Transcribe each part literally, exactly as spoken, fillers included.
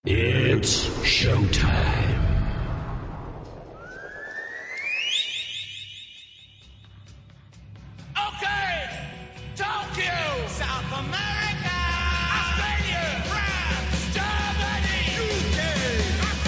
It's showtime. Okay, Tokyo, South America, Australia, France, Germany, U K,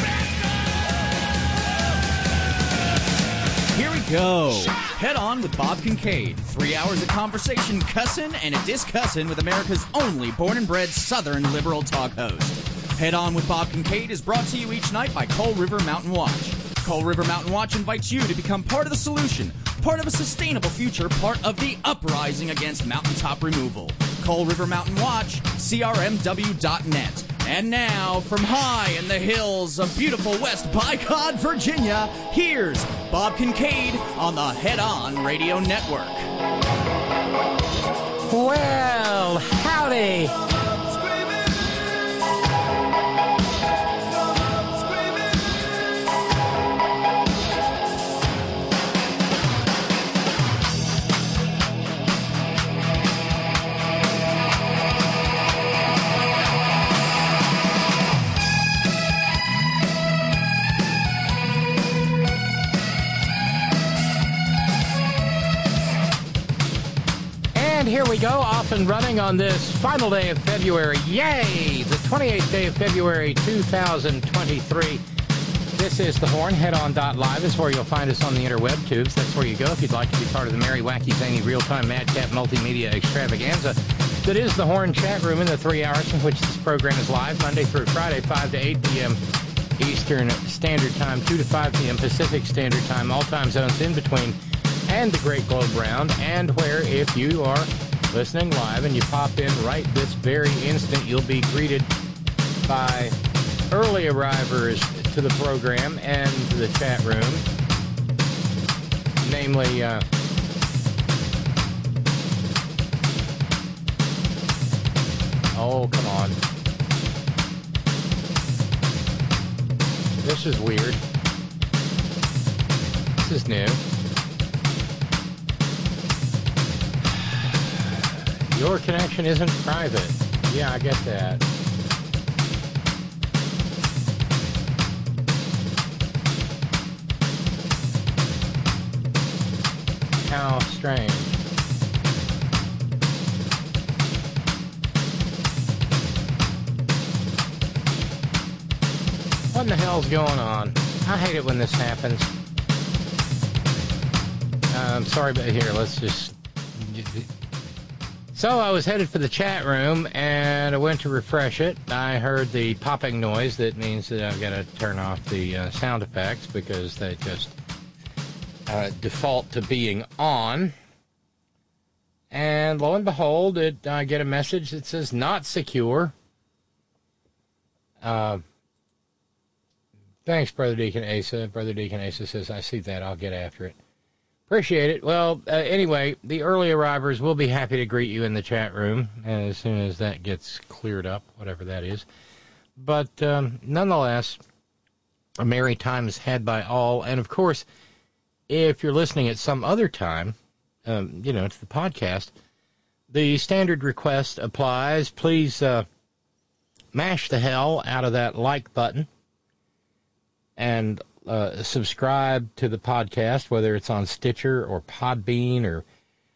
America. Here we go. Head on with Bob Kincaid. Three hours of conversation, cussin' and a discussin' with America's only born and bred Southern liberal talk host. Head On with Bob Kincaid is brought to you each night by Coal River Mountain Watch. Coal River Mountain Watch invites you to become part of the solution, part of a sustainable future, part of the uprising against mountaintop removal. Coal River Mountain Watch, C R M W dot net. And now, from high in the hills of beautiful West Bicod, Virginia, here's Bob Kincaid on the Head On Radio Network. Well, howdy. And here we go, off and running on this final day of February. Yay! The twenty-eighth day of February, two thousand twenty-three. This is The Horn. Head On dot live is where you'll find us on the interweb tubes. That's where you go if you'd like to be part of the merry, wacky, zany, real-time, madcap multimedia extravaganza that is The Horn chat room in the three hours in which this program is live, Monday through Friday, five to eight p.m. Eastern Standard Time, two to five p.m. Pacific Standard Time, all time zones in between, and the Great Globe Round, and where, if you are listening live and you pop in right this very instant, you'll be greeted by early arrivers to the program and to the chat room, namely, uh, oh, come on. This is weird. This is new. Your connection isn't private. Yeah, I get that. How strange. What in the hell's going on? I hate it when this happens. Uh, I'm sorry, but here, let's just... So I was headed for the chat room, and I went to refresh it. I heard the popping noise. That means that I've got to turn off the uh, sound effects because they just uh, default to being on. And lo and behold, it, I get a message that says not secure. Uh, thanks, Brother Deacon Asa. Brother Deacon Asa says, I see that. I'll get after it. Appreciate it. Well, uh, anyway, the early arrivers will be happy to greet you in the chat room as soon as that gets cleared up, whatever that is. But um, nonetheless, a merry time is had by all. And, of course, if you're listening at some other time, um, you know, to the podcast, the standard request applies. Please uh, mash the hell out of that like button and Uh, subscribe to the podcast, whether it's on Stitcher or Podbean or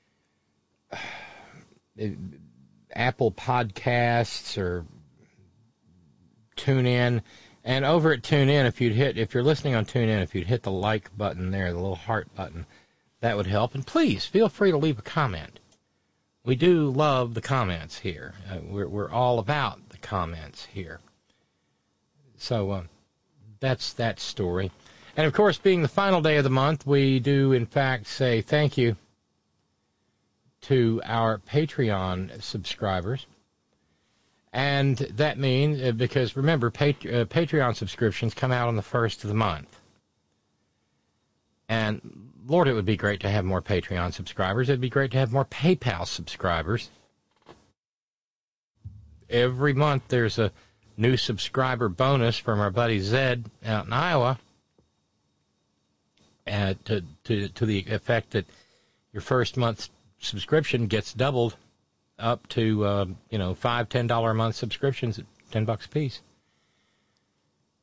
uh, Apple Podcasts or TuneIn. And over at TuneIn, if you'd hit, if you're listening on TuneIn, if you'd hit the like button there, the little heart button, that would help. And please feel free to leave a comment. We do love the comments here. Uh, we're we're all about the comments here. So. Uh, That's that story. And, of course, being the final day of the month, we do, in fact, say thank you to our Patreon subscribers. And that means, uh, because, remember, Pat- uh, Patreon subscriptions come out on the first of the month. And, Lord, it would be great to have more Patreon subscribers. It would be great to have more PayPal subscribers. Every month there's a new subscriber bonus from our buddy Zed out in Iowa, uh, to, to, to the effect that your first month's subscription gets doubled up to, uh, you know, five, ten dollar a month subscriptions at ten bucks a piece.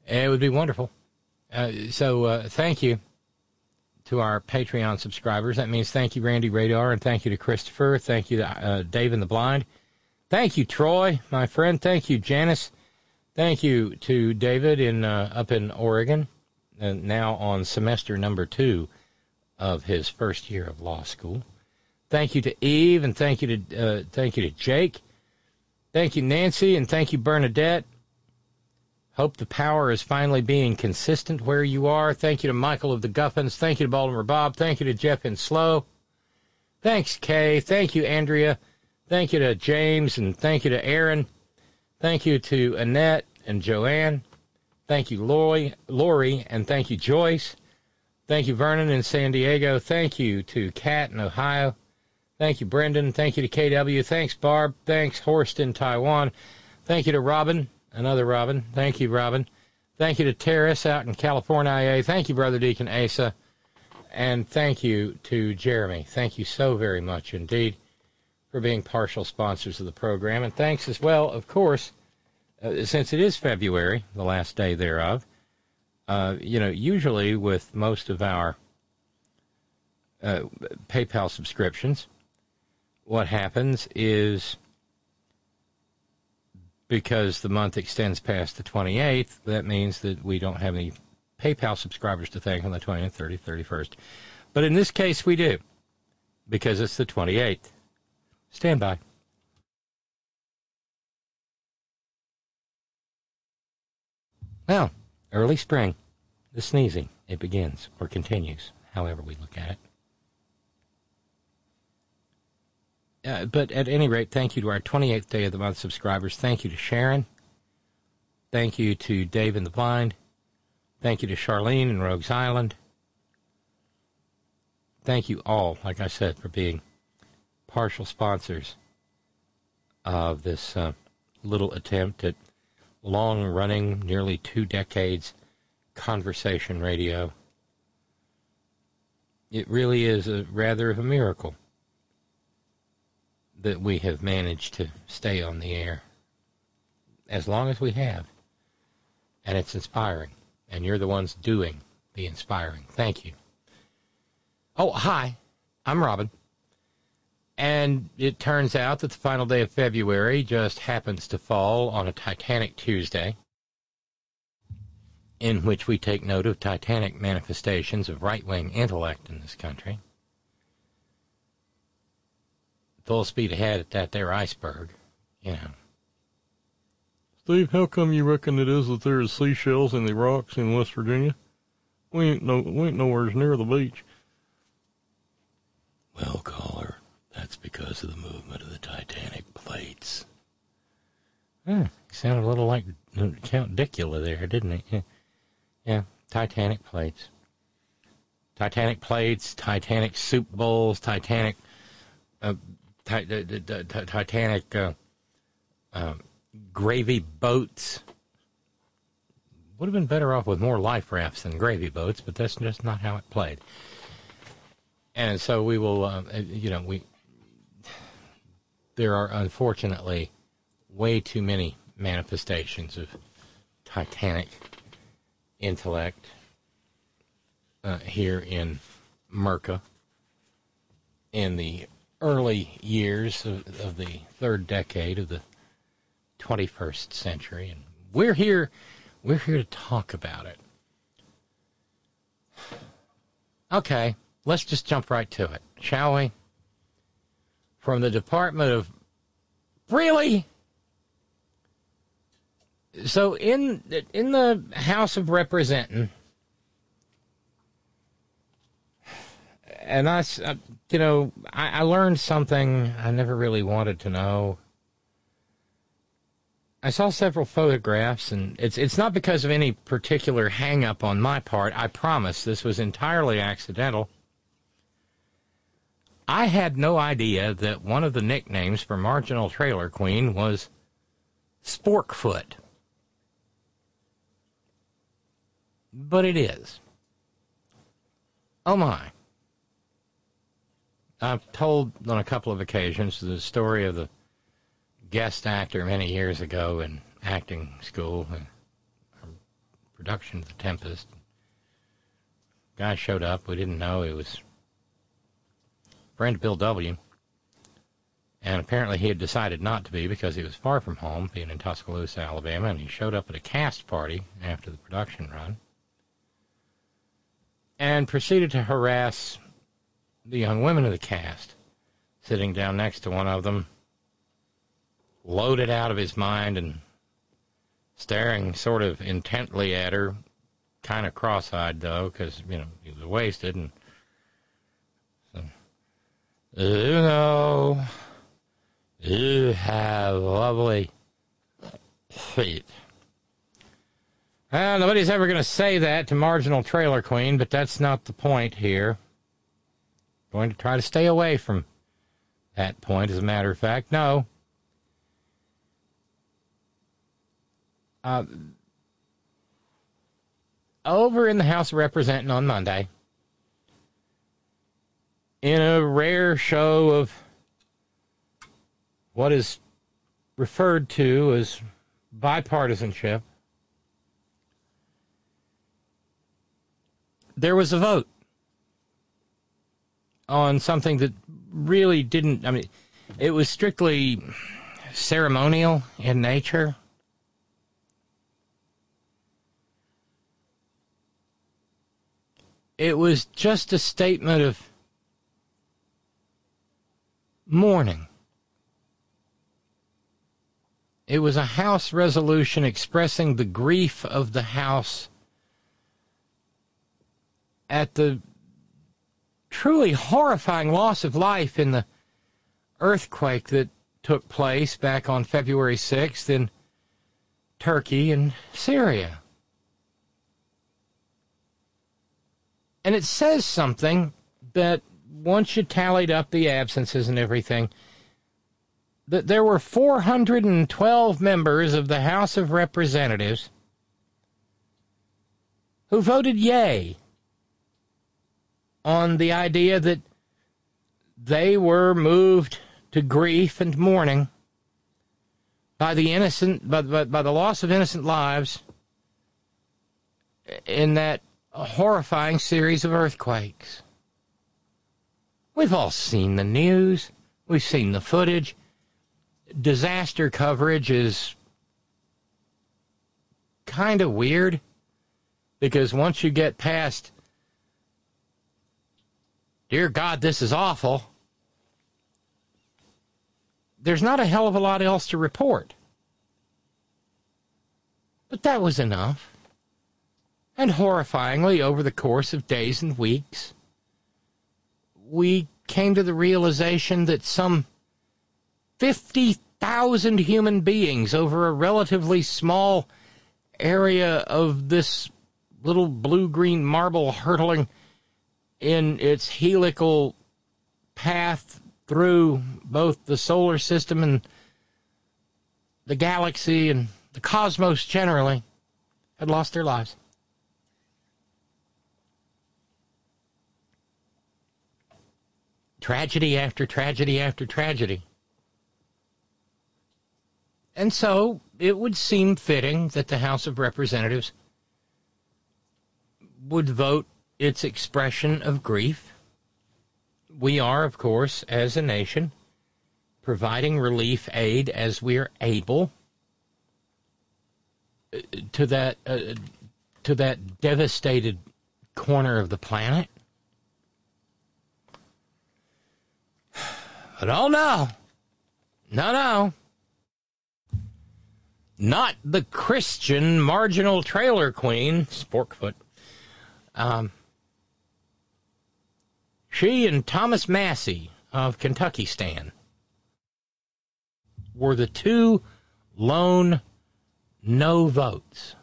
It would be wonderful. Uh, so uh, thank you to our Patreon subscribers. That means thank you, Randy Radar, and thank you to Christopher. Thank you to uh, Dave in the Blind. Thank you, Troy, my friend. Thank you, Janice. Thank you to David in uh, up in Oregon, and now on semester number two of his first year of law school. Thank you to Eve, and thank you to uh, thank you to Jake. Thank you, Nancy, and thank you, Bernadette. Hope the power is finally being consistent where you are. Thank you to Michael of the Guffins. Thank you to Baltimore Bob. Thank you to Jeff in Slow. Thanks, Kay. Thank you, Andrea. Thank you to James, and thank you to Aaron. Thank you to Annette and Joanne. Thank you, Lori, Lori, and thank you, Joyce. Thank you, Vernon in San Diego. Thank you to Kat in Ohio. Thank you, Brendan. Thank you to K W. Thanks, Barb. Thanks, Horst in Taiwan. Thank you to Robin. Another Robin. Thank you, Robin. Thank you to Terrace out in California, I A. Thank you, Brother Deacon Asa. And thank you to Jeremy. Thank you so very much indeed for being partial sponsors of the program. And thanks as well, of course, uh, since it is February, the last day thereof, uh, you know, usually with most of our uh, PayPal subscriptions, what happens is, because the month extends past the twenty-eighth, that means that we don't have any PayPal subscribers to thank on the twentieth, thirtieth, thirty-first. But in this case, we do, because it's the twenty-eighth. Stand by. Well, early spring, the sneezing, it begins, or continues, however we look at it. Uh, but at any rate, thank you to our twenty-eighth day of the month subscribers. Thank you to Sharon. Thank you to Dave in the Blind. Thank you to Charlene in Rogues Island. Thank you all, like I said, for being partial sponsors of this uh, little attempt at long-running, nearly two decades, conversation radio. It really is a rather of a miracle that we have managed to stay on the air as long as we have. And it's inspiring. And you're the ones doing the inspiring. Thank you. Oh, hi. I'm Robin. And it turns out that the final day of February just happens to fall on a Titanic Tuesday, in which we take note of titanic manifestations of right-wing intellect in this country. Full speed ahead at that there iceberg, you know. Steve, how come you reckon it is that there is seashells in the rocks in West Virginia? We ain't no, we ain't nowhere near the beach. Well, caller, that's because of the movement of the Titanic plates. Hmm, sounded a little like Count Dicula there, didn't it? Yeah, yeah, Titanic plates. Titanic plates, Titanic soup bowls, Titanic... Uh, Ti- ti- ti- ti- Titanic uh, uh, gravy boats. Would have been better off with more life rafts than gravy boats, but that's just not how it played. And so we will, uh, you know, we. There are unfortunately way too many manifestations of Titanic intellect uh, here in Merca in the early years of, of the third decade of the twenty-first century, and we're here we're here to talk about it. Okay, let's just jump right to it, shall we? From the Department of... Really? So in in the House of Representatives, and I, you know, I, I learned something I never really wanted to know. I saw several photographs, and it's it's not because of any particular hang-up on my part. I promise this was entirely accidental. I had no idea that one of the nicknames for Marginal Trailer Queen was Sporkfoot. But it is. Oh my. I've told on a couple of occasions the story of the guest actor many years ago in acting school, production of The Tempest. Guy showed up. We didn't know. It was friend Bill W. And apparently he had decided not to be because he was far from home, being in Tuscaloosa, Alabama, and he showed up at a cast party after the production run and proceeded to harass the young women of the cast, sitting down next to one of them, loaded out of his mind and staring sort of intently at her, kind of cross-eyed, though, because, you know, he was wasted. And so, you know, you have lovely feet. Well, nobody's ever going to say that to Marginal Trailer Queen, but that's not the point here. Going to try to stay away from that point, as a matter of fact. No. Uh, over in the House of Representatives on Monday, in a rare show of what is referred to as bipartisanship, there was a vote on something that really didn't, I mean, it was strictly ceremonial in nature. It was just a statement of mourning. It was a House resolution expressing the grief of the House at the truly horrifying loss of life in the earthquake that took place back on February sixth in Turkey and Syria. And it says something that once you tallied up the absences and everything, that there were four hundred twelve members of the House of Representatives who voted yay on the idea that they were moved to grief and mourning by the innocent, by, by, by the loss of innocent lives in that horrifying series of earthquakes. We've all seen the news. We've seen the footage. Disaster coverage is kind of weird because once you get past, dear God, this is awful, there's not a hell of a lot else to report. But that was enough. And horrifyingly, over the course of days and weeks, we came to the realization that some fifty thousand human beings over a relatively small area of this little blue-green marble hurtling in its helical path through both the solar system and the galaxy and the cosmos generally had lost their lives. Tragedy after tragedy after tragedy. And so it would seem fitting that the House of Representatives would vote its expression of grief. We are, of course, as a nation, providing relief aid as we are able to that uh, to that devastated corner of the planet. But oh no, no, no. Not the Christian Marginal Trailer Queen, Sporkfoot. Um, she and Thomas Massie of Kentucky Stan were the two lone no votes.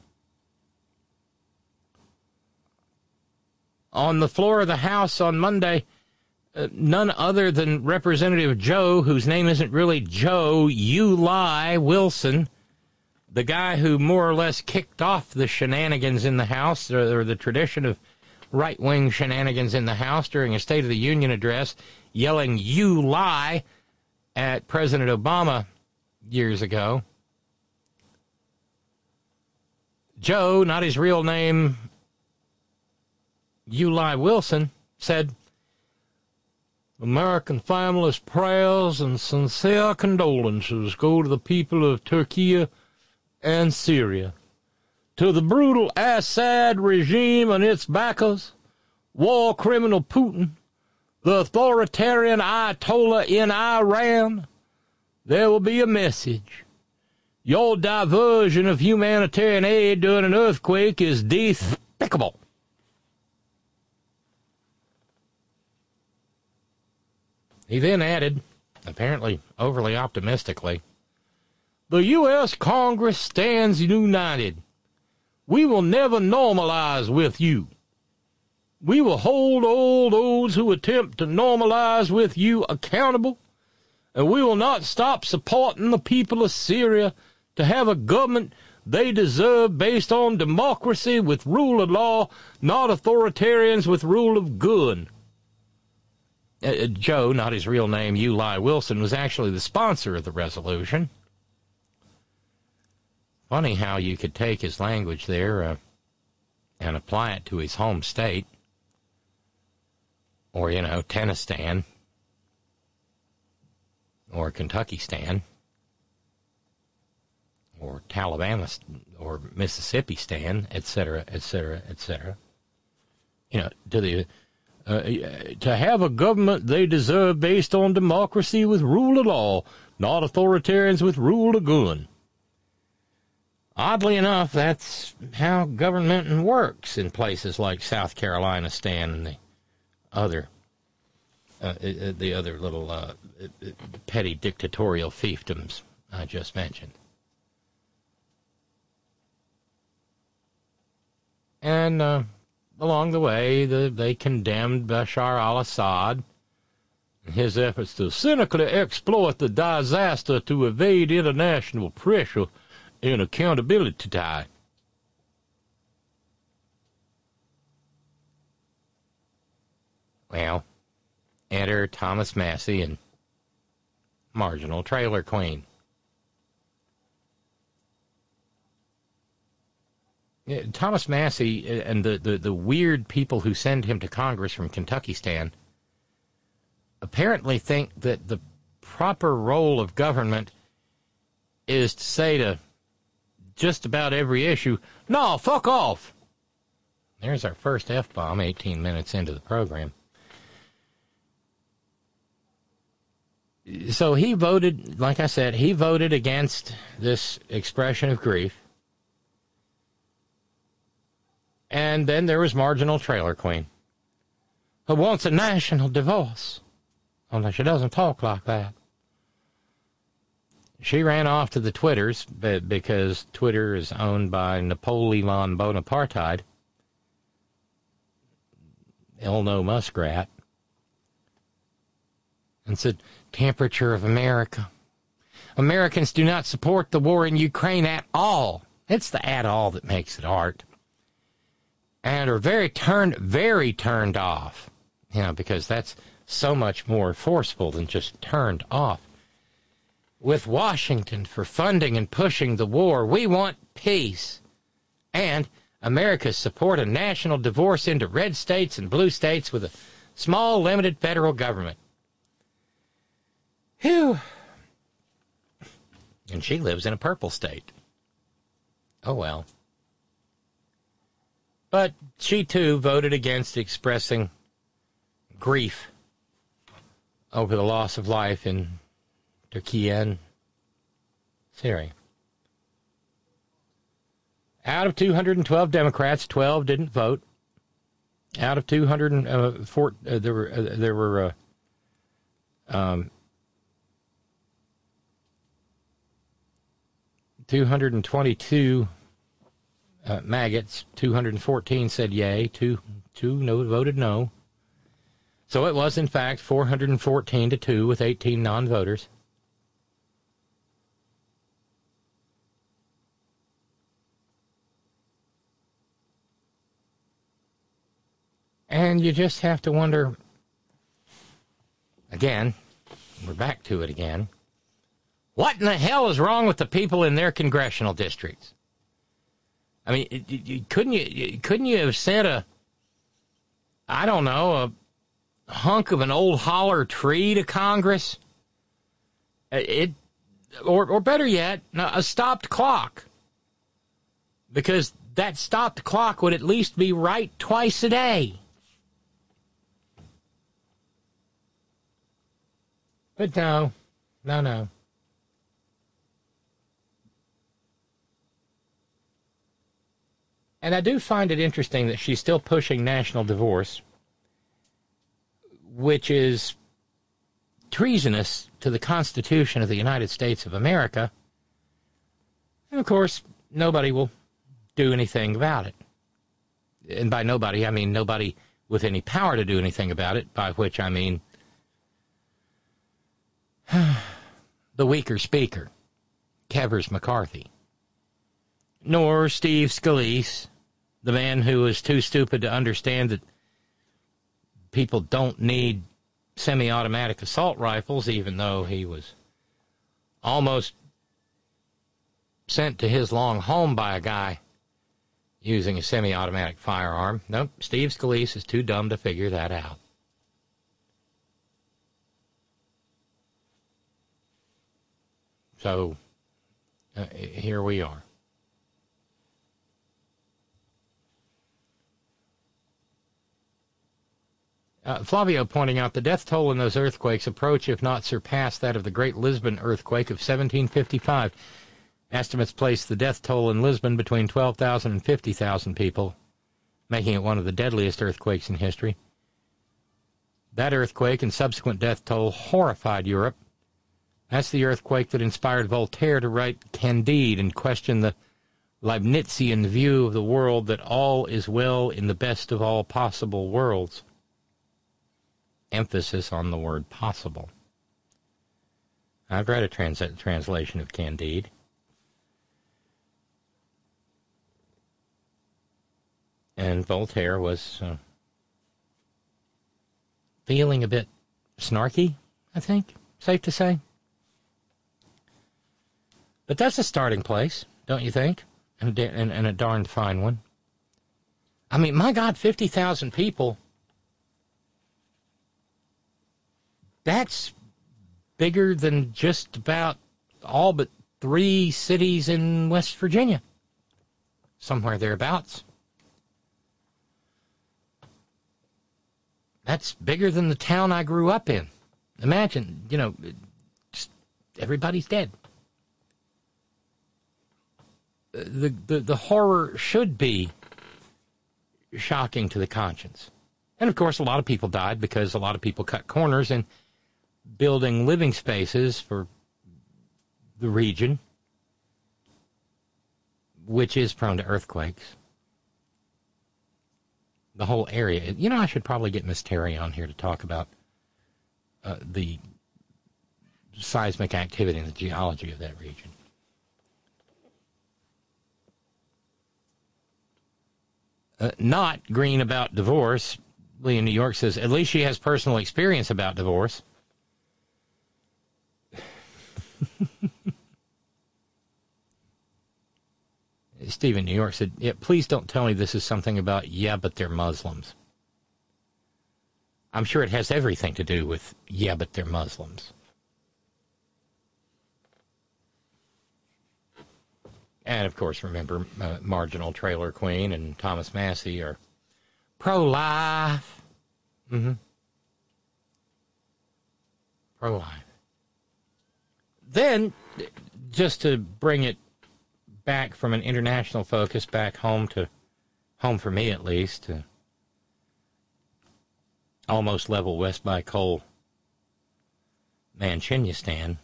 On the floor of the House on Monday, uh, none other than Representative Joe, whose name isn't really Joe, you lie, Wilson, the guy who more or less kicked off the shenanigans in the House, or, or the tradition of right-wing shenanigans in the House during a State of the Union address, yelling, you lie, at President Obama years ago. Joe, not his real name, Uli Wilson, said, American families' prayers and sincere condolences go to the people of Turkey and Syria, to the brutal Assad regime and its backers, war criminal Putin, the authoritarian Ayatollah in Iran. There will be a message. Your diversion of humanitarian aid during an earthquake is despicable. He then added, apparently overly optimistically, the U S Congress stands united. We will never normalize with you. We will hold all those who attempt to normalize with you accountable, and we will not stop supporting the people of Syria to have a government they deserve based on democracy with rule of law, not authoritarians with rule of gun. Uh, Joe, not his real name, Uli Wilson, was actually the sponsor of the resolution. Funny how you could take his language there uh, and apply it to his home state. Or, you know, Tennistan. Or Kentuckystan. Or Taliban, or Mississippistan, et cetera, et cetera, et cetera. You know, to the... Uh, to have a government they deserve based on democracy with rule of law, not authoritarians with rule of gun. Oddly enough, that's how government works in places like South Carolina, Stan, and the other, uh, the other little uh, petty dictatorial fiefdoms I just mentioned. And uh, along the way, the, they condemned Bashar al-Assad and his efforts to cynically exploit the disaster to evade international pressure and accountability tie. Well, enter Thomas Massie and Marginal Trailer Queen. Thomas Massie and the, the, the weird people who send him to Congress from Kentuckystan apparently think that the proper role of government is to say to just about every issue, no, fuck off. There's our first F-bomb eighteen minutes into the program. So he voted, like I said, he voted against this expression of grief. And then there was Marginal Trailer Queen, who wants a national divorce, only she doesn't talk like that. She ran off to the Twitters because Twitter is owned by Napoleon Bonaparte, Elno Muskrat, and said, temperature of America. Americans do not support the war in Ukraine at all. It's the at all that makes it art. And are very turned, very turned off, you know, because that's so much more forceful than just turned off. With Washington for funding and pushing the war, we want peace. And America's support a national divorce into red states and blue states with a small, limited federal government. Phew. And she lives in a purple state. Oh, well. But she, too, voted against expressing grief over the loss of life in Turkey and Syria. Out of two hundred twelve Democrats, twelve didn't vote. Out of two hundred four, uh, there were uh, there were uh, um, two hundred twenty-two uh, maggots. two hundred fourteen said yay. Two two no voted no. So it was in fact four hundred fourteen to two with eighteen non-voters. And you just have to wonder, again, we're back to it again, what in the hell is wrong with the people in their congressional districts? I mean, it, it, couldn't you couldn't you have sent a, I don't know, a hunk of an old holler tree to Congress? It, or or better yet, a stopped clock. Because that stopped clock would at least be right twice a day. But no, no, no. And I do find it interesting that she's still pushing national divorce, which is treasonous to the Constitution of the United States of America. And, of course, nobody will do anything about it. And by nobody, I mean nobody with any power to do anything about it, by which I mean the weaker speaker, Kevers McCarthy, nor Steve Scalise, the man who was too stupid to understand that people don't need semi-automatic assault rifles, even though he was almost sent to his long home by a guy using a semi-automatic firearm. Nope, Steve Scalise is too dumb to figure that out. So, uh, here we are. Uh, Flavio pointing out the death toll in those earthquakes approach, if not surpass, that of the Great Lisbon earthquake of seventeen fifty-five. Estimates place the death toll in Lisbon between twelve thousand and fifty thousand people, making it one of the deadliest earthquakes in history. That earthquake and subsequent death toll horrified Europe. That's the earthquake that inspired Voltaire to write Candide and question the Leibnizian view of the world that all is well in the best of all possible worlds. Emphasis on the word possible. I've read a trans- translation of Candide. And Voltaire was uh, feeling a bit snarky, I think, safe to say. But that's a starting place, don't you think? And a, and, and a darned fine one. I mean, my God, fifty thousand people. That's bigger than just about all but three cities in West Virginia. Somewhere thereabouts. That's bigger than the town I grew up in. Imagine, you know, just everybody's dead. The, the, the horror should be shocking to the conscience. And, of course, a lot of people died because a lot of people cut corners in building living spaces for the region, which is prone to earthquakes. The whole area. You know, I should probably get Miss Terry on here to talk about uh, the seismic activity and the geology of that region. Uh, not green about divorce. Lee in New York says, at least she has personal experience about divorce. Steve in New York said, yeah, please don't tell me this is something about, yeah, but they're Muslims. I'm sure it has everything to do with, yeah, but they're Muslims. And, of course, remember, uh, Marginal Trailer Queen and Thomas Massey are pro-life. Mm-hmm. Pro-life. Then, just to bring it back from an international focus back home to, home for me at least, to almost level west by coal Manchinistan.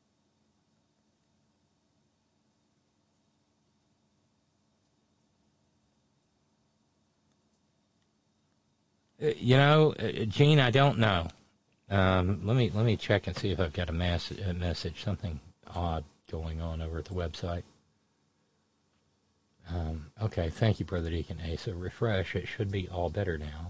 You know, Gene, I don't know. Um, let me let me check and see if I've got a, mass, a message, something odd going on over at the website. Um, okay, thank you, Brother Deacon Asa. Refresh. It should be all better now.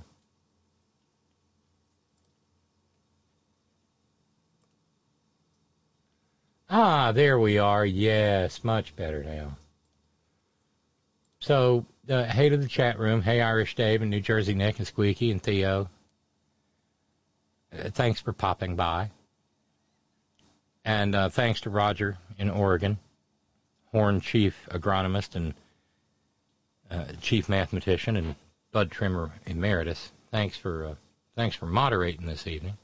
Ah, there we are. Yes, much better now. So, uh, hey to the chat room. Hey, Irish Dave and New Jersey Nick and Squeaky and Theo. Uh, thanks for popping by. And uh, thanks to Roger in Oregon, Horn Chief Agronomist and uh, Chief Mathematician and Bud Trimmer Emeritus. Thanks for uh, thanks for moderating this evening.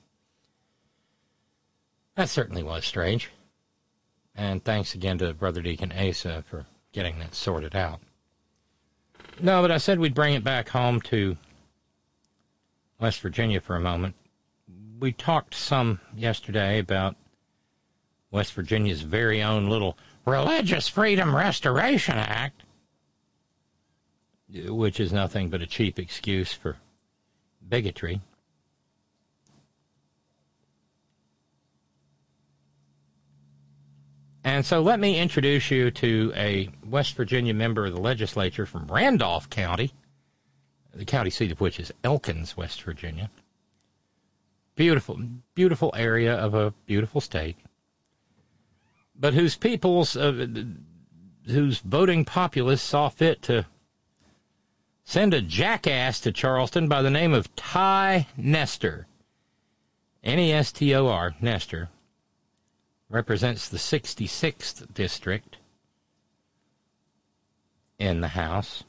That certainly was strange. And thanks again to Brother Deacon Asa for getting that sorted out. No, but I said we'd bring it back home to West Virginia for a moment. We talked some yesterday about West Virginia's very own little Religious Freedom Restoration Act, which is nothing but a cheap excuse for bigotry. And so let me introduce you to a West Virginia member of the legislature from Randolph County, the county seat of which is Elkins, West Virginia. Beautiful, beautiful area of a beautiful state, but whose peoples, uh, whose voting populace saw fit to send a jackass to Charleston by the name of Ty Nestor. N E S T O R, Nestor. Represents the sixty-sixth district in the House.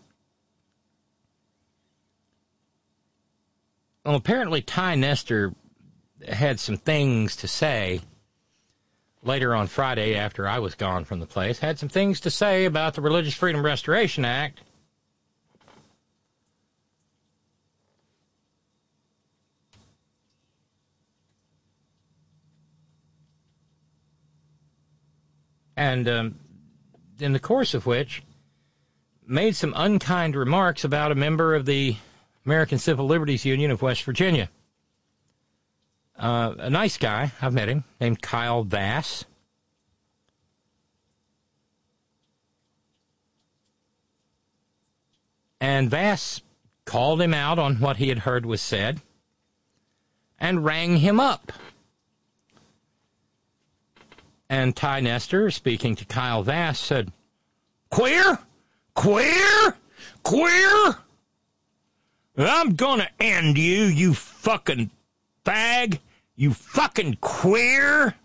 Well, apparently Ty Nestor had some things to say later on Friday after I was gone from the place, had some things to say about the Religious Freedom Restoration Act. And um, in the course of which, made some unkind remarks about a member of the American Civil Liberties Union of West Virginia. Uh, a nice guy, I've met him, named Kyle Vass. And Vass called him out on what he had heard was said and rang him up. And Ty Nestor, speaking to Kyle Vass, said, "Queer? Queer? Queer? I'm gonna end you, you fucking fag. You fucking queer."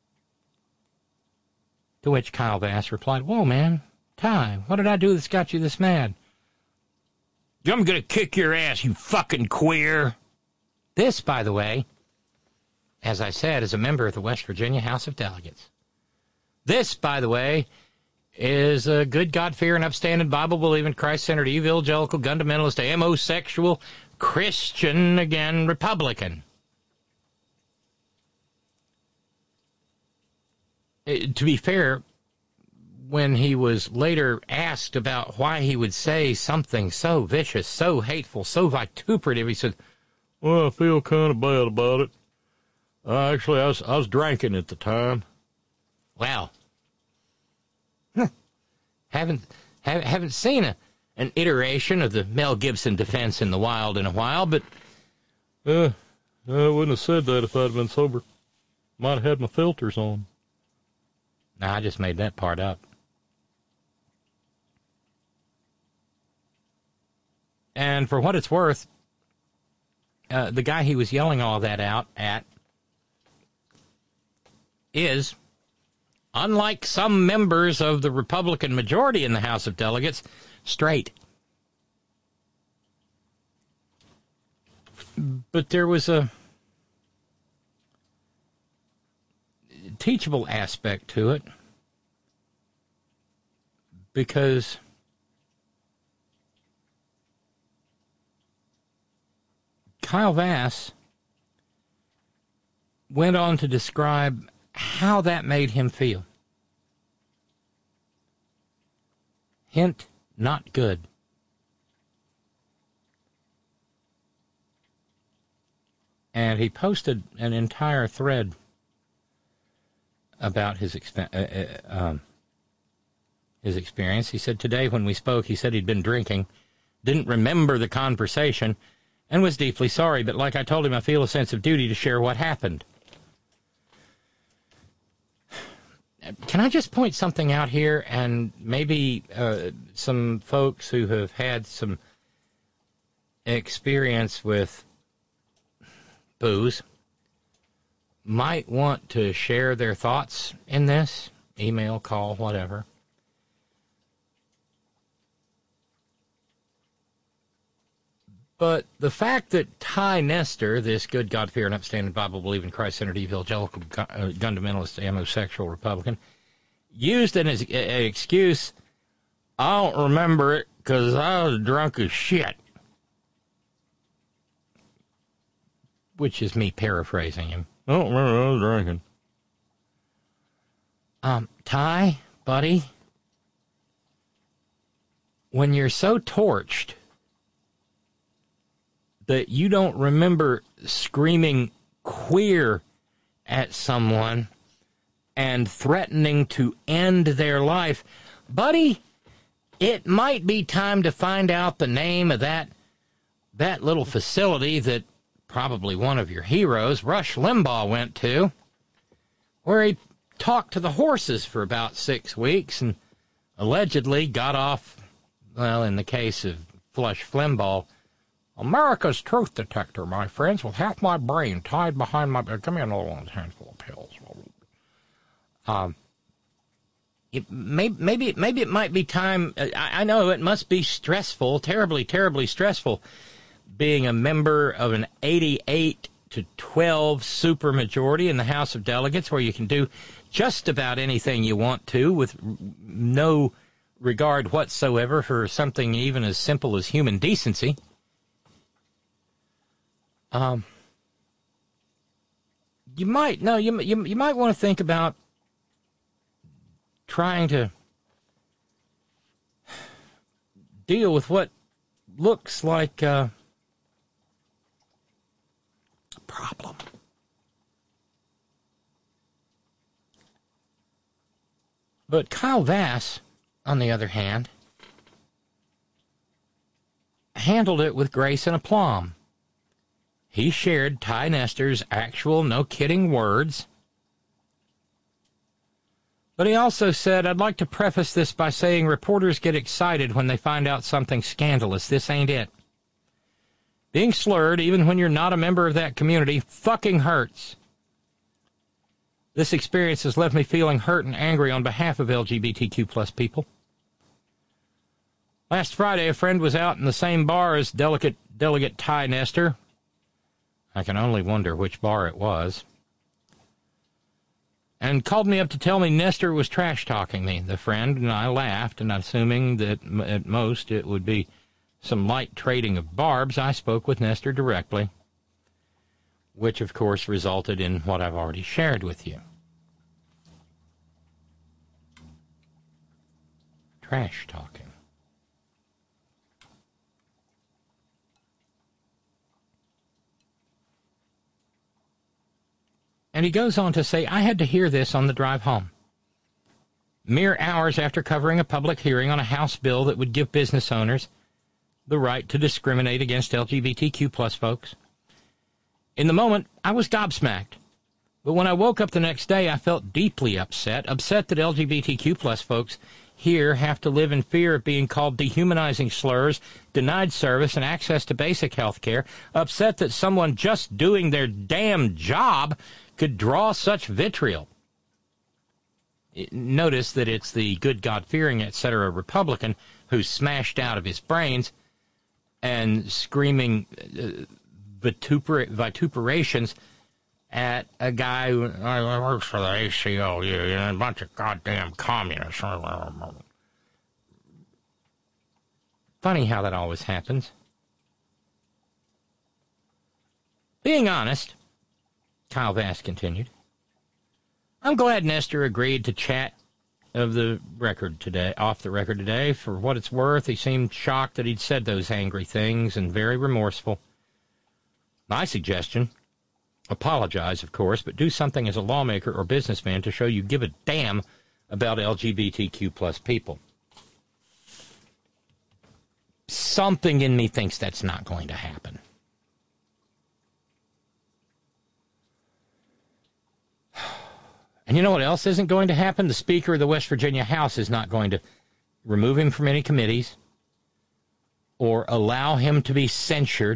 To which Kyle Vass replied, "Whoa, man, Ty, what did I do that's got you this mad?" "I'm gonna kick your ass, you fucking queer." This, by the way, as I said, is a member of the West Virginia House of Delegates. This, by the way, is a good, God-fearing, upstanding, Bible-believing, Christ-centered, evangelical, fundamentalist, homosexual, Christian, again, Republican. It, to be fair, when he was later asked about why he would say something so vicious, so hateful, so vituperative, he said, "Well, I feel kind of bad about it. Uh, actually, I was, I was drinking at the time." Well, huh, haven't have, haven't seen a, an iteration of the Mel Gibson defense in the wild in a while, but... Uh, I wouldn't have said that if I'd been sober. Might have had my filters on. Nah, I just made that part up. And for what it's worth, uh, the guy he was yelling all that out at is... unlike some members of the Republican majority in the House of Delegates, straight. But there was a teachable aspect to it, because Kyle Vass went on to describe how that made him feel. Hint, not good. And he posted an entire thread about his exp- uh, uh, um, his experience. He said, today when we spoke, he said he'd been drinking, didn't remember the conversation, and was deeply sorry, but like I told him, I feel a sense of duty to share what happened. can I just point something out here? And maybe uh, some folks who have had some experience with booze might want to share their thoughts in this. Email, call, whatever. But the fact that Ty Nestor, this good, God-fearing, upstanding, Bible-believing, Christ-centered, evangelical, fundamentalist, homosexual Republican, used it as an excuse, I don't remember it because I was drunk as shit. Which is me paraphrasing him. I don't remember, I was drinking. Um, Ty, buddy, when you're so torched that you don't remember screaming queer at someone and threatening to end their life, buddy, it might be time to find out the name of that that little facility that probably one of your heroes, Rush Limbaugh, went to, where he talked to the horses for about six weeks and allegedly got off, well, in the case of Flush Limbaugh, America's truth detector, my friends, with half my brain tied behind my... Give me another one, handful of pills. Um, it may, maybe, maybe it might be time... I, I know it must be stressful, terribly, terribly stressful, being a member of an eighty-eight to twelve supermajority in the House of Delegates, where you can do just about anything you want to with no regard whatsoever for something even as simple as human decency. Um, you might, no, you, you, you might want to think about trying to deal with what looks like uh, a problem. But Kyle Vass, on the other hand, handled it with grace and aplomb. He shared Ty Nestor's actual, no-kidding words. But he also said, I'd like to preface this by saying reporters get excited when they find out something scandalous. This ain't it. Being slurred, even when you're not a member of that community, fucking hurts. This experience has left me feeling hurt and angry on behalf of L G B T Q plus people. Last Friday, a friend was out in the same bar as Delegate, Delegate Ty Nestor. I can only wonder which bar it was. And called me up to tell me Nestor was trash-talking me. The friend and I laughed, and assuming that at most it would be some light trading of barbs, I spoke with Nestor directly, which of course resulted in what I've already shared with you. Trash-talking. And he goes on to say, I had to hear this on the drive home. Mere hours after covering a public hearing on a House bill that would give business owners the right to discriminate against L G B T Q plus folks. In the moment, I was gobsmacked. But when I woke up the next day, I felt deeply upset, upset that L G B T Q plus folks here have to live in fear of being called dehumanizing slurs, denied service and access to basic health care, upset that someone just doing their damn job could draw such vitriol. Notice that it's the good, God-fearing, et cetera Republican who's smashed out of his brains and screaming uh, vituper- vituperations at a guy who uh, works for the A C L U, you know, a bunch of goddamn communists. Funny how that always happens. Being honest, Kyle Vass continued, I'm glad Nestor agreed to chat of the record today, off the record today. For what it's worth, he seemed shocked that he'd said those angry things and very remorseful. My suggestion, apologize, of course, but do something as a lawmaker or businessman to show you give a damn about L G B T Q plus people. Something in me thinks that's not going to happen. And you know what else isn't going to happen? The Speaker of the West Virginia House is not going to remove him from any committees or allow him to be censured,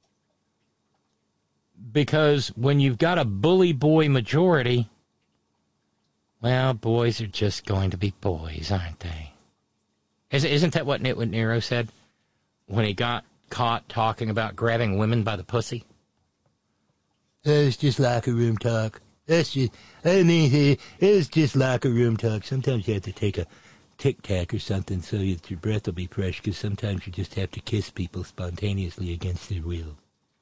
because when you've got a bully boy majority, well, boys are just going to be boys, aren't they? Isn't that what Nitwit Nero said when he got caught talking about grabbing women by the pussy? It's just locker room talk. That's just, I mean, it's just locker room talk. Sometimes you have to take a Tic Tac or something so that your breath will be fresh, because sometimes you just have to kiss people spontaneously against their will.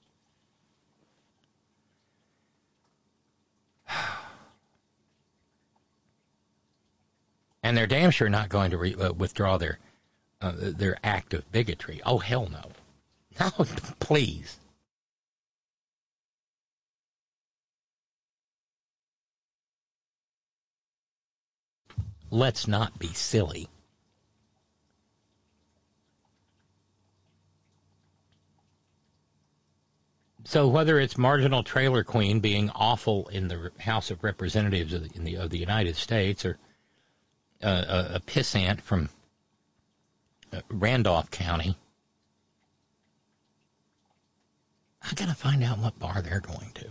And they're damn sure not going to re- uh, withdraw their uh, their act of bigotry. Oh, hell no. No, please. Let's not be silly. So whether it's marginal trailer queen being awful in the House of Representatives of the, in the, of the United States, or uh, a, a pissant from uh, Randolph County, I gotta find out what bar they're going to.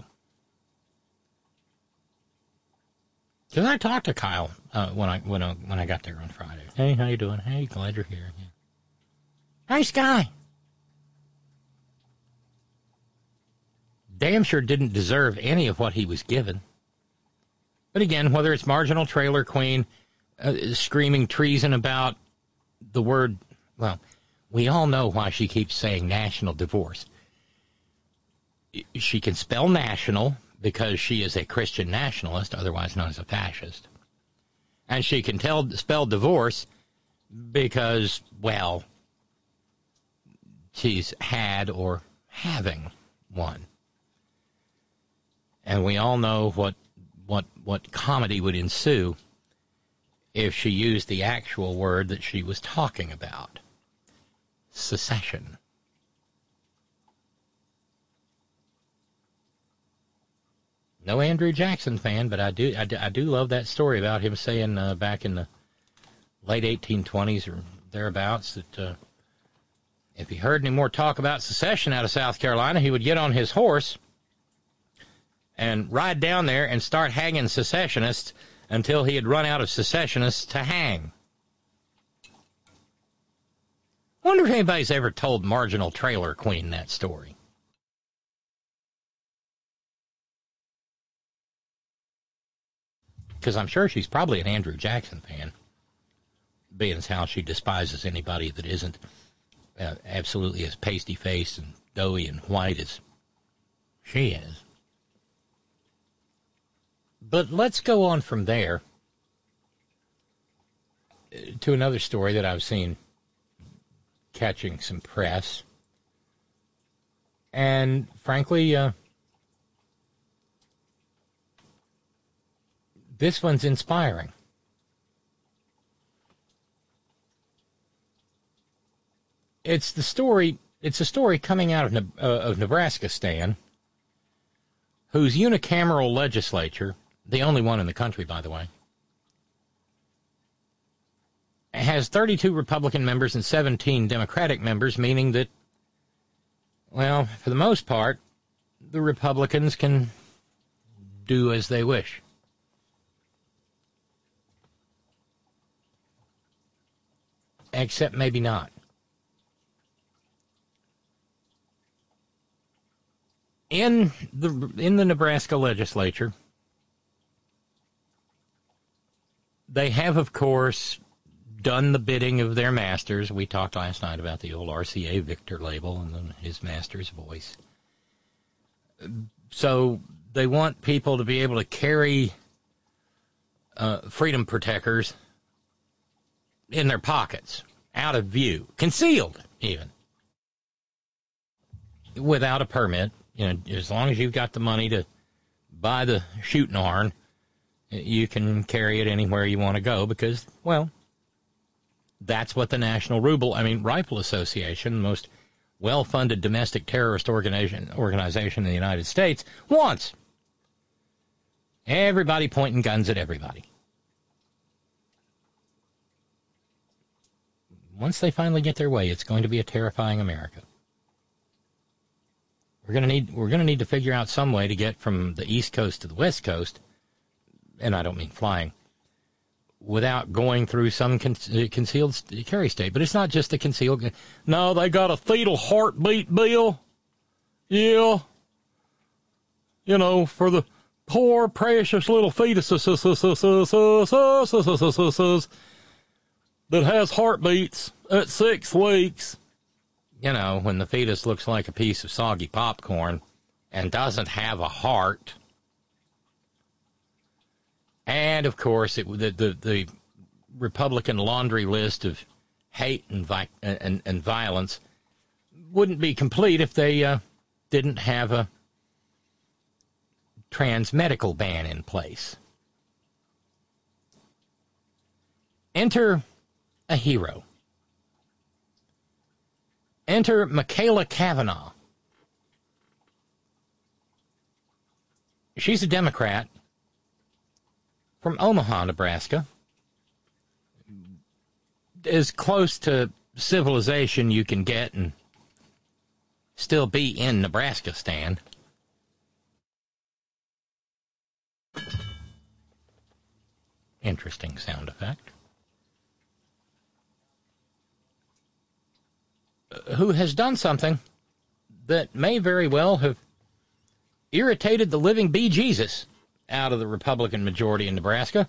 Because I talked to Kyle uh, when I when I when I got there on Friday. Hey, how you doing? Hey, glad you're here. Yeah. Hey, Sky. Damn sure didn't deserve any of what he was given. But again, whether it's marginal trailer queen uh, screaming treason about the word, well, we all know why she keeps saying national divorce. She can spell national because she is a Christian nationalist, otherwise known as a fascist. And she can tell spell divorce because, well, she's had or having one. And we all know what what what comedy would ensue if she used the actual word that she was talking about. Secession. No Andrew Jackson fan, but I do I do, I do love that story about him saying uh, back in the late eighteen twenties or thereabouts that uh, if he heard any more talk about secession out of South Carolina, he would get on his horse and ride down there and start hanging secessionists until he had run out of secessionists to hang. Wonder if anybody's ever told Marginal Trailer Queen that story. Because I'm sure she's probably an Andrew Jackson fan, being as how she despises anybody that isn't uh, absolutely as pasty-faced and doughy and white as she is. But let's go on from there to another story that I've seen catching some press. And frankly, uh, this one's inspiring. It's the story, it's a story coming out of, uh, of Nebraska, Stan, whose unicameral legislature, the only one in the country, by the way, has thirty-two Republican members and seventeen Democratic members, meaning that, well, for the most part, the Republicans can do as they wish. Except maybe not. In the in the Nebraska legislature, they have, of course, done the bidding of their masters. We talked last night about the old R C A Victor label and then his master's voice. So they want people to be able to carry uh, freedom protectors in their pockets, out of view, concealed even, without a permit. You know, as long as you've got the money to buy the shooting iron, you can carry it anywhere you want to go because, well, that's what the National Ruble, I mean, Rifle Association, the most well-funded domestic terrorist organization, organization in the United States, wants. Everybody pointing guns at everybody. Once they finally get their way, it's going to be a terrifying America. We're going to need we're going to need to figure out some way to get from the East Coast to the West Coast, and I don't mean flying, without going through some con- concealed carry state. But it's not just the concealed. No, they got a fetal heartbeat bill. Yeah. You know, for the poor, precious little fetuses that has heartbeats at six weeks. You know, when the fetus looks like a piece of soggy popcorn and doesn't have a heart. And, of course, it, the, the the Republican laundry list of hate and vi- and, and violence wouldn't be complete if they uh, didn't have a trans medical ban in place. Enter a hero. Enter Michaela Cavanaugh. She's a Democrat from Omaha, Nebraska. As close to civilization you can get and still be in Nebraska, Stan. Interesting sound effect. Who has done something that may very well have irritated the living bejesus out of the Republican majority in Nebraska.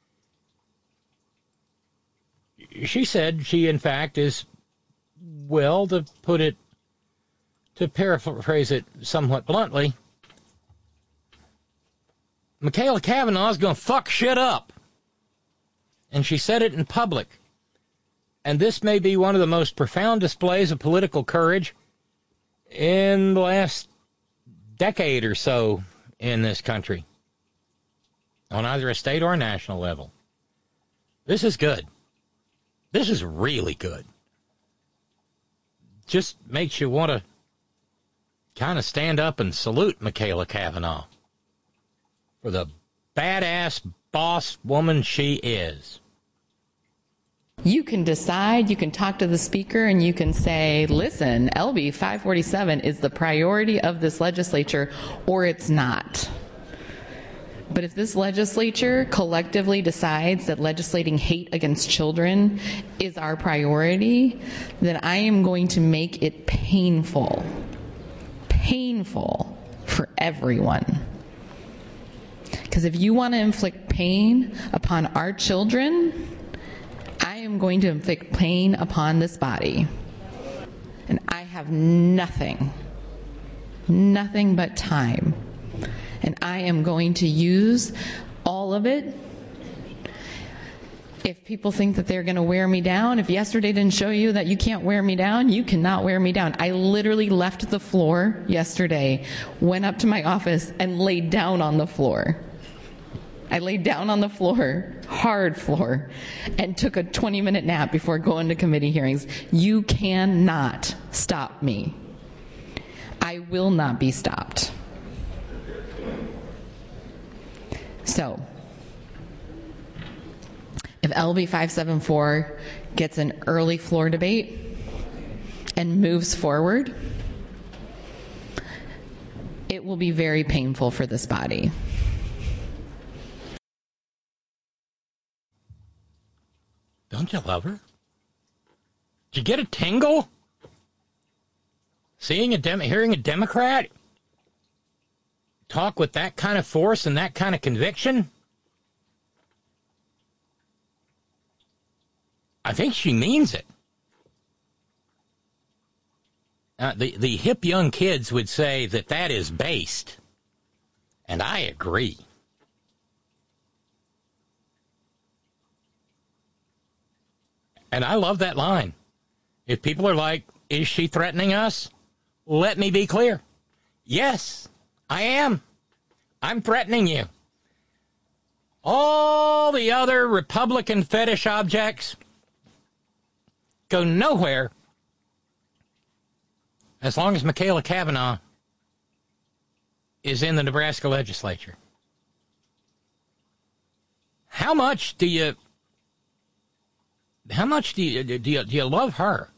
She said she, in fact, is, well, to put it, to paraphrase it somewhat bluntly, Michaela Cavanaugh is going to fuck shit up. And she said it in public. And this may be one of the most profound displays of political courage in the last decade or so in this country, on either a state or a national level. This is good. This is really good. Just makes you want to kind of stand up and salute Michaela Cavanaugh for the badass boss woman she is. You can decide, you can talk to the speaker, and you can say, listen, L B five forty-seven is the priority of this legislature, or it's not. But if this legislature collectively decides that legislating hate against children is our priority, then I am going to make it painful, painful for everyone. Because if you want to inflict pain upon our children, I am going to inflict pain upon this body. And I have nothing, nothing but time. And I am going to use all of it. If people think that they're going to wear me down, if yesterday didn't show you that you can't wear me down, you cannot wear me down. I literally left the floor yesterday, went up to my office, and laid down on the floor. I laid down on the floor, hard floor, and took a twenty-minute nap before going to committee hearings. You cannot stop me. I will not be stopped. So, if L B five seventy-four gets an early floor debate and moves forward, it will be very painful for this body. Don't you love her? Did you get a tingle? Seeing a dem- hearing a Democrat talk with that kind of force and that kind of conviction? I think she means it. Uh, the, the hip young kids would say that that is based. And I agree. And I love that line. If people are like, is she threatening us? Let me be clear. Yes, I am. I'm threatening you. All the other Republican fetish objects go nowhere as long as Michaela Cavanaugh is in the Nebraska legislature. how much do you, how much do you, do you, do you love her?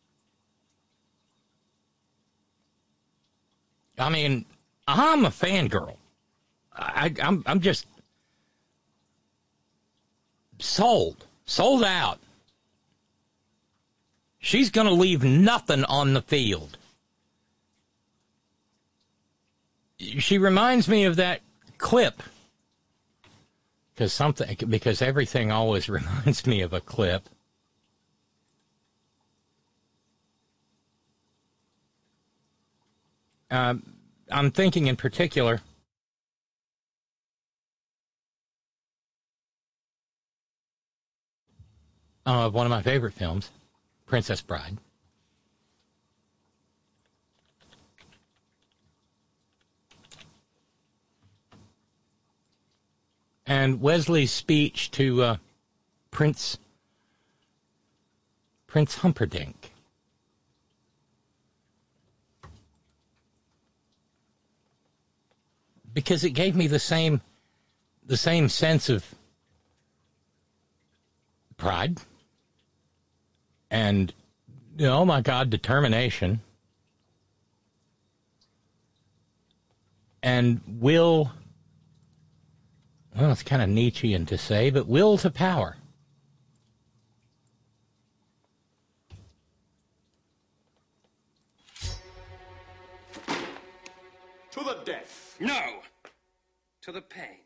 I mean, I'm a fangirl. I, I'm, I'm just sold, sold out. She's going to leave nothing on the field. She reminds me of that clip, because something, because everything always reminds me of a clip. Uh, I'm thinking in particular of one of my favorite films, Princess Bride. And Wesley's speech to uh, Prince Prince Humperdinck. Because it gave me the same the same sense of pride and, oh my God, determination and will. Well, it's kind of Nietzschean to say, but will to power. To the death. No! To the pain.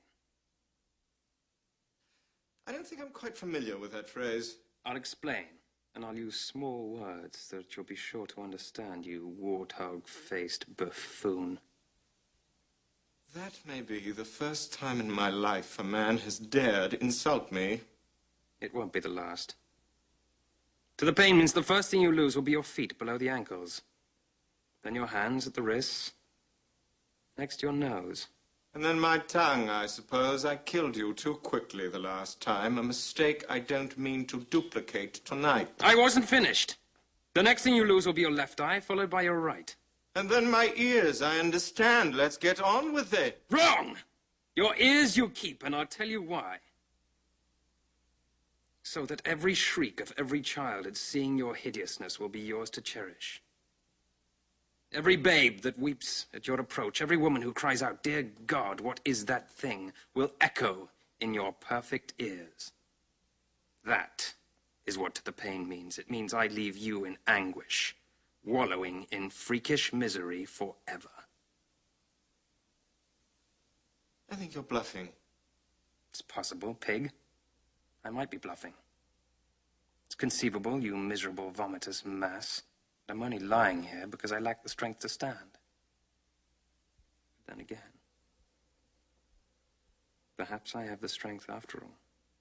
I don't think I'm quite familiar with that phrase. I'll explain, and I'll use small words that you'll be sure to understand, you warthog-faced buffoon. That may be the first time in my life a man has dared insult me. It won't be the last. To the pain means the first thing you lose will be your feet below the ankles. Then your hands at the wrists. Next your nose. And then my tongue, I suppose. I killed you too quickly the last time. A mistake I don't mean to duplicate tonight. I wasn't finished. The next thing you lose will be your left eye, followed by your right. And then my ears, I understand. Let's get on with it. Wrong! Your ears you keep, and I'll tell you why. So that every shriek of every child at seeing your hideousness will be yours to cherish. Every babe that weeps at your approach, every woman who cries out, "Dear God, what is that thing?" will echo in your perfect ears. That is what to the pain means. It means I leave you in anguish, wallowing in freakish misery forever. I think you're bluffing. It's possible, pig. I might be bluffing. It's conceivable, you miserable vomitous mass. I'm only lying here because I lack the strength to stand. But then again, perhaps I have the strength after all.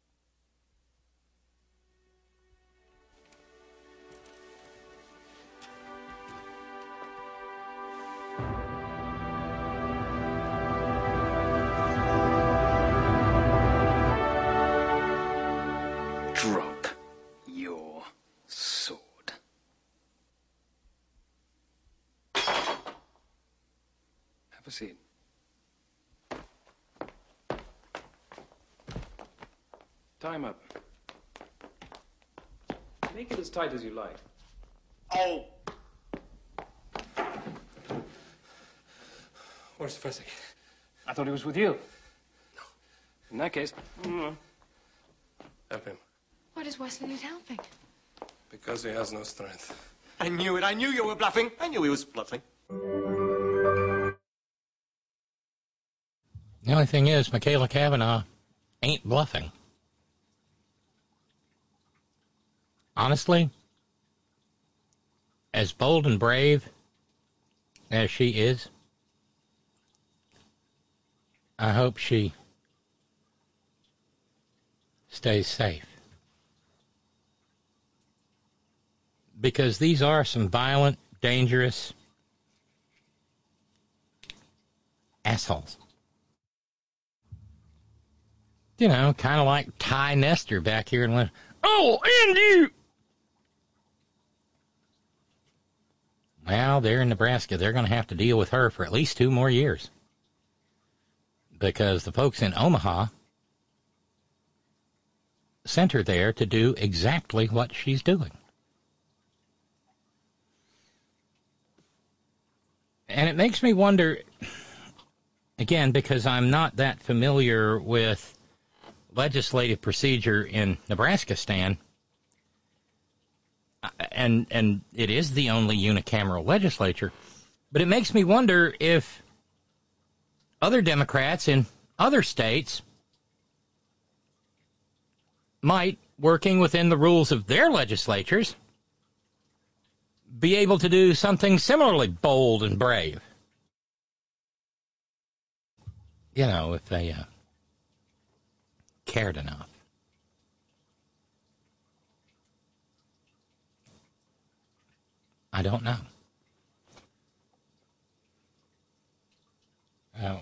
Drop your sword. Have a seat. Tie him up. Make it as tight as you like. Oh! Where's Fezzik? I thought he was with you. No. In that case, mm, Help him. Why does Wesley need helping? Because he has no strength. I knew it. I knew you were bluffing. I knew he was bluffing. The only thing is, Michaela Cavanaugh ain't bluffing. Honestly, as bold and brave as she is, I hope she stays safe. Because these are some violent, dangerous assholes. You know, kind of like Ty Nestor back here and went, "Oh, and you!" Well, they're in Nebraska. They're going to have to deal with her for at least two more years. Because the folks in Omaha sent her there to do exactly what she's doing. And it makes me wonder, again, because I'm not that familiar with legislative procedure in Nebraska, Stan, and and it is the only unicameral legislature, but it makes me wonder if other Democrats in other states might, working within the rules of their legislatures, be able to do something similarly bold and brave. You know, if they uh, cared enough. I don't know. Oh.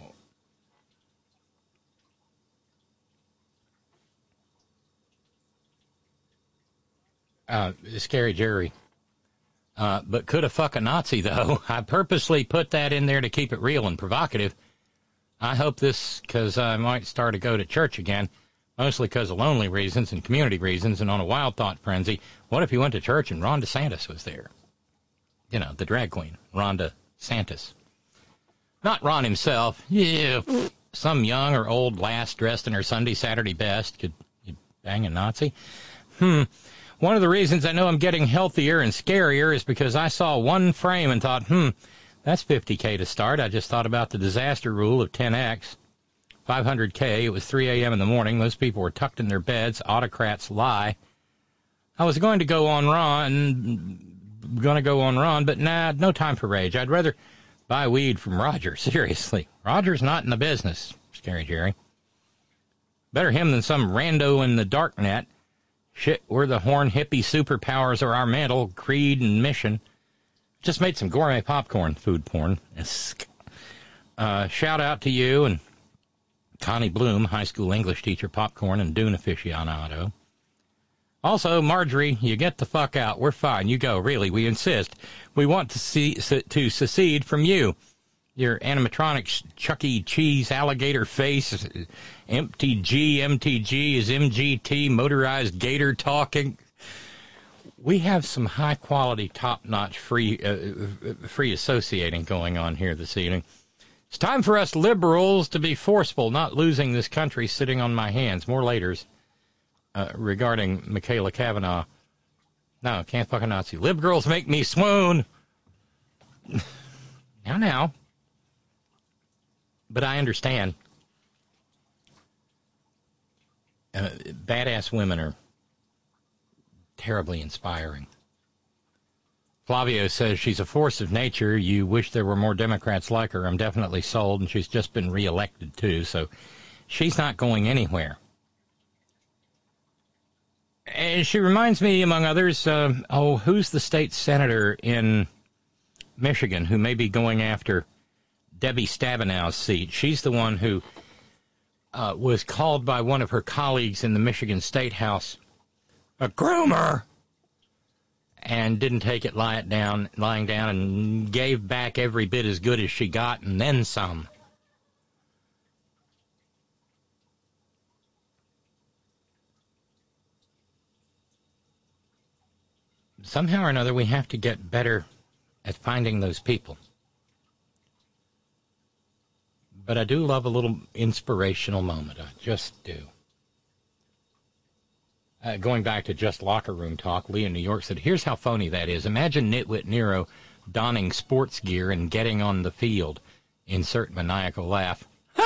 Uh, Scary Jerry. Uh, but could a fuck a Nazi, though? I purposely put that in there to keep it real and provocative. I hope this, because I might start to go to church again, mostly because of lonely reasons and community reasons, and on a wild thought frenzy. What if you went to church and Ron DeSantis was there? You know, the drag queen, Ron DeSantis. Not Ron himself. Yeah, some young or old lass dressed in her Sunday, Saturday best. Could you bang a Nazi? Hmm. One of the reasons I know I'm getting healthier and scarier is because I saw one frame and thought, hmm, that's fifty K to start. I just thought about the disaster rule of ten X. five hundred K, it was three a.m. in the morning. Most people were tucked in their beds. Autocrats lie. I was going to go on Ron, going to go on Ron, but nah, no time for rage. I'd rather buy weed from Roger, seriously. Roger's not in the business, Scary Jerry. Better him than some rando in the dark net. Shit, we're the horn hippie superpowers are our mantle, creed, and mission. Just made some gourmet popcorn, food porn. Uh, shout out to you and Connie Bloom, high school English teacher, popcorn, and Dune aficionado. Also, Marjorie, you get the fuck out. We're fine. You go. Really, we insist. We want to see to secede from you. Your animatronic Chuck E. Cheese alligator face, M T G, M T G is M G T, motorized gator talking. We have some high-quality, top-notch free uh, free associating going on here this evening. It's time for us liberals to be forceful, not losing this country sitting on my hands. More laters uh, regarding Michaela Kavanaugh. No, can't fuck a Nazi. Liberals make me swoon. Now, now. But I understand. Uh, badass women are terribly inspiring. Flavio says she's a force of nature. You wish there were more Democrats like her. I'm definitely sold, and she's just been reelected, too, so she's not going anywhere. And she reminds me, among others, uh, oh, who's the state senator in Michigan who may be going after Debbie Stabenow's seat? She's the one who uh, was called by one of her colleagues in the Michigan State House a groomer, and didn't take it, lie it down, lying down, and gave back every bit as good as she got, and then some. Somehow or another, we have to get better at finding those people. But I do love a little inspirational moment. I just do. Uh, going back to just locker room talk, Lee in New York said, here's how phony that is. Imagine Nitwit Nero donning sports gear and getting on the field. Insert maniacal laugh.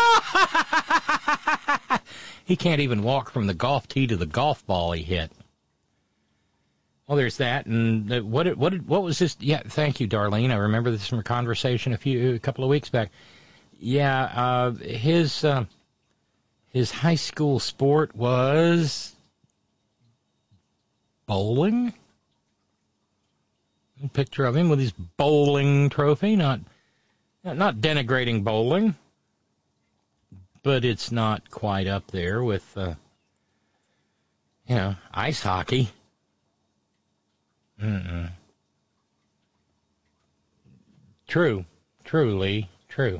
He can't even walk from the golf tee to the golf ball he hit. Well, there's that. And uh, what what what was this? Yeah, thank you, Darlene. I remember this from a conversation a few a couple of weeks back. Yeah, uh, his uh, his high school sport was bowling. A picture of him with his bowling trophy. Not not denigrating bowling, but it's not quite up there with uh, you know, ice hockey. Mm-mm. True, truly true.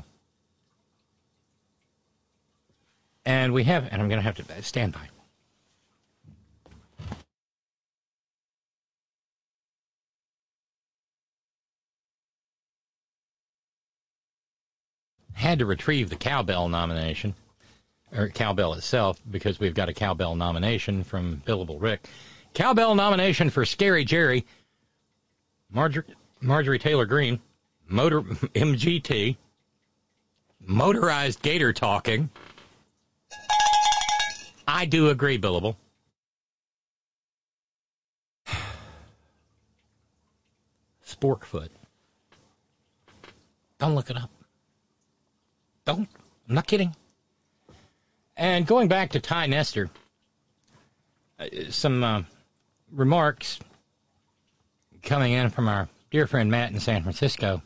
And we have, and I'm going to have to stand by. had to retrieve the cowbell nomination, or cowbell itself, because we've got a cowbell nomination from Billable Rick. Cowbell nomination for Scary Jerry, Marjorie, Marjorie Taylor Greene, Motor M G T, Motorized Gator Talking. I do agree, Billable. Sporkfoot. Don't look it up. Don't. I'm not kidding. And going back to Ty Nestor, uh, some uh, remarks coming in from our dear friend Matt in San Francisco.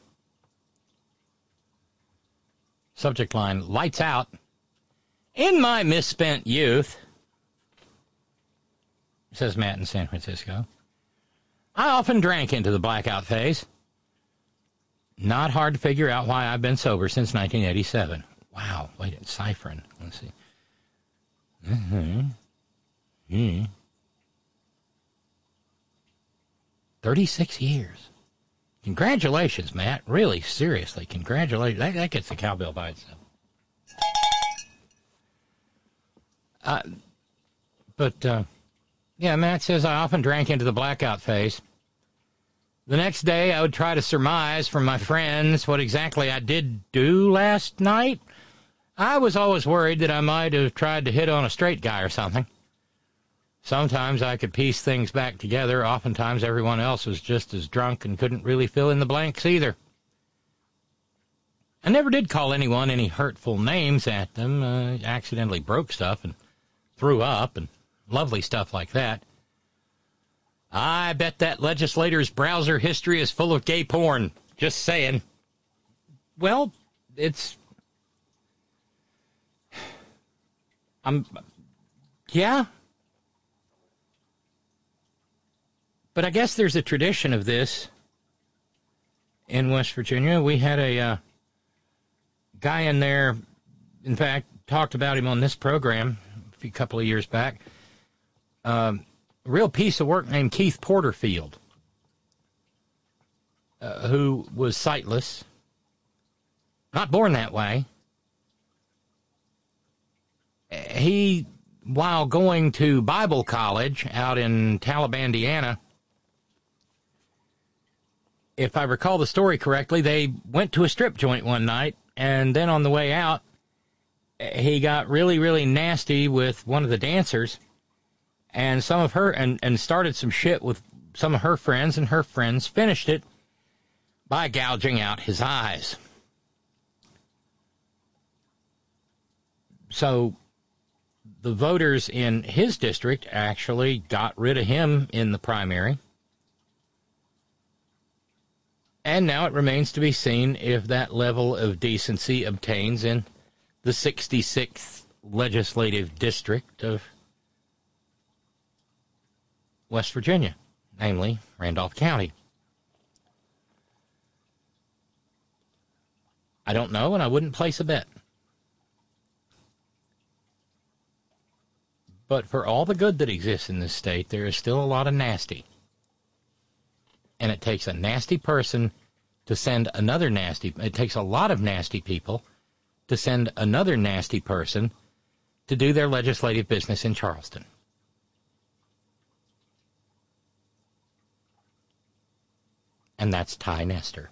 Subject line, lights out. In my misspent youth, says Matt in San Francisco, I often drank into the blackout phase. Not hard to figure out why I've been sober since nineteen eighty-seven. Wow, wait, it's ciphering. Let's see. Mm-hmm. Mm-hmm. thirty-six years. Congratulations, Matt. Really, seriously, congratulations. That, that gets the cowbell by itself. Uh, but, uh, yeah, Matt says, I often drank into the blackout phase. The next day, I would try to surmise from my friends what exactly I did do last night. I was always worried that I might have tried to hit on a straight guy or something. Sometimes I could piece things back together. Oftentimes, everyone else was just as drunk and couldn't really fill in the blanks either. I never did call anyone any hurtful names at them. Uh, accidentally broke stuff and threw up and lovely stuff like that. I bet that legislator's browser history is full of gay porn. Just saying. Well, it's... I'm... Yeah. But I guess there's a tradition of this in West Virginia. We had a uh, guy in there, in fact, talked about him on this program a few couple of years back. Um... A real piece of work named Keith Porterfield, uh, who was sightless, not born that way. He, while going to Bible college out in Talibandiana, if I recall the story correctly, they went to a strip joint one night, and then on the way out, he got really, really nasty with one of the dancers. And some of her, and, and started some shit with some of her friends, and her friends finished it by gouging out his eyes. So the voters in his district actually got rid of him in the primary. And now it remains to be seen if that level of decency obtains in the sixty-sixth legislative district of West Virginia, namely Randolph County. I don't know, and I wouldn't place a bet. But for all the good that exists in this state, there is still a lot of nasty. And it takes a nasty person to send another nasty... It takes a lot of nasty people to send another nasty person to do their legislative business in Charleston. And that's Ty Nestor.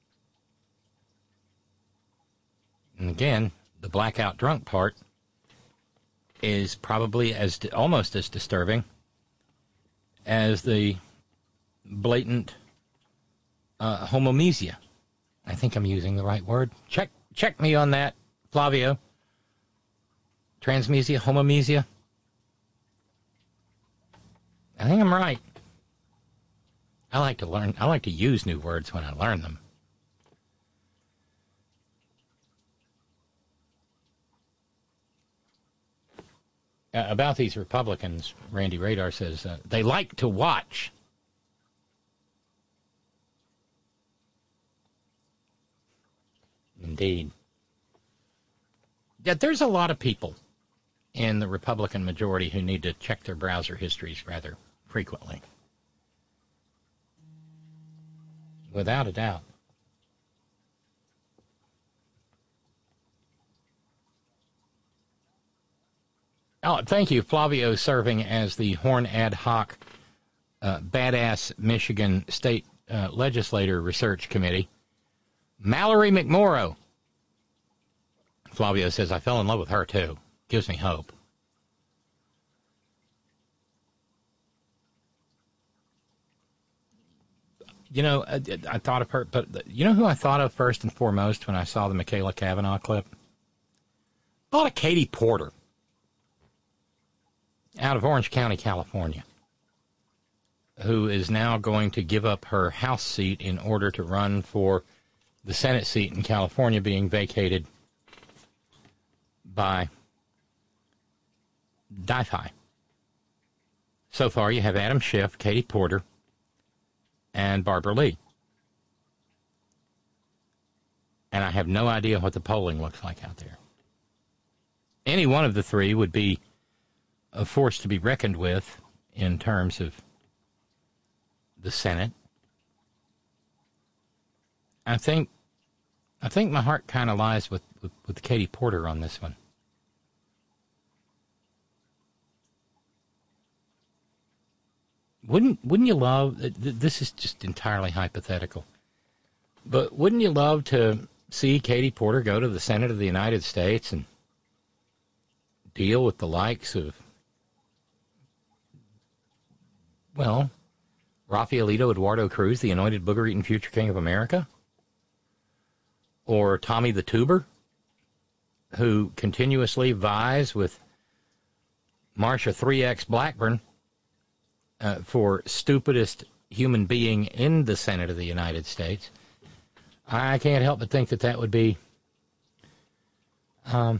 And again, the blackout drunk part is probably as almost as disturbing as the blatant uh, homomesia. I think I'm using the right word. Check check me on that, Flavio. Transmesia, homomesia. I think I'm right. I like to learn, I like to use new words when I learn them. Uh, about these Republicans, Randy Radar says, uh, they like to watch. Indeed. Yeah, there's a lot of people in the Republican majority who need to check their browser histories rather frequently. Without a doubt. Oh, thank you. Flavio serving as the Horn Ad Hoc uh, Badass Michigan State uh, Legislator Research Committee. Mallory McMorrow. Flavio says, I fell in love with her, too. Gives me hope. You know, I, I thought of her, but you know who I thought of first and foremost when I saw the Michaela Cavanaugh clip? I thought of Katie Porter out of Orange County, California, who is now going to give up her House seat in order to run for the Senate seat in California being vacated by DiFi. So far, you have Adam Schiff, Katie Porter, and Barbara Lee. And I have no idea what the polling looks like out there. Any one of the three would be a force to be reckoned with in terms of the Senate. I think I think my heart kind of lies with, with, with Katie Porter on this one. Wouldn't wouldn't you love, this is just entirely hypothetical, but wouldn't you love to see Katie Porter go to the Senate of the United States and deal with the likes of, well, Rafaelito Eduardo Cruz, the anointed booger-eating future king of America? Or Tommy the Tuber, who continuously vies with Marsha three X Blackburn Uh, for stupidest human being in the Senate of the United States. I can't help but think that that would be um,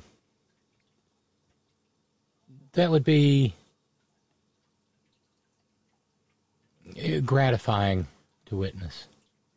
that would be gratifying to witness.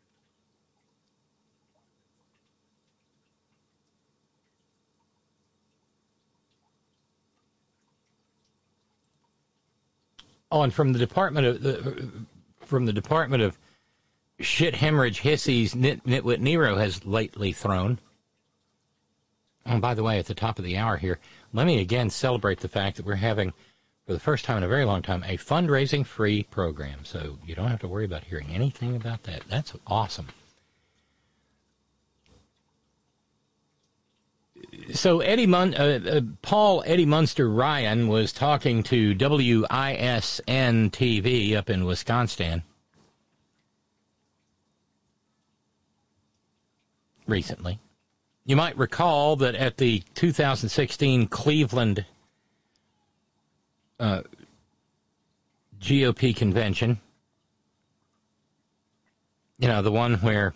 Oh, and from the Department of uh, from the Department of Shit Hemorrhage Hissies, Nit, Nitwit Nero has lately thrown. Oh, by the way, at the top of the hour here, let me again celebrate the fact that we're having, for the first time in a very long time, a fundraising-free program. So you don't have to worry about hearing anything about that. That's awesome. So Eddie Mun- uh, uh, Paul Eddie Munster Ryan was talking to W I S N T V up in Wisconsin recently. You might recall that at the two thousand sixteen Cleveland uh, G O P convention, you know, the one where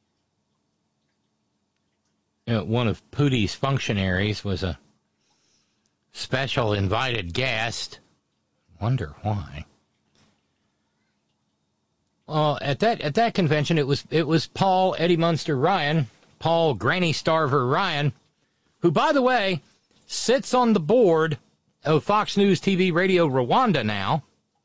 You know, one of Pootie's functionaries was a special invited guest. Wonder why. Well, at that at that convention, it was it was Paul Eddie Munster Ryan, Paul Granny Starver Ryan, who, by the way, sits on the board of Fox News T V Radio Rwanda now,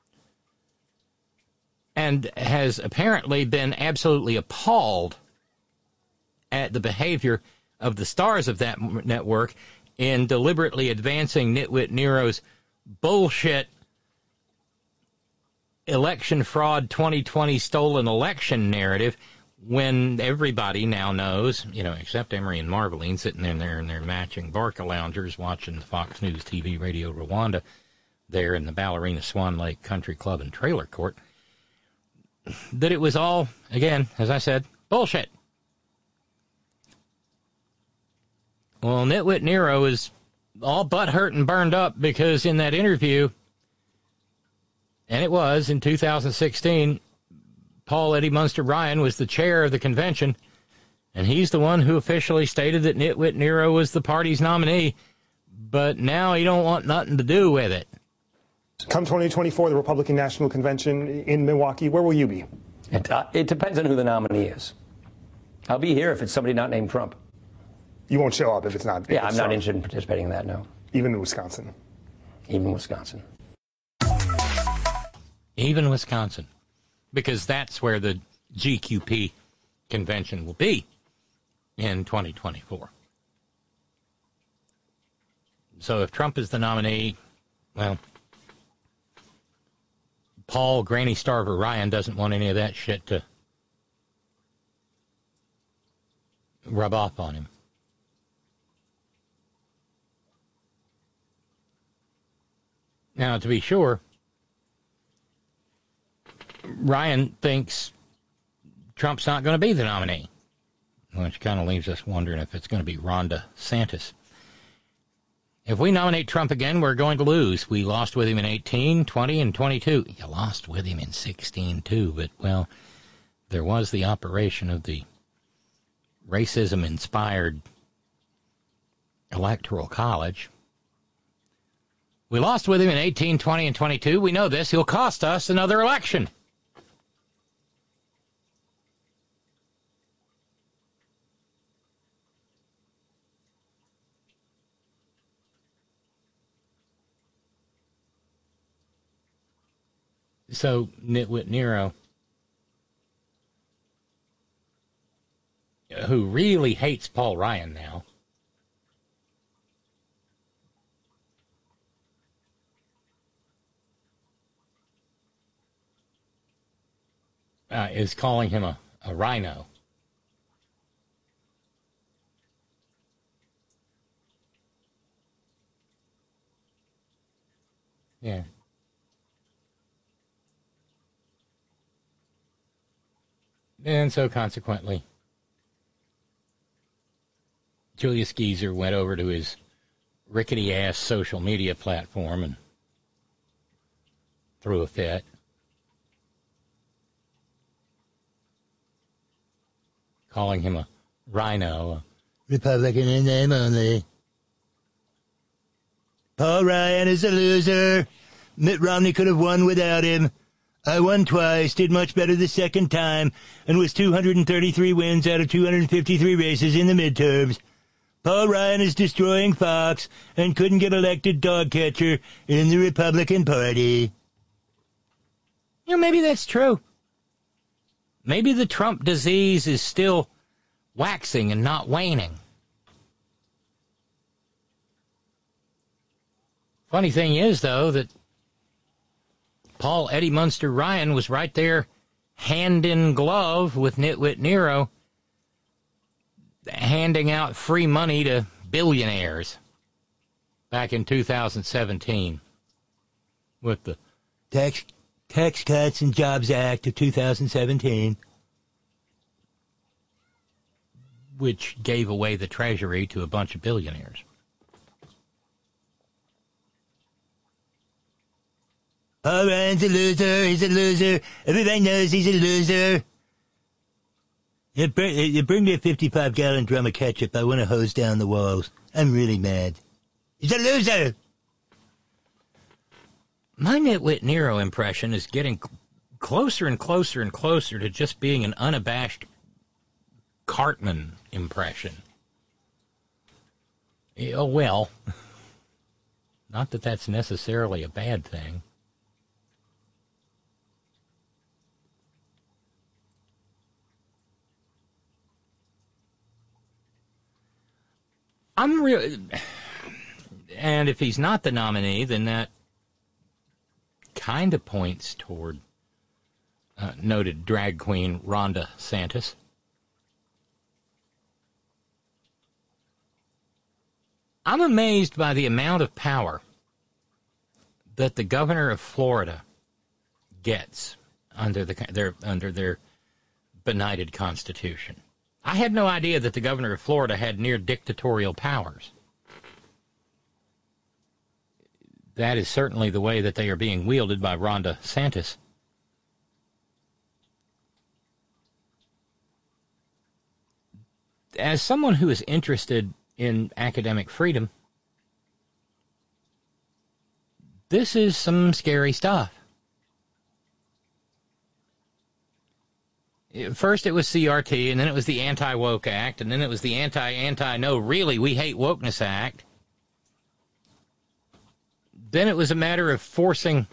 and has apparently been absolutely appalled at the behavior of the stars of that network in deliberately advancing Nitwit Nero's bullshit election fraud twenty twenty stolen election narrative, when everybody now knows, you know, except Emery and Marveline sitting in there in their matching Barca loungers watching the Fox News T V Radio Rwanda there in the Ballerina Swan Lake Country Club and Trailer Court, that it was all, again, as I said, bullshit. Well, Nitwit Nero is all butthurt and burned up because in that interview, and it was in two thousand sixteen, Paul Eddie Munster Ryan was the chair of the convention, and he's the one who officially stated that Nitwit Nero was the party's nominee, but now he don't want nothing to do with it. Come twenty twenty-four, the Republican National Convention in Milwaukee, where will you be? It, uh, it depends on who the nominee is. I'll be here if it's somebody not named Trump. You won't show up if it's not. Yeah, I'm not Trump. interested in participating in that, no. Even in Wisconsin? Even Wisconsin. Even Wisconsin. Because that's where the G Q P convention will be in twenty twenty-four. So if Trump is the nominee, Well, Paul Granny Starver Ryan doesn't want any of that shit to rub off on him. Now, to be sure, Ryan thinks Trump's not going to be the nominee, which kind of leaves us wondering if it's going to be Ron DeSantis. If we nominate Trump again, we're going to lose. We lost with him in eighteen, twenty, and twenty-two. You lost with him in sixteen, too, but, well, there was the operation of the racism-inspired electoral college. We lost with him in eighteen, twenty, and twenty-two. We know this. He'll cost us another election. So, Nitwit Nero, who really hates Paul Ryan now, uh, is calling him a, a rhino. Yeah. And so, consequently, Julius Geezer went over to his rickety-ass social media platform and threw a fit. Calling him a rhino. Republican in name only. Paul Ryan is a loser. Mitt Romney could have won without him. I won twice, did much better the second time, and was two hundred thirty-three wins out of two hundred fifty-three races in the midterms. Paul Ryan is destroying Fox and couldn't get elected dog catcher in the Republican Party. You know, maybe that's true. Maybe the Trump disease is still waxing and not waning. Funny thing is, though, that Paul Eddie Munster Ryan was right there, hand in glove with Nitwit Nero, handing out free money to billionaires back in two thousand seventeen with the Tax, Tax Cuts and Jobs Act of two thousand seventeen. Which gave away the treasury to a bunch of billionaires. Paul Ryan's a loser. He's a loser. Everybody knows he's a loser. You bring, you bring me a fifty-five gallon drum of ketchup. I want to hose down the walls. I'm really mad. He's a loser. My Nitwit Nero impression is getting closer and closer and closer to just being an unabashed Cartman impression. Oh, well, not that that's necessarily a bad thing. I'm really, and if he's not the nominee, then that kind of points toward uh, noted drag queen Ron DeSantis. I'm amazed by the amount of power that the governor of Florida gets under the their under their benighted constitution. I had no idea that the governor of Florida had near dictatorial powers. That is certainly the way that they are being wielded by Ron DeSantis. As someone who is interested in academic freedom, this is some scary stuff. First it was C R T, and then it was the Anti-Woke Act, and then it was the Anti-Anti-No, really, we hate wokeness Act. Then it was a matter of forcing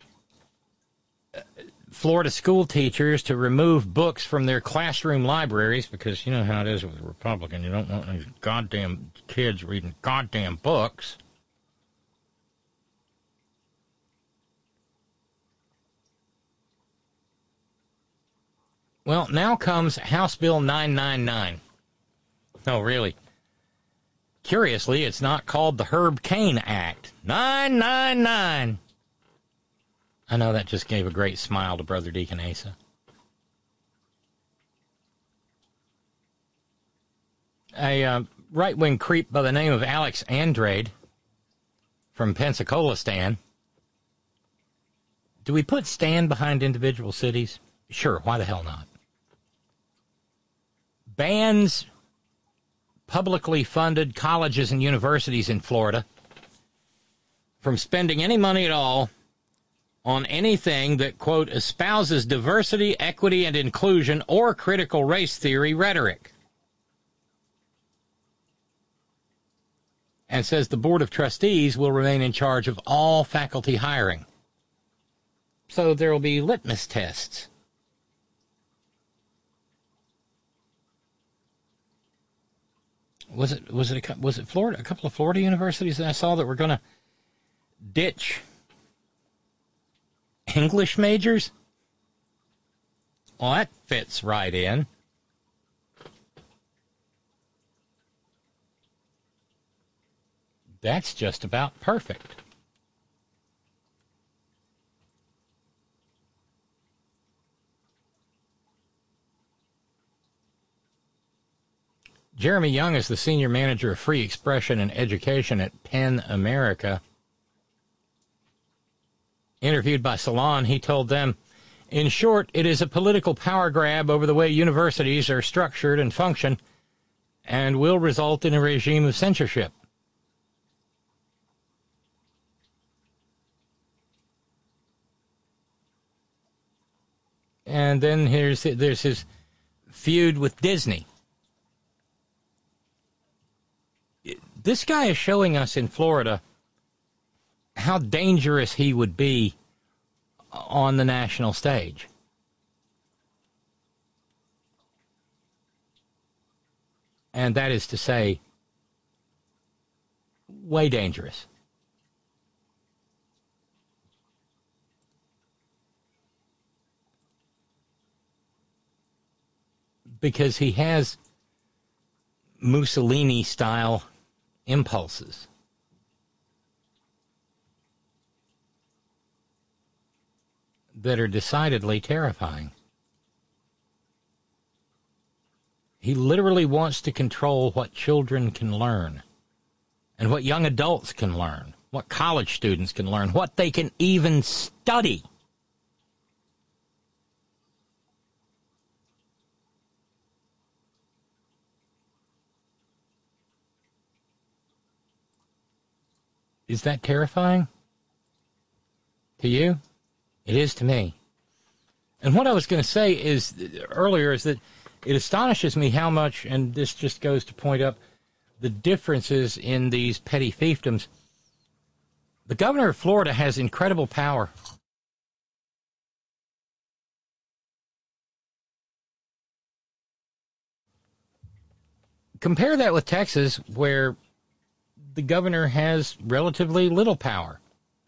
Florida school teachers to remove books from their classroom libraries, because you know how it is with a Republican. You don't want these goddamn kids reading goddamn books. Well, now comes House Bill nine ninety-nine. Oh, really? Curiously, it's not called the Herb Cain Act. nine ninety-nine. I know that just gave a great smile to Brother Deacon Asa. A uh, right-wing creep by the name of Alex Andrade from Pensacola Stan. Do we put Stan behind individual cities? Sure, why the hell not? Bans publicly funded colleges and universities in Florida from spending any money at all on anything that, quote, espouses diversity, equity, and inclusion or critical race theory rhetoric. And says the Board of Trustees will remain in charge of all faculty hiring. So there will be litmus tests. Was it was it a, was it Florida? A couple of Florida universities that I saw that were going to ditch English majors? Well, that fits right in. That's just about perfect. Jeremy Young is the senior manager of free expression and education at PEN America. Interviewed by Salon, he told them, in short, it is a political power grab over the way universities are structured and function and will result in a regime of censorship. And then here's there's his feud with Disney. This guy is showing us in Florida how dangerous he would be on the national stage. And that is to say, way dangerous. Because he has Mussolini-style impulses. That are decidedly terrifying. He literally wants to control what children can learn and what young adults can learn, what college students can learn, what they can even study. Is that terrifying to you? It is to me. And what I was going to say is earlier is that it astonishes me how much, and this just goes to point up the differences in these petty fiefdoms. The governor of Florida has incredible power. Compare that with Texas, where the governor has relatively little power.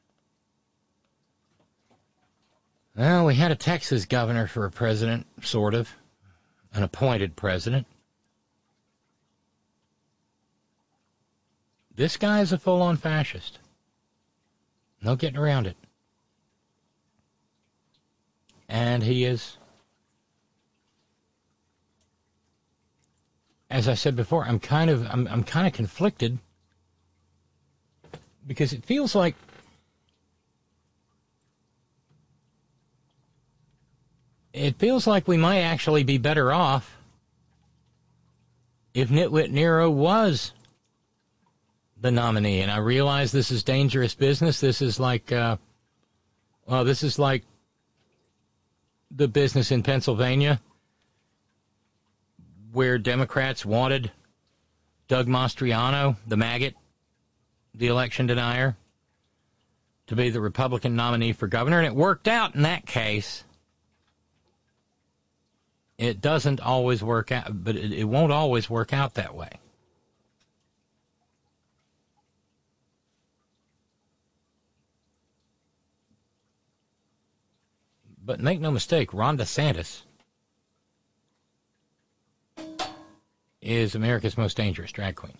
Well, we had a Texas governor for a president, sort of, an appointed president. This guy is a full-on fascist. No getting around it. And he is, as I said before, I'm kind of I'm I'm kind of conflicted because it feels like It feels like we might actually be better off if Nitwit Nero was the nominee. And I realize this is dangerous business. This is like, uh, well, this is like the business in Pennsylvania where Democrats wanted Doug Mastriano, the maggot, the election denier, to be the Republican nominee for governor. And it worked out in that case. It doesn't always work out, but it, it won't always work out that way. But make no mistake, Ron DeSantis is America's Most Dangerous Drag Queen.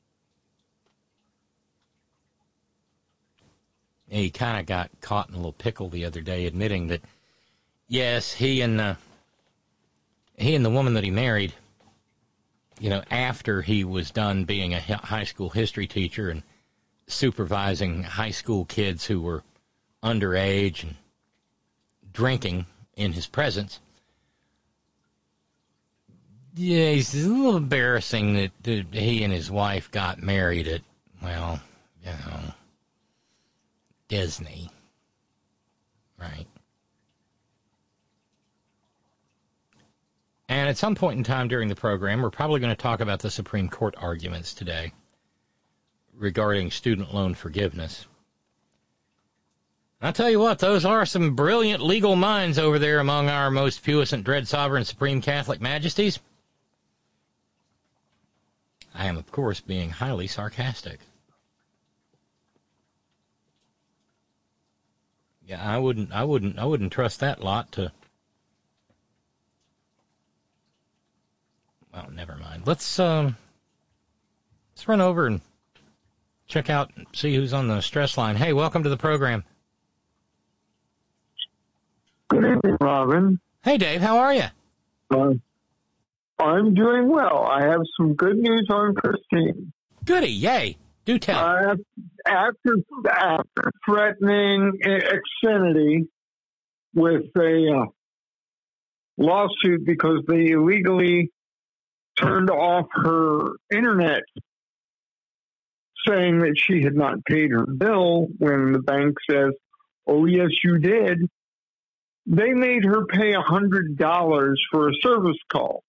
He kind of got caught in a little pickle the other day, admitting that, yes, he and uh, he and the woman that he married, you know, after he was done being a high school history teacher and supervising high school kids who were underage and drinking in his presence, yeah, it's a little embarrassing that, that he and his wife got married at, well, you know, Disney, right? And at some point in time during the program, we're probably going to talk about the Supreme Court arguments today regarding student loan forgiveness. I'll tell you what, those are some brilliant legal minds over there among our most puissant, dread, sovereign, supreme Catholic majesties. I am, of course, being highly sarcastic. Yeah, I wouldn't, I wouldn't, I wouldn't trust that lot to. Well, never mind. Let's um, let's run over and check out and see who's on the stress line. Hey, welcome to the program. Good evening, Robin. Hey, Dave. How are you? Uh, I'm doing well. I have some good news on Christine. Goody. Yay. Do tell. Uh, after, after threatening Xfinity with a uh, lawsuit because they illegally turned off her internet, saying that she had not paid her bill when the bank says, oh, yes, you did, they made her pay one hundred dollars for a service call.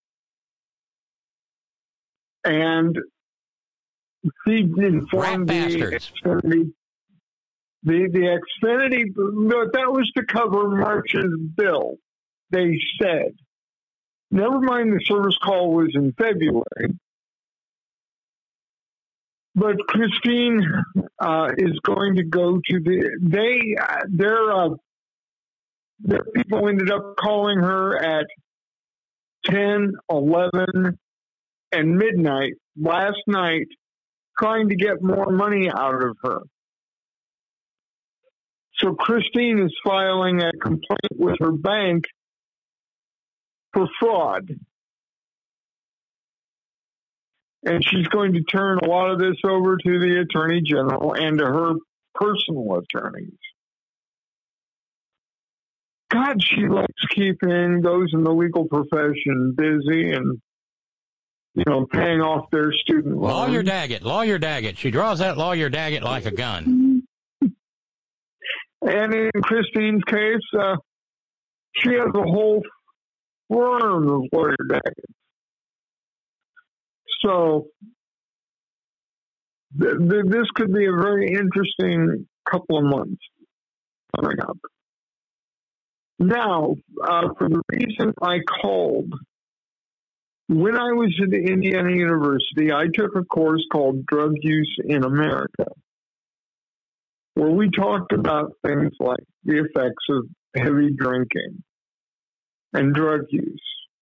And she informed the Xfinity, the, the Xfinity, that was to cover March's bill, they said. Never mind the service call was in February. But Christine uh, is going to go to the, they, uh, their, uh, their people ended up calling her at ten, eleven, and midnight last night, trying to get more money out of her. So Christine is filing a complaint with her bank for fraud. And she's going to turn a lot of this over to the Attorney General and to her personal attorneys. God, she likes keeping those in the legal profession busy and, you know, paying off their student loans. Lawyer Daggett, Lawyer Daggett. She draws that Lawyer Daggett like a gun. And in Christine's case, uh, she has a whole firm of Lawyer Daggett. So th- th- this could be a very interesting couple of months coming up. Now, uh, for the reason I called, when I was at Indiana University, I took a course called Drug Use in America, where we talked about things like the effects of heavy drinking and drug use.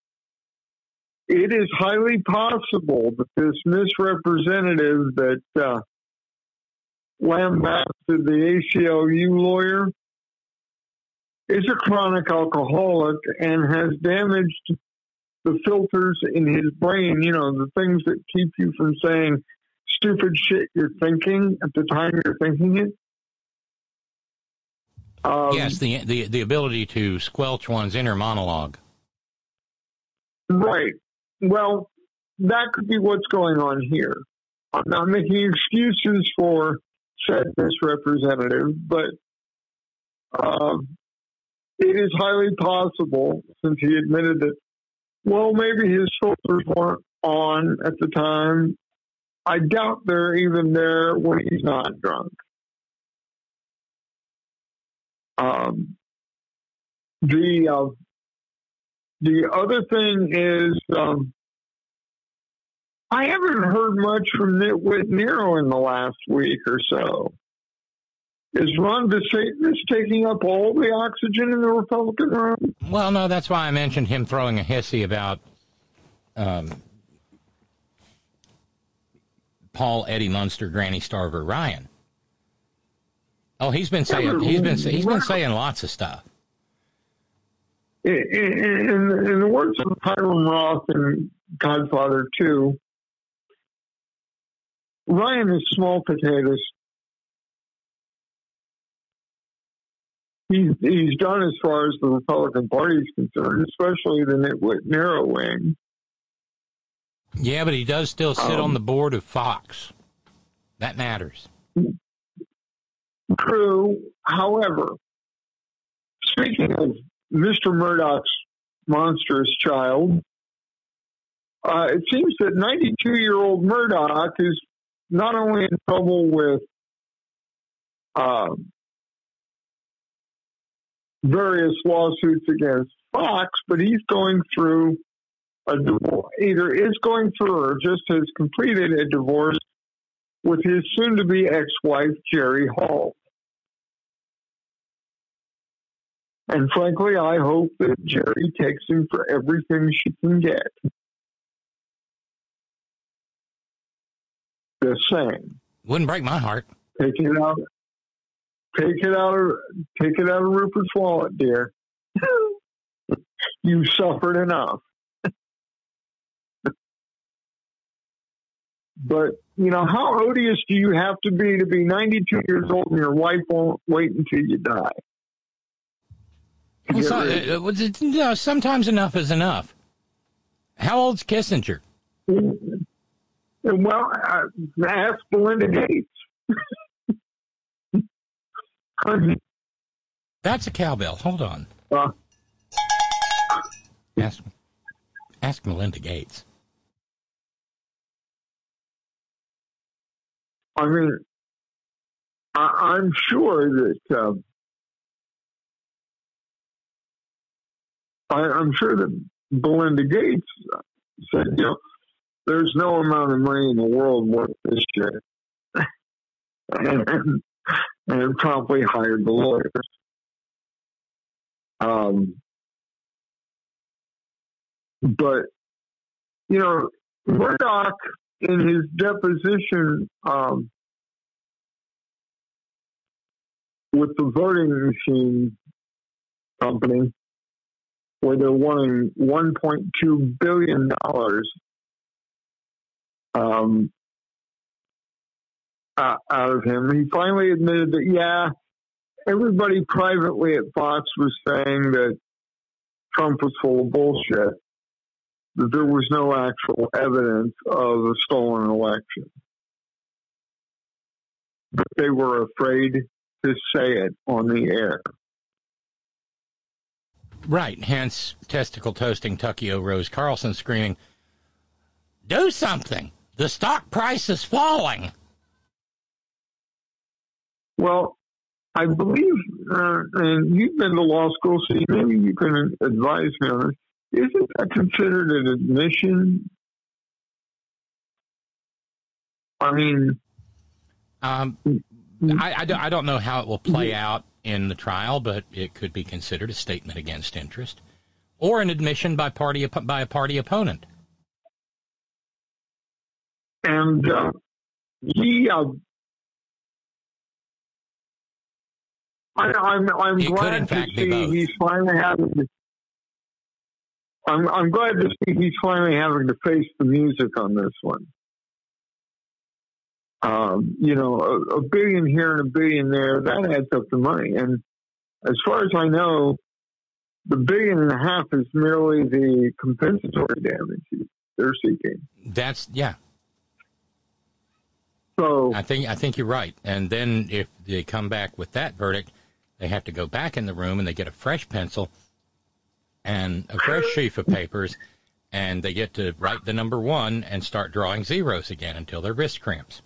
It is highly possible that this misrepresentative that uh, lambasted the A C L U lawyer is a chronic alcoholic and has damaged the filters in his brain, you know, the things that keep you from saying stupid shit you're thinking at the time you're thinking it. Um, yes, the, the the ability to squelch one's inner monologue. Right. Well, that could be what's going on here. I'm not making excuses for said misrepresentative, but um, it is highly possible, since he admitted that, well, maybe his filters weren't on at the time. I doubt they're even there when he's not drunk. Um, the uh, the other thing is, um, I haven't heard much from Nitwit Nero in the last week or so. Is Ron DeSantis taking up all the oxygen in the Republican room? Well, no, that's why I mentioned him throwing a hissy about um, Paul Eddie Munster, Granny Starver Ryan. Oh, he's been saying he's been he's been saying lots of stuff. In, in, in the words of Hiram Roth and Godfather two, Ryan is small potatoes. He's, he's done as far as the Republican Party is concerned, especially the nitwit narrow wing. Yeah, but he does still sit um, on the board of Fox. That matters. True. However, speaking of Mister Murdoch's monstrous child, uh, it seems that ninety-two-year-old Murdoch is not only in trouble with uh, various lawsuits against Fox, but he's going through a divorce, either is going through or just has completed a divorce with his soon-to-be ex-wife, Jerry Hall. And frankly, I hope that Jerry takes him for everything she can get. Just saying. Wouldn't break my heart. Take it out. Take it out of take it out of Rupert's wallet, dear. You suffered enough. But, you know, how odious do you have to be to be ninety-two years old and your wife won't wait until you die? Well, so, uh, you know, sometimes enough is enough. How old's Kissinger? Well, uh, ask Belinda Gates. That's a cowbell. Hold on. Uh, ask, ask Melinda Gates. I mean, I, I'm sure that uh, I, I'm sure that Belinda Gates said, you know, there's no amount of money in the world worth this shit, and, and, and promptly hired the lawyers. Um, but you know, Murdoch, in his deposition um, with the voting machine company, where they're wanting one point two billion dollars um, uh, out of him, he finally admitted that, yeah, everybody privately at Fox was saying that Trump was full of bullshit, that there was no actual evidence of a stolen election. But they were afraid to say it on the air. Right, hence testicle toasting Tuckio Rose Carlson screaming, "Do something! The stock price is falling!" Well, I believe, uh, and you've been to law school, so maybe you can advise me on this. Isn't that considered an admission? I mean, um, I, I, don't, I don't know how it will play out in the trial, but it could be considered a statement against interest or an admission by party by a party opponent. And uh, he, uh, I, I'm, I'm it glad could, in to fact, see be both. he's finally having. I'm, I'm glad to see he's finally having to face the music on this one. Um, you know, a, a billion here and a billion there, that adds up to money. And as far as I know, the billion and a half is merely the compensatory damages they're seeking. That's, yeah. So I think I think you're right. And then if they come back with that verdict, they have to go back in the room and they get a fresh pencil and a fresh sheaf of papers, and they get to write the number one and start drawing zeros again until their wrist cramps.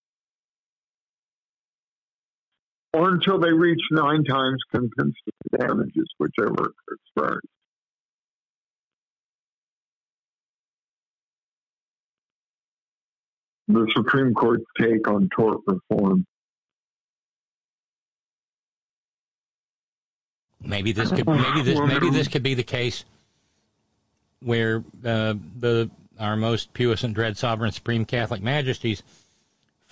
Or until they reach nine times compensatory damages, whichever occurs first. The Supreme Court's take on tort reform. Maybe this could maybe this maybe this could be the case where uh, the our most puissant, dread, sovereign, supreme Catholic majesties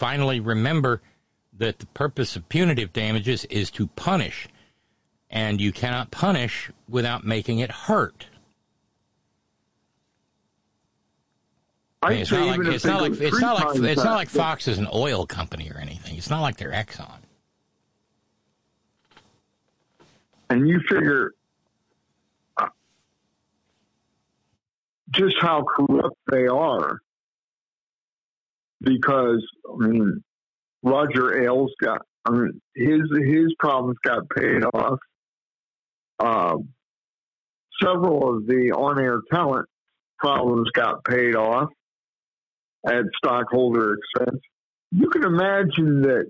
finally remember that the purpose of punitive damages is to punish, and you cannot punish without making it hurt. I mean, it's not like it's not like it's not like it's not like Fox is an oil company or anything. It's not like they're Exxon. And you figure uh, just how corrupt they are, because I mean, Roger Ailes got, I mean, his his problems got paid off. Um, several of the on-air talent problems got paid off at stockholder expense. You can imagine that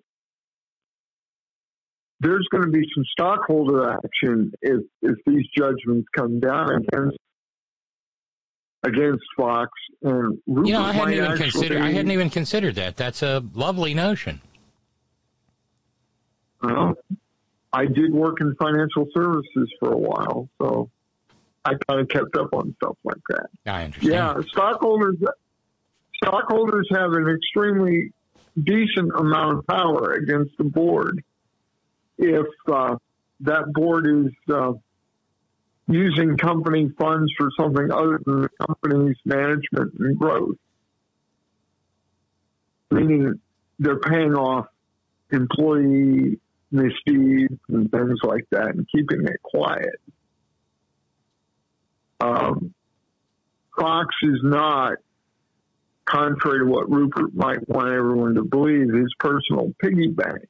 there's going to be some stockholder action if, if these judgments come down against against Fox. And Rupert you know, I hadn't even actually, considered. I hadn't even considered that. That's a lovely notion. Well, I did work in financial services for a while, so I kind of kept up on stuff like that. I understand. Yeah, stockholders stockholders have an extremely decent amount of power against the board if uh, that board is uh, using company funds for something other than the company's management and growth. Meaning they're paying off employee misdeeds and things like that and keeping it quiet. Um, Fox is not, contrary to what Rupert might want everyone to believe, his personal piggy bank.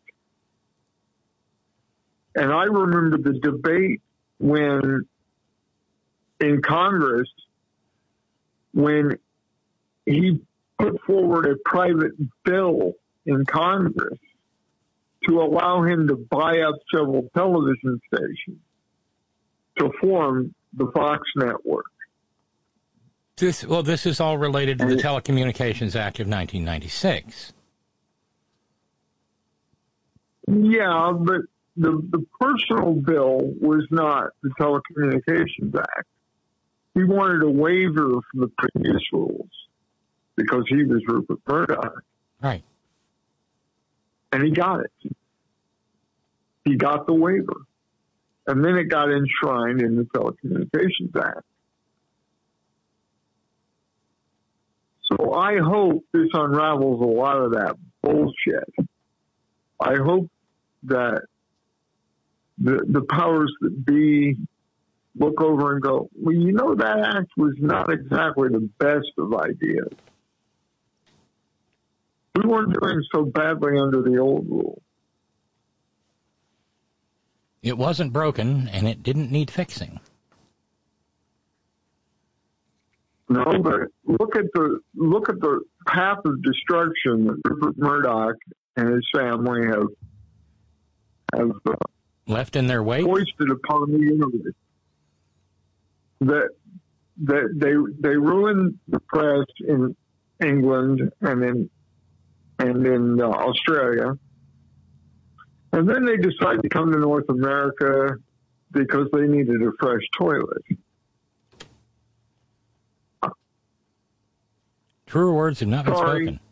And I remember the debate when, in Congress, when he put forward a private bill in Congress to allow him to buy up several television stations to form the Fox network. This, well, this is all related to the Telecommunications Act of nineteen ninety-six. Yeah, but the, the personal bill was not the Telecommunications Act. He wanted a waiver from the previous rules because he was Rupert Murdoch. Right. And he got it. He got the waiver. And then it got enshrined in the Telecommunications Act. So I hope this unravels a lot of that bullshit. I hope that the the powers that be look over and go, well, you know, that act was not exactly the best of ideas. We weren't doing so badly under the old rule. It wasn't broken, and it didn't need fixing. No, but look at the look at the path of destruction that Rupert Murdoch and his family have have uh, left in their wake, foisted upon the universe. That that they they ruined the press in England and in and in uh, Australia, and then they decided to come to North America because they needed a fresh toilet. Truer words have not been Sorry. spoken.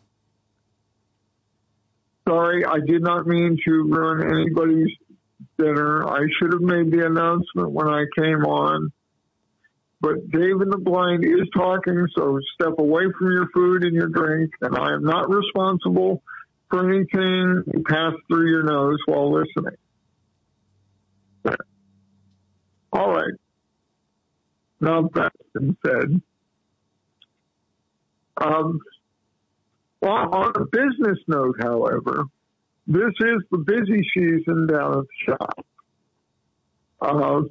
Sorry, I did not mean to ruin anybody's dinner. I should have made the announcement when I came on. But Dave in the Blind is talking, so step away from your food and your drink, and I am not responsible for anything you pass through your nose while listening. All right. Now that's been said. Um, well, on a business note, however, this is the busy season down at the shop. Uh,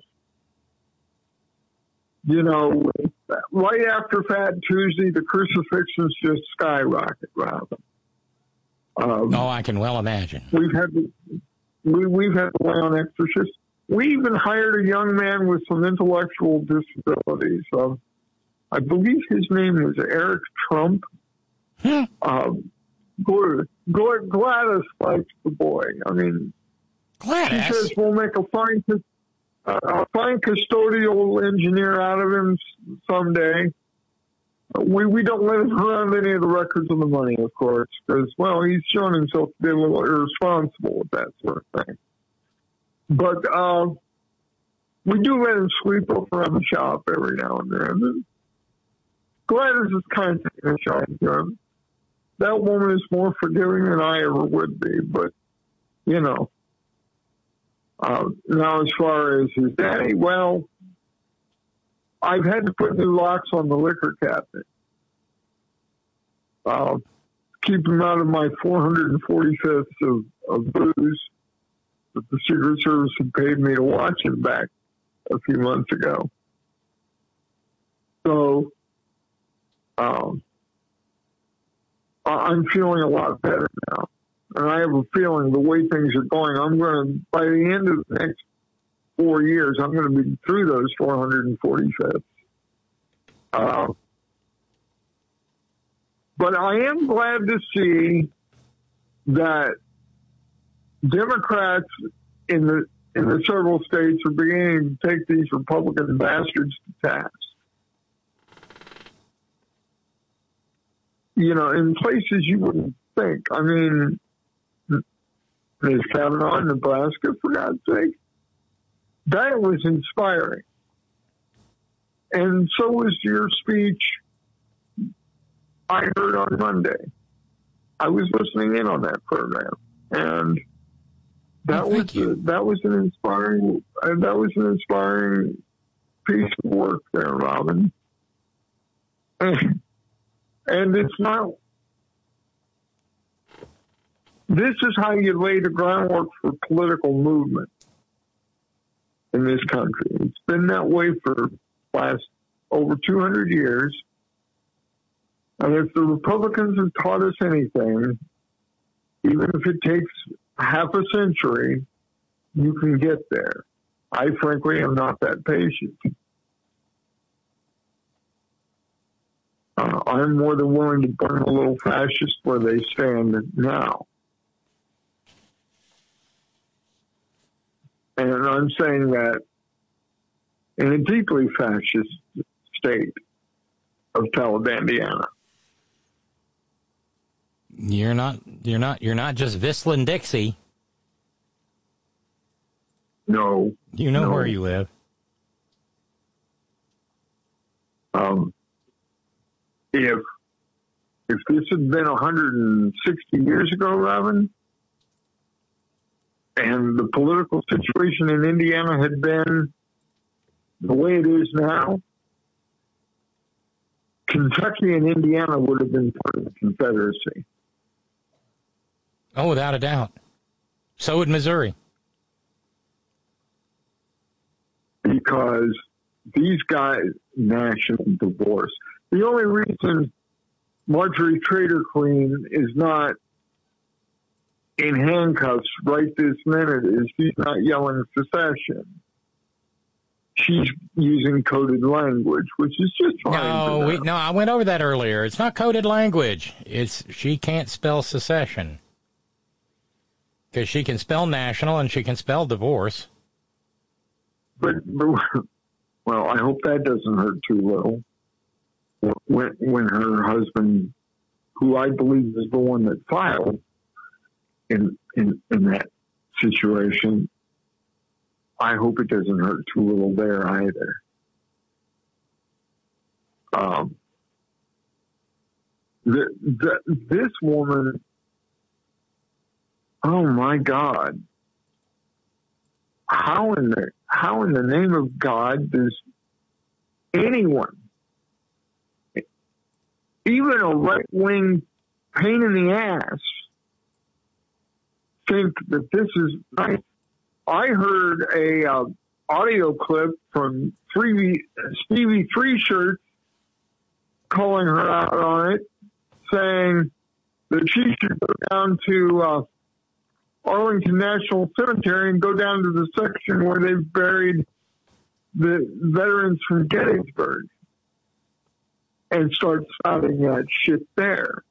you know, right after Fat Tuesday, the crucifixions just skyrocket, rather. Um, oh, I can well imagine. We've had we, we've had to lay on exorcists. We even hired a young man with some intellectual disabilities. Um, I believe his name was Eric Trump. Hmm. Um, Gladys likes the boy. I mean, Gladys? She says we'll make a fine, uh, a fine custodial engineer out of him someday. We we don't let him around any of the records of the money, of course, because, well, he's shown himself to be a little irresponsible with that sort of thing. But uh, we do let him sweep up around the shop every now and then. And Gladys is kind of taking a shot at him. That woman is more forgiving than I ever would be, but, you know. Uh, now, as far as his daddy, well, I've had to put new locks on the liquor cabinet. Uh, keep him out of my four hundred forty-fifths of, of booze that the Secret Service had paid me to watch him back a few months ago. So, um, I'm feeling a lot better now. And I have a feeling the way things are going, I'm going to, by the end of the next four years, I'm going to be through those four hundred forty-fifths. Uh, but I am glad to see that Democrats in the in the several states are beginning to take these Republican bastards to task. You know, in places you wouldn't think. I mean, there's Kavanaugh in Nebraska, for God's sake. That was inspiring. And so was your speech I heard on Monday. I was listening in on that program, and that oh, was a, that was an inspiring uh, that was an inspiring piece of work there, Robin. And, and it's not. This is how you lay the groundwork for political movement in this country. It's been that way for last over two hundred years. And if the Republicans have taught us anything, even if it takes half a century, you can get there. I frankly am not that patient. Uh, I'm more than willing to burn a little fascist where they stand now. And I'm saying that in a deeply fascist state of Talibandiana. You're not, you're not, you're not just Whistling Dixie. No. You know no. where you live. Um, if, if this had been one hundred sixty years ago, Robin, and the political situation in Indiana had been the way it is now, Kentucky and Indiana would have been part of the Confederacy. Oh, without a doubt. So would Missouri. Because these guys, national divorce. The only reason Marjorie Trader Queen is not in handcuffs right this minute is she's not yelling secession. She's using coded language, which is just fine. No, we, no, I went over that earlier. It's not coded language. It's she can't spell secession. Because she can spell national and she can spell divorce. But, but, well, I hope that doesn't hurt too little. When, when her husband, who I believe is the one that filed in, in, in that situation, I hope it doesn't hurt too little there either. Um, the, the, this woman, oh my God. How in the how in the name of God does anyone, even a right-wing pain in the ass, think that this is nice? I heard a uh, audio clip from Stevie, Stevie Three Shirts calling her out on it, saying that she should go down to uh, Arlington National Cemetery and go down to the section where they've buried the veterans from Gettysburg and start spouting that shit there.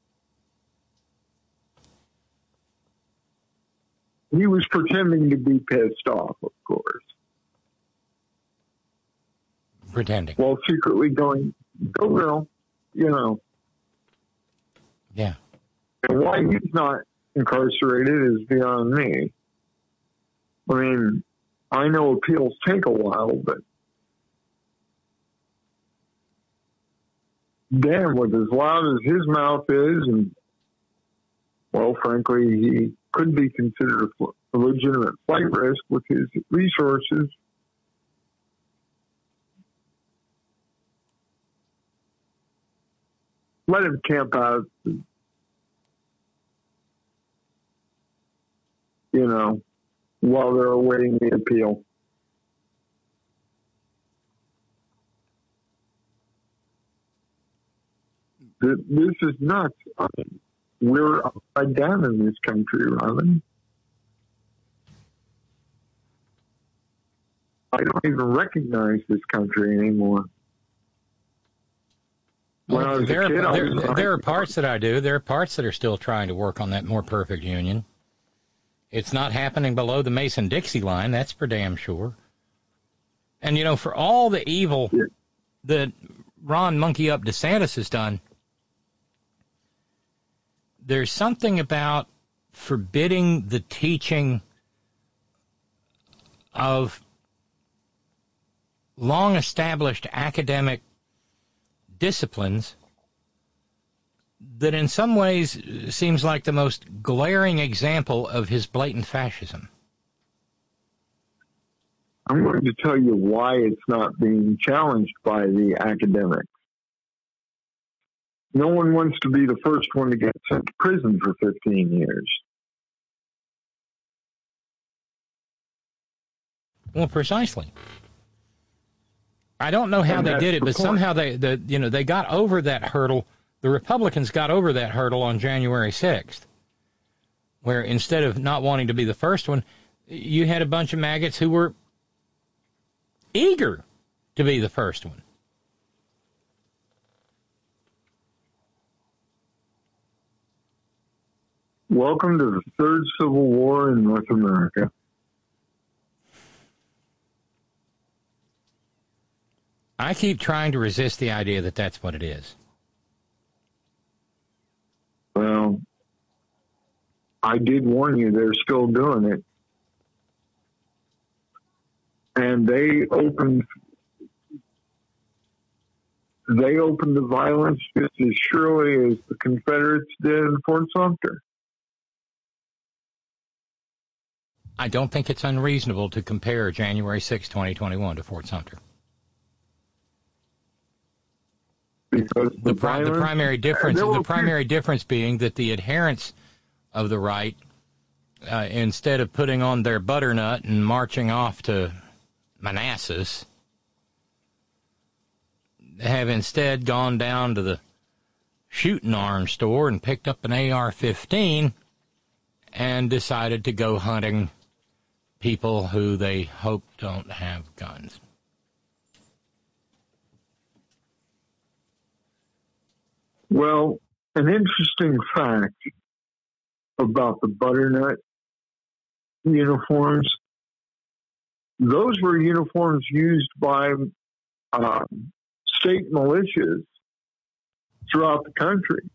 He was pretending to be pissed off, of course. Pretending. While secretly going, go girl, you know. Yeah. And why he's not incarcerated is beyond me. I mean, I know appeals take a while, but damn, with as loud as his mouth is, and, well, frankly, he could be considered a, a legitimate flight risk with his resources. Let him camp out, you know, while they're awaiting the appeal. This is nuts. I mean, we're upside down in this country, Robin. I don't even recognize this country anymore. When I was there, a kid, are, I there, was like, there are parts that I do. There are parts that are still trying to work on that more perfect union. It's not happening below the Mason-Dixie line, that's for damn sure. And, you know, for all the evil yeah. that Ron Monkey Up DeSantis has done, there's something about forbidding the teaching of long-established academic disciplines that in some ways seems like the most glaring example of his blatant fascism. I'm going to tell you why it's not being challenged by the academics. No one wants to be the first one to get sent to prison for fifteen years. Well, precisely. I don't know how and they did it, but point. somehow they, the, you know, they got over that hurdle. The Republicans got over that hurdle on January sixth, where instead of not wanting to be the first one, you had a bunch of maggots who were eager to be the first one. Welcome to the third Civil War in North America. I keep trying to resist the idea that that's what it is. Well, I did warn you they're still doing it. And they opened they opened the violence just as surely as the Confederates did in Fort Sumter. I don't think it's unreasonable to compare January sixth, twenty twenty-one to Fort Sumter. Because the, the, pri- the primary difference, the primary difference being that the adherents of the right, uh, instead of putting on their butternut and marching off to Manassas, have instead gone down to the shooting arms store and picked up an A R fifteen and decided to go hunting people who they hope don't have guns. Well, an interesting fact about the butternut uniforms, those were uniforms used by uh, state militias throughout the country.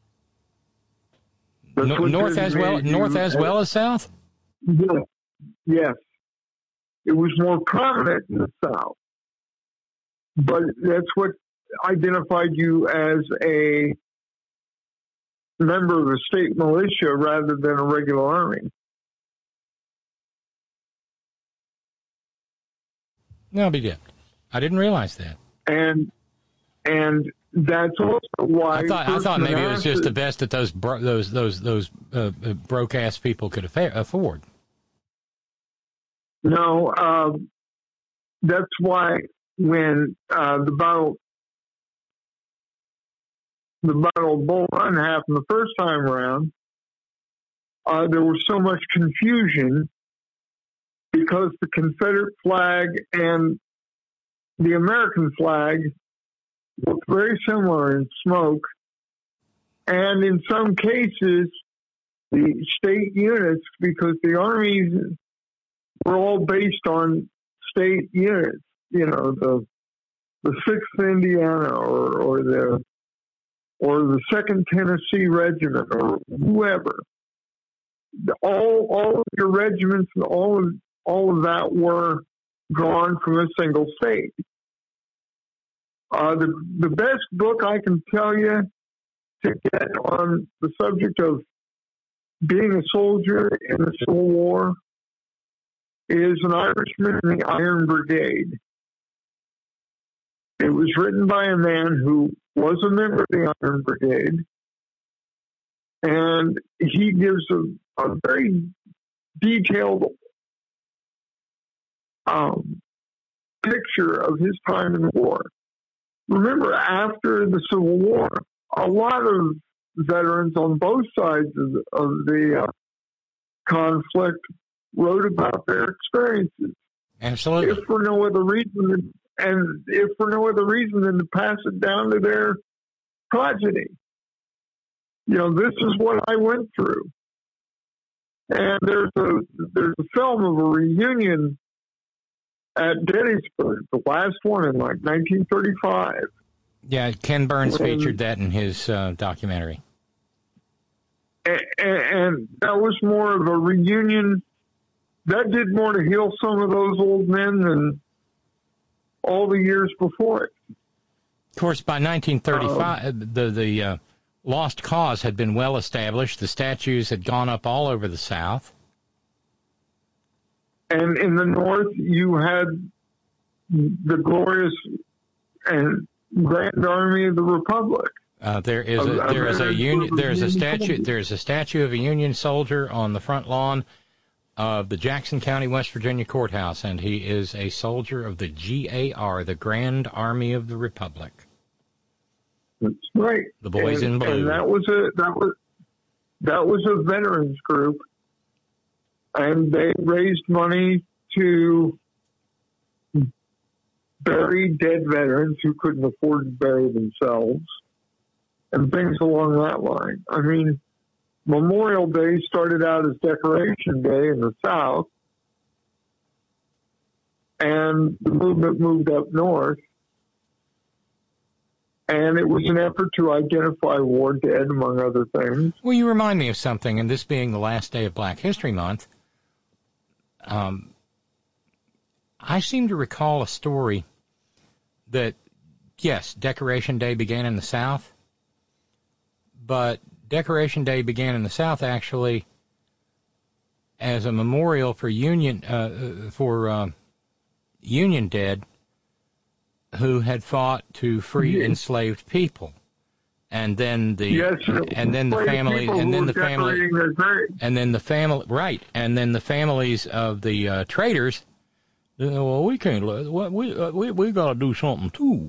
No, north as well, north as well as south? Yes. Yes. It was more prominent in the South. But that's what identified you as a member of a state militia rather than a regular army. No, be dipped. I didn't realize that. And and that's also why I thought I thought maybe it was just the best that those bro- those those those uh, broke ass people could affa- afford. No, uh, that's why when uh, the battle the battle of Bull Run happened the first time around, uh, there was so much confusion because the Confederate flag and the American flag looked very similar in smoke, and in some cases, the state units, because the armies were all based on state units, you know, the the sixth Indiana or, or the or the second Tennessee Regiment or whoever. All all of your regiments and all of all of that were drawn from a single state. Uh, the the best book I can tell you to get on the subject of being a soldier in the Civil War is An Irishman in the Iron Brigade. It was written by a man who was a member of the Iron Brigade, and he gives a, a very detailed um, picture of his time in the war. Remember, after the Civil War, a lot of veterans on both sides of, of the uh, conflict wrote about their experiences. Absolutely. If for no other reason, and if for no other reason than to pass it down to their progeny. You know, this is what I went through. And there's a there's a film of a reunion at Gettysburg, the last one in like nineteen thirty-five. Yeah, Ken Burns and, featured that in his uh, documentary. And, and that was more of a reunion. That did more to heal some of those old men than all the years before it. Of course, by nineteen thirty-five, um, the the uh, lost cause had been well established. The statues had gone up all over the South. And in the North, you had the glorious and grand army of the Republic. Uh, there is a Uh, there is a union there is a statue soldiers. there is a statue of a Union soldier on the front lawn of the Jackson County, West Virginia courthouse, and he is a soldier of the G A R, the Grand Army of the Republic. That's right. The boys and, in blue. And that was a that was that was a veterans group, and they raised money to bury dead veterans who couldn't afford to bury themselves, and things along that line. I mean, Memorial Day started out as Decoration Day in the South, and the movement moved up north, and it was an effort to identify war dead, among other things. Well, you remind me of something, and this being the last day of Black History Month, um, I seem to recall a story that, yes, Decoration Day began in the South, but Decoration Day began in the South actually as a memorial for Union uh, for uh, Union dead who had fought to free Yes. enslaved people, and then the Yes, and then the enslaved family people and who then were the family decorating their graves. and then the family right and then the families of the uh, traitors. You know, well, we can't. let- what- We uh, we we got to do something too.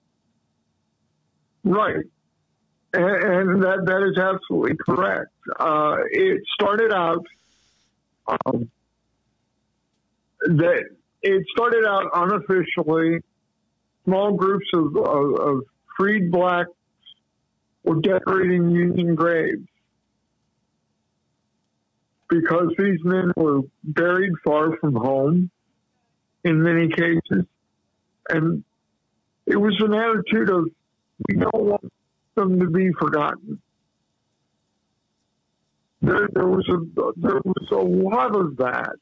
Right. And, and that, that is absolutely correct. Uh, it started out um, that it started out unofficially. Small groups of, of, of freed blacks were decorating Union graves because these men were buried far from home in many cases. And it was an attitude of, we don't want them to be forgotten. There, there was a there was a lot of that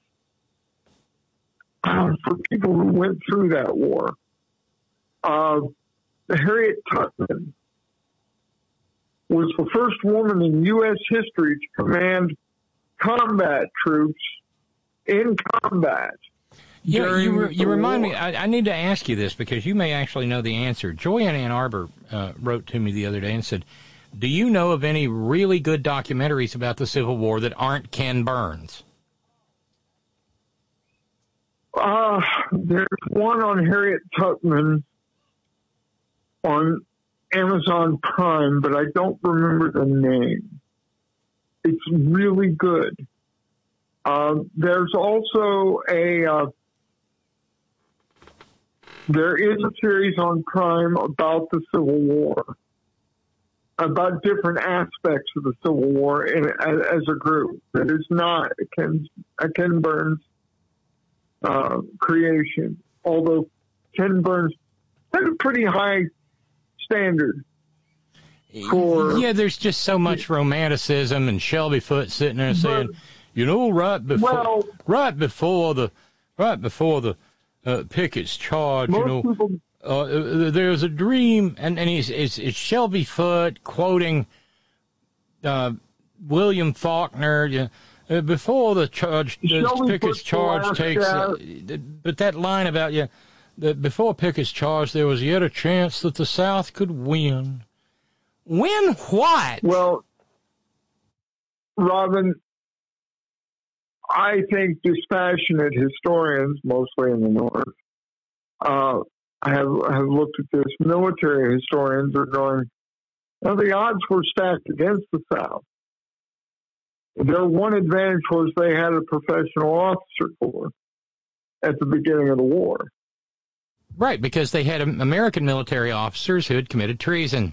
uh, for people who went through that war. Uh, Harriet Tubman was the first woman in U S history to command combat troops in combat. Yeah, you, during re- you the remind war. me, I, I need to ask you this because you may actually know the answer. Joanne Ann Arbor uh, wrote to me the other day and said, do you know of any really good documentaries about the Civil War that aren't Ken Burns? Uh, there's one on Harriet Tubman on Amazon Prime, but I don't remember the name. It's really good. Uh, there's also a uh, there is a series on Prime about the Civil War, about different aspects of the Civil War in, as, as a group. That is not a Ken, a Ken Burns uh, creation, although Ken Burns had a pretty high standard. for... Yeah, there's just so much romanticism, and Shelby Foote sitting there saying, you know, right before, well, right before the, right before the uh, Pickett's charge, you know, people, uh, there's a dream, and, and he's, it's, it's Shelby Foote quoting uh, William Faulkner, you know, uh, before the charge, the Pickett's charge takes, uh, but that line about, yeah, that before Pickett's charge, there was yet a chance that the South could win. Win what? Well, Robin, I think dispassionate historians, mostly in the North, uh, have have looked at this. Military historians are going, well, the odds were stacked against the South. Their one advantage was they had a professional officer corps at the beginning of the war. Right, because they had American military officers who had committed treason.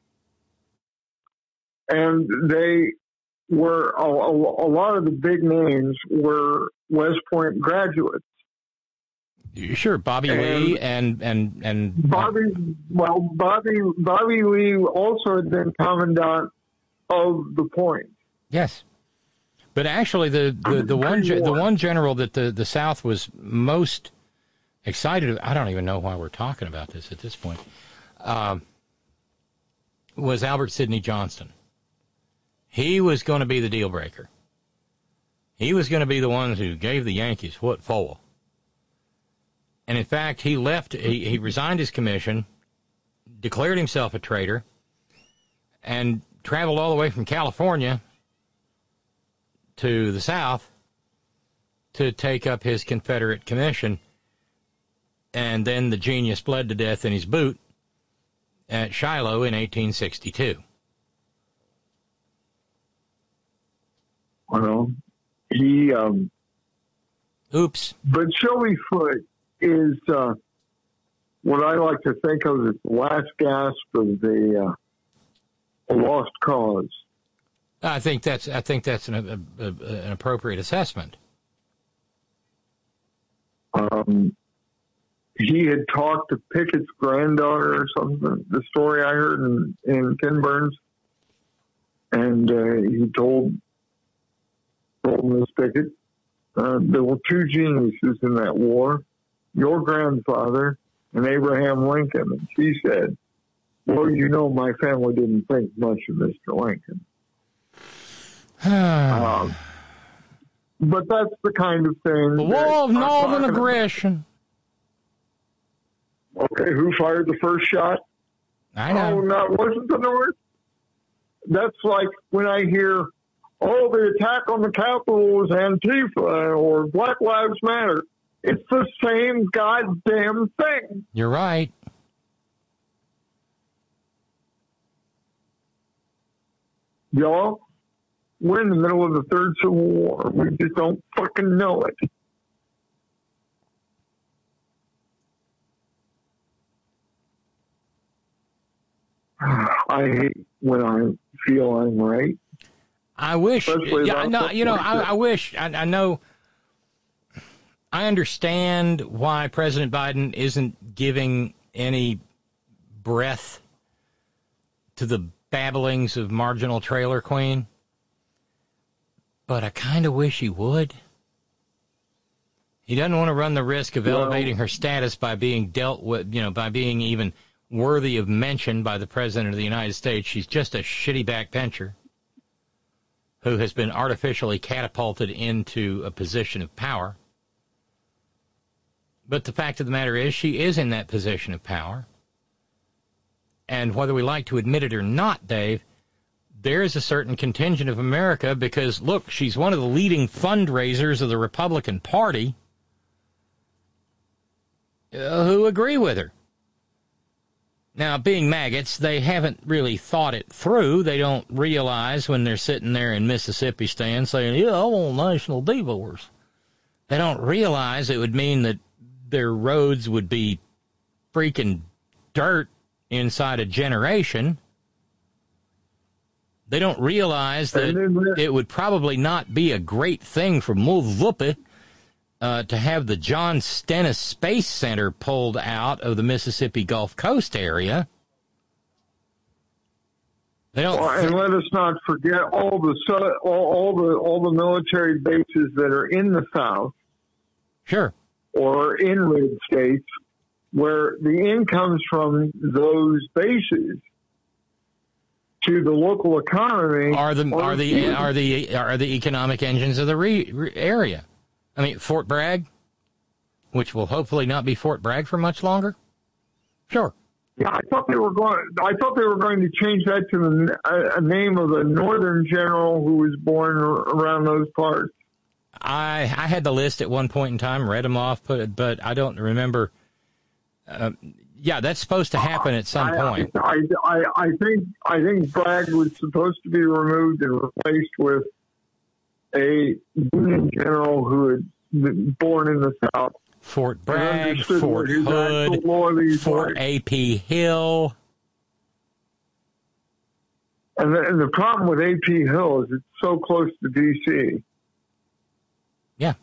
And they were, a, a, a lot of the big names were West Point graduates. Sure, Bobby and Lee and, and, and... Bobby, well, Bobby, Bobby Lee also had been commandant of the Point. Yes. But actually, the, the, the one the one general that the, the South was most excited about, I don't even know why we're talking about this at this point, uh, was Albert Sidney Johnston. He was going to be the deal breaker. He was going to be the one who gave the Yankees what for. And in fact, he left, he, he resigned his commission, declared himself a traitor, and traveled all the way from California to the South to take up his Confederate commission. And then the genius bled to death in his boot at Shiloh in eighteen sixty-two. Well, he... Um, Oops. But Shelby Foote is uh, what I like to think of as the last gasp of the uh, lost cause. I think that's I think that's an, a, a, an appropriate assessment. Um, he had talked to Pickett's granddaughter or something. The story I heard in, in Ken Burns, and uh, he told told Miss Pickett uh, there were two geniuses in that war, your grandfather and Abraham Lincoln. And she said, "Well, you know, my family didn't think much of Mister Lincoln." um, but that's the kind of thing. The War of Northern Aggression. Okay, who fired the first shot? I know. Oh, no, it wasn't the North. That's like when I hear, oh, the attack on the Capitol was Antifa or Black Lives Matter. It's the same goddamn thing. You're right. Y'all, we're in the middle of the third Civil War. We just don't fucking know it. I hate when I feel I'm right. I wish, yeah, no, you know, I, I wish, I, I know, I understand why President Biden isn't giving any breath to the babblings of marginal trailer queen, but I kind of wish he would. He doesn't want to run the risk of well, elevating her status by being dealt with, you know, by being even worthy of mention by the President of the United States. She's just a shitty backbencher who has been artificially catapulted into a position of power. But the fact of the matter is, she is in that position of power. And whether we like to admit it or not, Dave, there is a certain contingent of America, because, look, she's one of the leading fundraisers of the Republican Party, uh, who agree with her. Now, being maggots, they haven't really thought it through. They don't realize when they're sitting there in Mississippi stand saying, yeah, I want national divorce. They don't realize it would mean that their roads would be freaking dirt inside a generation. They don't realize that it would probably not be a great thing for Mississippi uh, to have the John Stennis Space Center pulled out of the Mississippi Gulf Coast area. They don't. Well, and let us not forget all the su- all, all the all the military bases that are in the South. Sure. Or in red states, where the incomes from those bases to the local economy are the are the are the are the economic engines of the re, re, area. I mean, Fort Bragg, which will hopefully not be Fort Bragg for much longer. Sure. Yeah, I thought they were going. I thought they were going to change that to the, a, a name of a northern general who was born around those parts. I I had the list at one point in time, read them off, put it, but I don't remember. Uh, yeah, that's supposed to happen at some I, point. I, I, I think I think Bragg was supposed to be removed and replaced with a Union general who had been born in the South. Fort Bragg, Fort Hood, Fort A P Hill. And the, and the problem with A P Hill is it's so close to D C. Yeah.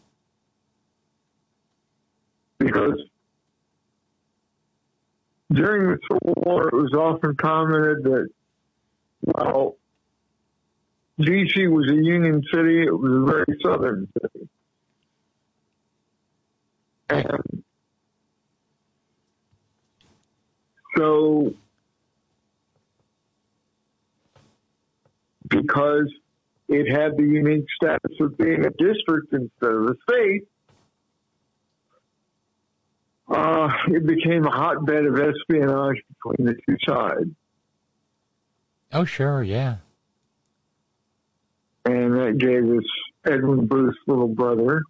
Because during the Civil War, it was often commented that, well, D C was a Union city. It was a very southern city. And so, because it had the unique status of being a district instead of a state, uh, it became a hotbed of espionage between the two sides. Oh, sure, yeah. And that gave us Edwin Booth's little brother.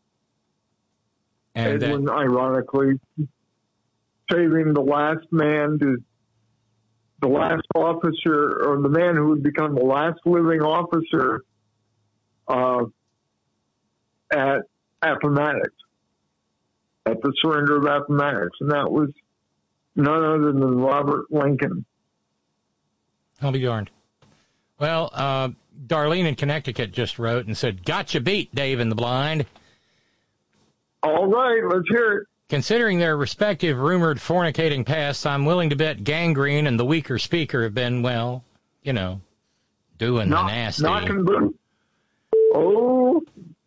And Edwin, that, ironically, saving the last man to, the last officer, or the man who would become the last living officer uh, at Appomattox, at the surrender of Appomattox. And that was none other than Robert Lincoln. I'll be darned. Well, uh, Darlene in Connecticut just wrote and said, "Gotcha beat, Dave in the Blind." All right, let's hear it. Considering their respective rumored fornicating pasts, I'm willing to bet Gangrene and the weaker speaker have been, well, you know, doing Knock, the nasty. Knocking boot. Oh.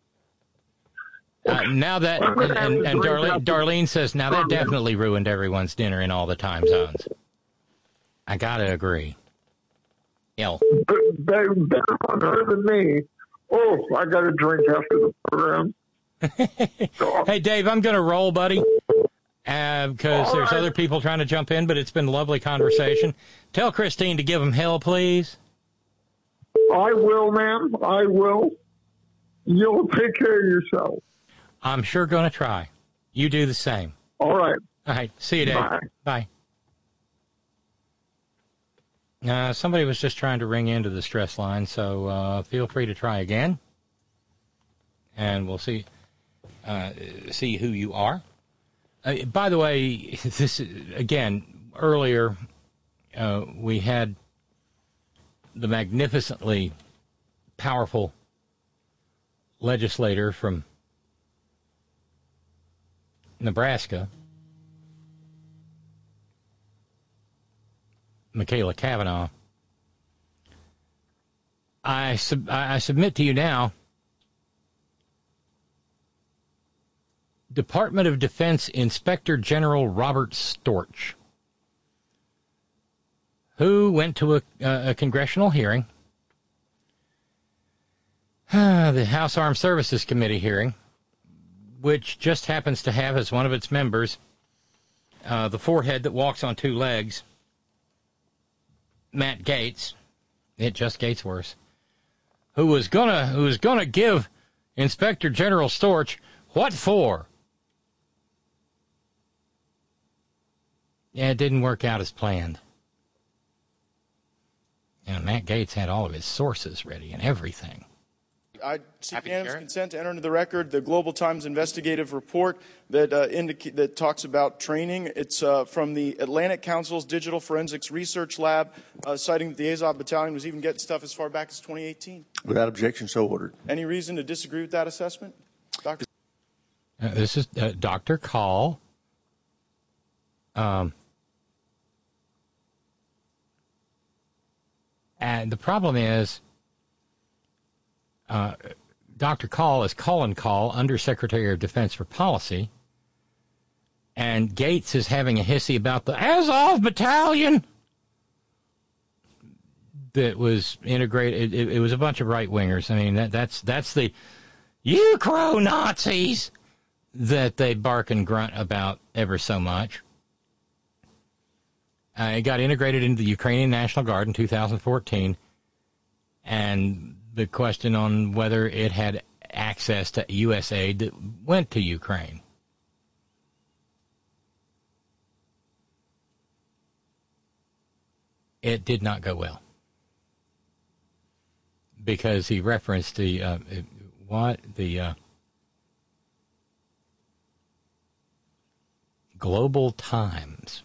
Uh, now that, and, and, and Darlene, Darlene says, now that definitely ruined everyone's dinner in all the time zones. I gotta agree. Ill. Better, better on her than me. Oh, I got a drink after the program. Hey, Dave, I'm going to roll, buddy, because uh, there's right. other people trying to jump in, but it's been a lovely conversation. Tell Christine to give him hell, please. I will, ma'am. I will. You'll take care of yourself. I'm sure going to try. You do the same. All right. All right. See you, Dave. Bye. Bye. Uh, somebody was just trying to ring into the stress line, so uh, feel free to try again, and we'll see. Uh, see who you are. Uh, by the way, this again earlier uh, we had the magnificently powerful legislator from Nebraska, Michaela Cavanaugh. I sub- I submit to you now, Department of Defense Inspector General Robert Storch, who went to a, uh, a congressional hearing, the House Armed Services Committee hearing, which just happens to have as one of its members uh, the forehead that walks on two legs, Matt Gaetz, it just gets worse, who was gonna who was gonna give Inspector General Storch what for? Yeah, it didn't work out as planned. And Matt Gaetz had all of his sources ready and everything. I seek unanimous consent to enter into the record the Global Times investigative report that uh, indica- that talks about training. It's uh, from the Atlantic Council's Digital Forensics Research Lab, uh, citing that the Azov Battalion was even getting stuff as far back as twenty eighteen. Without objection, so ordered. Any reason to disagree with that assessment, Doctor? Uh, this is uh, Doctor Call. Um. And the problem is, uh, Doctor Call is Colin Call, Undersecretary of Defense for Policy, and Gates is having a hissy about the Azov Battalion that was integrated. It, it was a bunch of right-wingers. I mean, that, that's that's the you crow Nazis that they bark and grunt about ever so much. Uh, it got integrated into the Ukrainian National Guard in two thousand fourteen, and the question on whether it had access to U S aid that went to Ukraine. It did not go well, because he referenced the, uh, what, the uh, Global Times.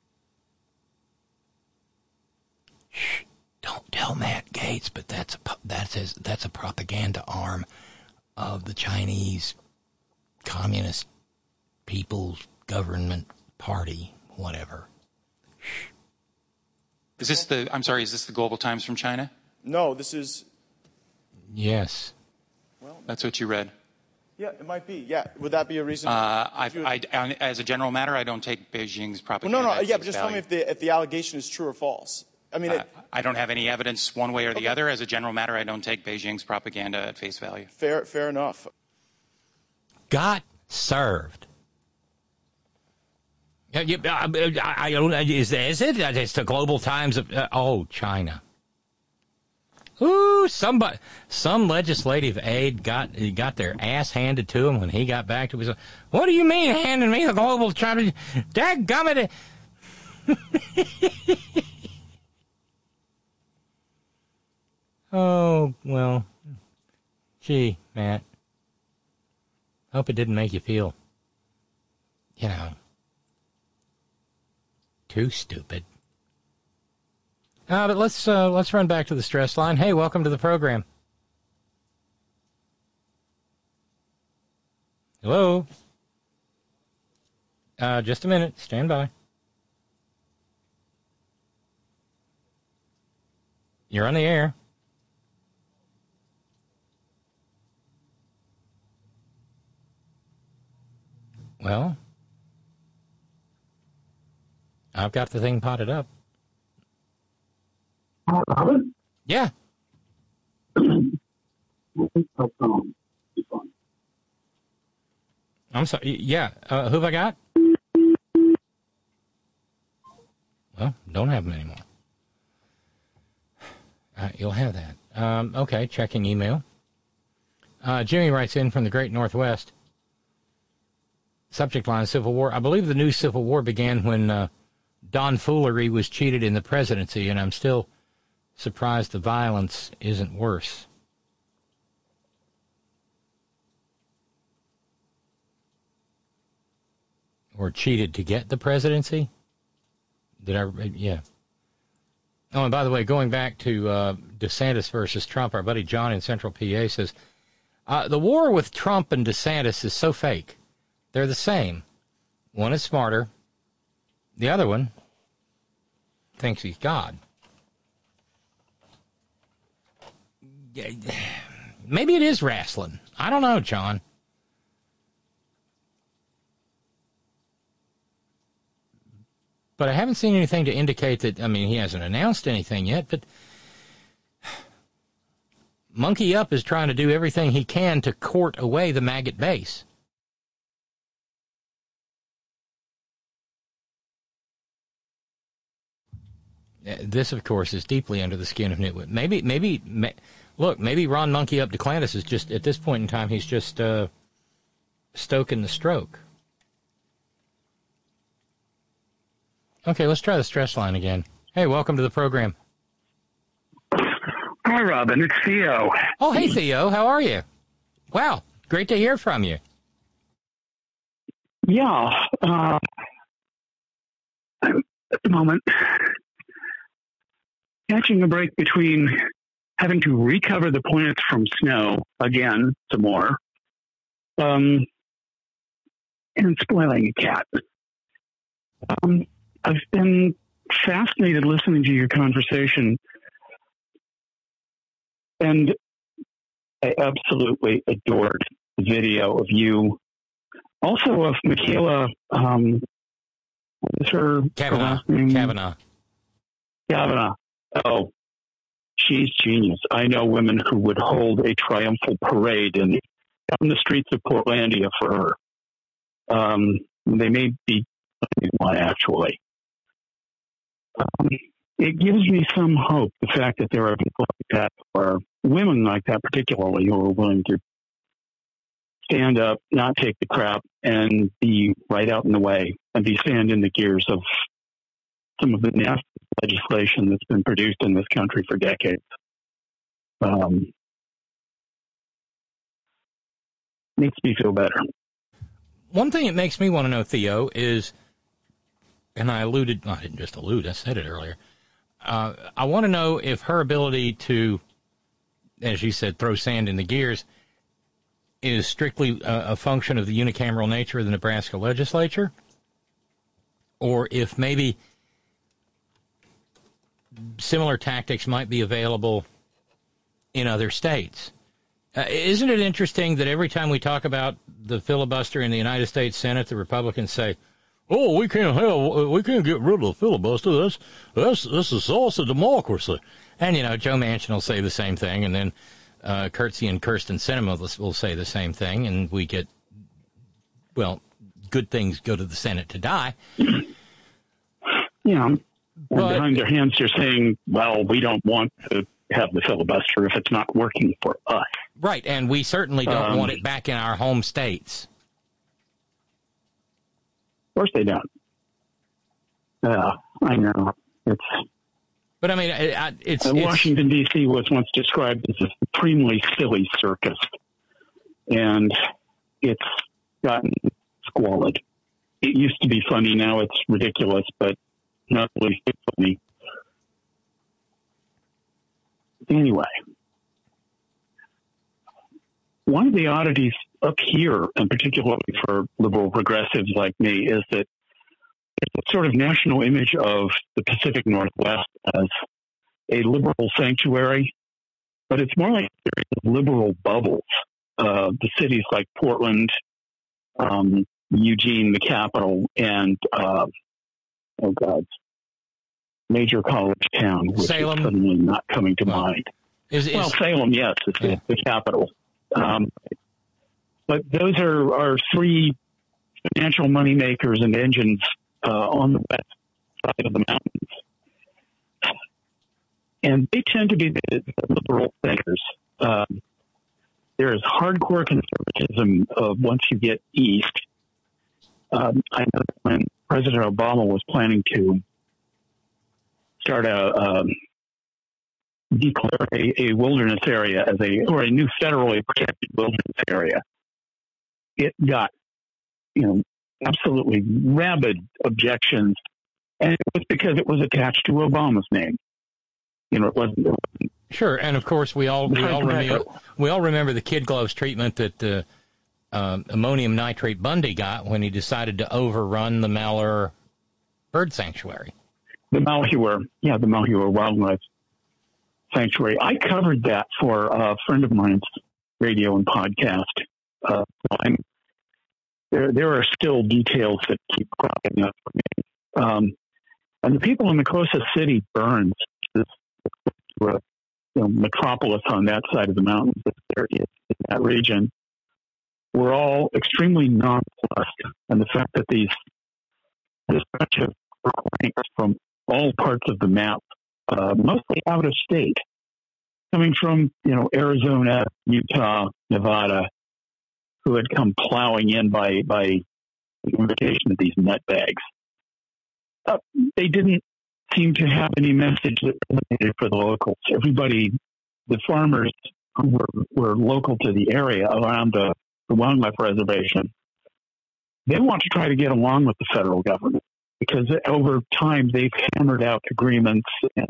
Shh, don't tell Matt Gaetz, but that's a, that's his, that's a propaganda arm of the Chinese Communist People's Government Party, whatever. Shh. Is this the, I'm sorry, is this the Global Times from China? No, this is... Yes. Well, that's what you read. Yeah, it might be. Yeah, would that be a reason? Uh, I, I, as a general matter, I don't take Beijing's propaganda. Well, no, no, yeah, but just value. tell me if the if the allegation is true or false. I mean, uh, it, I don't have any evidence one way or the okay. other. As a general matter, I don't take Beijing's propaganda at face value. Fair, fair enough. Got served. I, I, I don't. Is, is it? It's the Global Times of. Uh, oh, China. Ooh, somebody, some legislative aide got got their ass handed to him when he got back to his. What do you mean handing me the Global Times? Dadgummit. Oh, well, gee, Matt. Hope it didn't make you feel, you know, too stupid. Uh, but let's uh, let's run back to the stress line. Hey, welcome to the program. Hello? Uh, just a minute. Stand by. You're on the air. Well, I've got the thing potted up. Yeah. I'm sorry. Yeah. Uh, who have I got? Well, don't have them anymore. Uh, you'll have that. Um, okay, checking email. Uh, Jimmy writes in from the Great Northwest. Subject line, Civil War. I believe the new Civil War began when uh, Don Foolery was cheated in the presidency, and I'm still surprised the violence isn't worse. Or cheated to get the presidency? Did I? Yeah. Oh, and by the way, going back to uh, DeSantis versus Trump, our buddy John in Central P A says, uh, the war with Trump and DeSantis is so fake. They're the same. One is smarter. The other one thinks he's God. Maybe it is wrestling. I don't know, John. But I haven't seen anything to indicate that, I mean, he hasn't announced anything yet, but Monkey Up is trying to do everything he can to court away the maggot base. This, of course, is deeply under the skin of Nitwit. Maybe, maybe, may, look, maybe Ron Monkey Up DeClantis is just, at this point in time, he's just uh, stoking the stroke. Okay, let's try the stress line again. Hey, welcome to the program. Hi, Robin. It's Theo. Oh, hey, Theo. How are you? Wow, great to hear from you. Yeah. Uh, at the moment, catching a break between having to recover the plants from snow again, some more, um, and spoiling a cat. Um, I've been fascinated listening to your conversation And I absolutely adored the video of you. Also of Michaela, um, what is her Kavanaugh. her last name? Kavanaugh. Kavanaugh. Oh, she's genius. I know women who would hold a triumphal parade in down the streets of Portlandia for her. Um, they may be one, actually. Um, it gives me some hope, the fact that there are people like that, or women like that particularly, who are willing to stand up, not take the crap, and be right out in the way, and be stand in the gears of some of the nasty legislation that's been produced in this country for decades. Um, makes me feel better. One thing that makes me want to know, Theo, is, and I alluded, well, I didn't just allude, I said it earlier. Uh, I want to know if her ability to, as you said, throw sand in the gears is strictly a, a function of the unicameral nature of the Nebraska legislature, or if maybe similar tactics might be available in other states. Uh, isn't it interesting that every time we talk about the filibuster in the United States Senate, the Republicans say, "Oh, we can't have, we can't get rid of the filibuster. That's that's that's the source of democracy." And you know, Joe Manchin will say the same thing, and then uh, Kurtzy and Kirsten Sinema will, will say the same thing, and we get, well, good things go to the Senate to die. Yeah, and behind their hands, they're saying, "Well, we don't want to have the filibuster if it's not working for us." Right, and we certainly don't um, want it back in our home states. Of course they don't. Uh, I know. It's. But I mean, it, it's, uh, it's Washington, D C was once described as a supremely silly circus, and it's gotten squalid. It used to be funny, now it's ridiculous, but not really funny. Anyway, one of the oddities up here, and particularly for liberal progressives like me, is that there's a sort of national image of the Pacific Northwest as a liberal sanctuary, but it's more like a series of liberal bubbles. Uh, the cities like Portland, um, Eugene, the capital, and, uh, oh God, major college town, which Salem. is suddenly not coming to well, mind. Is, is, well, Salem, yes, it's yeah. the, the capital. Um, but those are, are three financial moneymakers and engines uh, on the west side of the mountains. And they tend to be the, the liberal thinkers. Um, there is hardcore conservatism uh, once you get east. Um, I know that when President Obama was planning to start a um, declare a, a wilderness area as a or a new federally protected wilderness area, it got you know absolutely rabid objections, and it was because it was attached to Obama's name. You know, it wasn't. It wasn't sure, and of course we all we all remember we all remember the kid gloves treatment that uh, uh, ammonium nitrate Bundy got when he decided to overrun the Malheur Bird Sanctuary. The Malheur, yeah, the Malheur Wildlife Sanctuary. I covered that for a friend of mine's radio and podcast. Uh, I'm, there, there are still details that keep cropping up for me. Um, and the people in Makossa City, Burns, this you know, metropolis on that side of the mountains, there is in that region, were all extremely nonplussed. And the fact that these this bunch of recordings from all parts of the map, uh, mostly out of state, coming from, you know, Arizona, Utah, Nevada, who had come plowing in by, by the invitation of these nutbags. Uh, they didn't seem to have any message that resonated for the locals. Everybody, the farmers who were, were local to the area around the, the wildlife reservation, they want to try to get along with the federal government, because over time they've hammered out agreements and,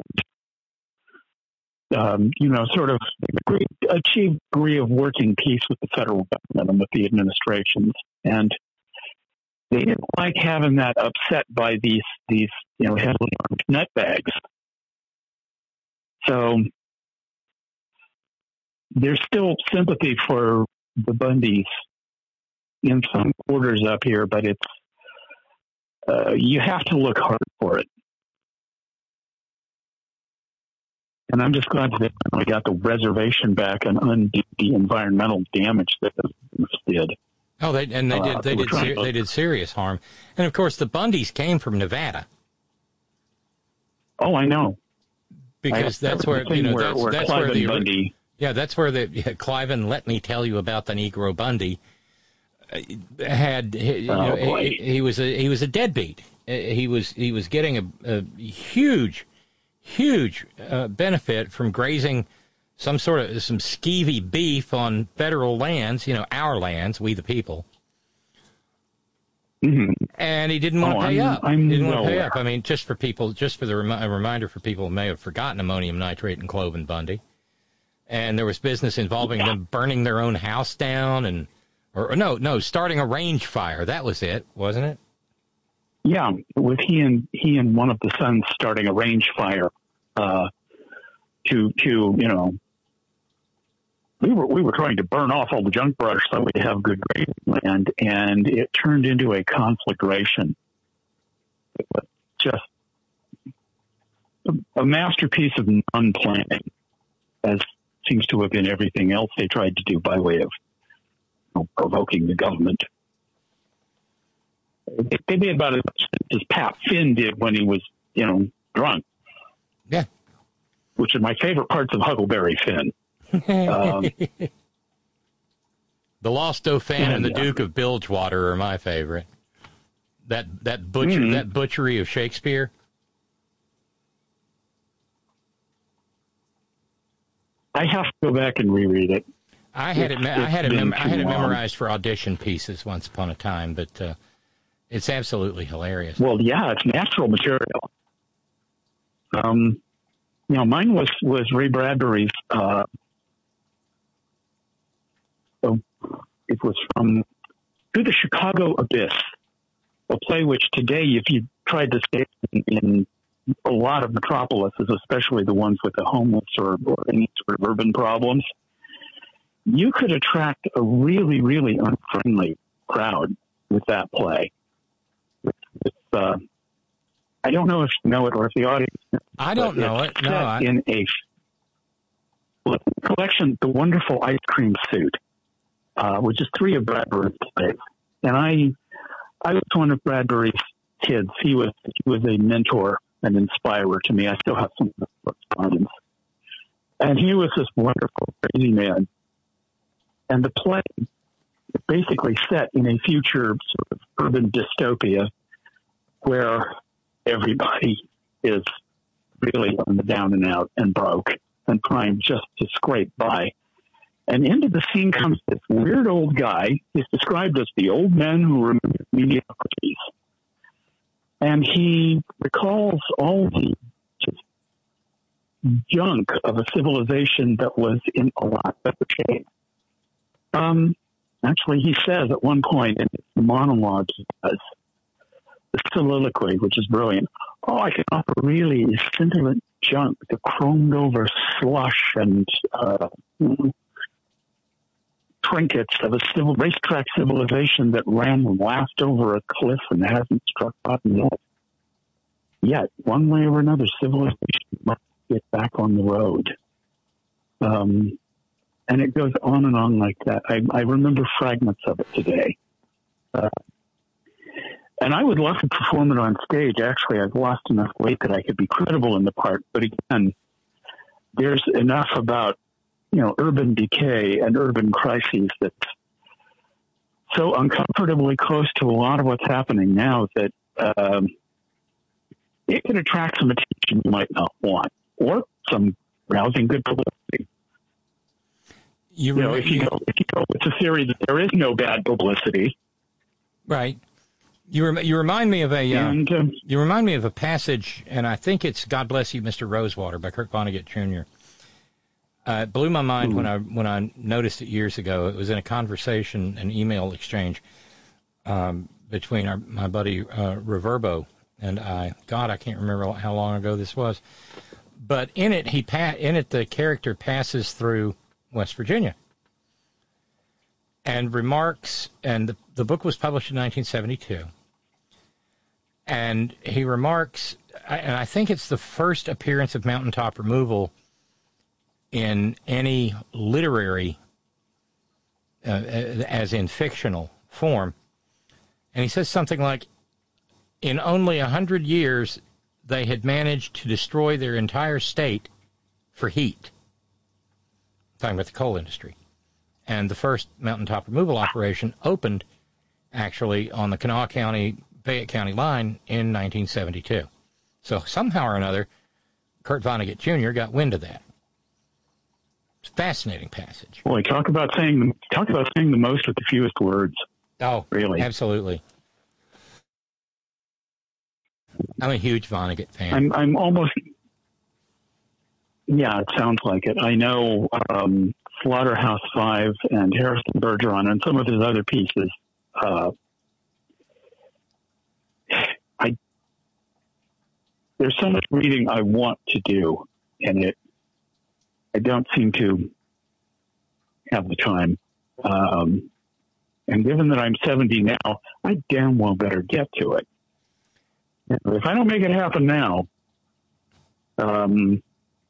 um, you know, sort of agree, achieved a degree of working peace with the federal government and with the administrations. And they didn't like having that upset by these, these you know, heavily armed nutbags. So there's still sympathy for the Bundys in some quarters up here, but it's uh, you have to look hard for it. And I'm just glad that we got the reservation back and undid the environmental damage that this did. Oh, they and they did Uh, they we're did trying ser- to- they did serious harm, and of course the Bundys came from Nevada. Oh, I know. Because I- that's where the thing you know where- that's, where that's Cliven where the Bundy- yeah that's where the yeah, Cliven. Let me tell you about the Negro Bundy. uh, Had he, you Oh, know, boy. he, he was a he was a deadbeat. Uh, He was he was getting a, a huge huge uh, benefit from grazing some sort of some skeevy beef on federal lands. You know, our lands, we the people. Mm-hmm. And he didn't want Oh, to pay I'm- up. I'm He didn't want well to pay aware. up. I mean, just for people, just for the remi- a reminder for people who may have forgotten ammonium nitrate and Cloven Bundy. And there was business involving them burning their own house down and, or, or no, no, starting a range fire. That was it, wasn't it? Yeah, with he and he and one of the sons starting a range fire uh, to to you know we were we were trying to burn off all the junk brush so we have good grazing land, and it turned into a conflagration. It was just a, a masterpiece of non-planning, as seems to have been everything else they tried to do by way of you know, provoking the government. They, they did about as much as Pat Finn did when he was, you know, drunk. Yeah. Which are my favorite parts of Huckleberry Finn. Um, The Lost Dauphin and the Yeah. Duke of Bilgewater are my favorite. That that butcher Mhm. that butchery of Shakespeare. I have to go back and reread it. I had it. It's- I had it. it's Mem- been I had too it long. memorized for audition pieces once upon a time, but uh, it's absolutely hilarious. Well, yeah, it's natural material. Um, you know, mine was, was Ray Bradbury's, uh, oh, it was from Through the Chicago Abyss, a play which today, if you tried to stay in, in a lot of metropolises, especially the ones with the homeless or, or any sort of urban problems, you could attract a really, really unfriendly crowd with that play. With, with, uh, I don't know if you know it or if the audience knows it, I don't but know it's it. No, set I- in a well, collection, The Wonderful Ice Cream Suit, uh, which is three of Bradbury's plays. And I, I was one of Bradbury's kids. He was he was a mentor and inspirer to me. I still have some of the correspondence. And he was this wonderful, crazy man. And the play is basically set in a future sort of urban dystopia where everybody is really on the down and out and broke and trying just to scrape by. And into the scene comes this weird old guy. He's described as the old man who remembers mediocrities. And he recalls all the just junk of a civilization that was in a lot better shape. Um, actually, he says at one point in his monologue, he does, the soliloquy, which is brilliant. Oh, I can offer really scintillant junk, the chromed over slush and uh, trinkets of a civil racetrack civilization that ran last over a cliff and hasn't struck bottom yet. Yet, one way or another, civilization must get back on the road. Um, and it goes on and on like that. I, I remember fragments of it today. Uh, and I would love to perform it on stage. Actually, I've lost enough weight that I could be credible in the part. But again, there's enough about, you know, urban decay and urban crises that's so uncomfortably close to a lot of what's happening now that um, it can attract some attention you might not want, or some rousing good publicity. You, you know, if you go, if you go with the theory that there is no bad publicity, right? You rem- you remind me of a uh, and, um, you remind me of a passage, and I think it's "God Bless You, Mister Rosewater" by Kurt Vonnegut Junior Uh, it blew my mind when I when I noticed it years ago. It was in a conversation, an email exchange um, between our, my buddy uh, Reverbo and I. God, I can't remember how long ago this was. But in it, he pa- in it the character passes through West Virginia. And remarks, and the, the book was published in nineteen seventy-two. And he remarks, and I think it's the first appearance of mountaintop removal in any literary, uh, as in fictional form. And he says something like, in only a hundred years, they had managed to destroy their entire state for heat. Talking about the coal industry. And the first mountaintop removal operation opened actually on the Kanawha County, Fayette County line in nineteen seventy-two. So somehow or another, Kurt Vonnegut Junior got wind of that. It's a fascinating passage. Boy, talk about saying talk about saying the most with the fewest words. Oh, really? Absolutely. I'm a huge Vonnegut fan. I'm I'm almost. Yeah, it sounds like it. I know um, Slaughterhouse Five and Harrison Bergeron and some of his other pieces. Uh, I there's so much reading I want to do, and it I don't seem to have the time. Um, and given that I'm seventy now, I damn well better get to it. If I don't make it happen now, um,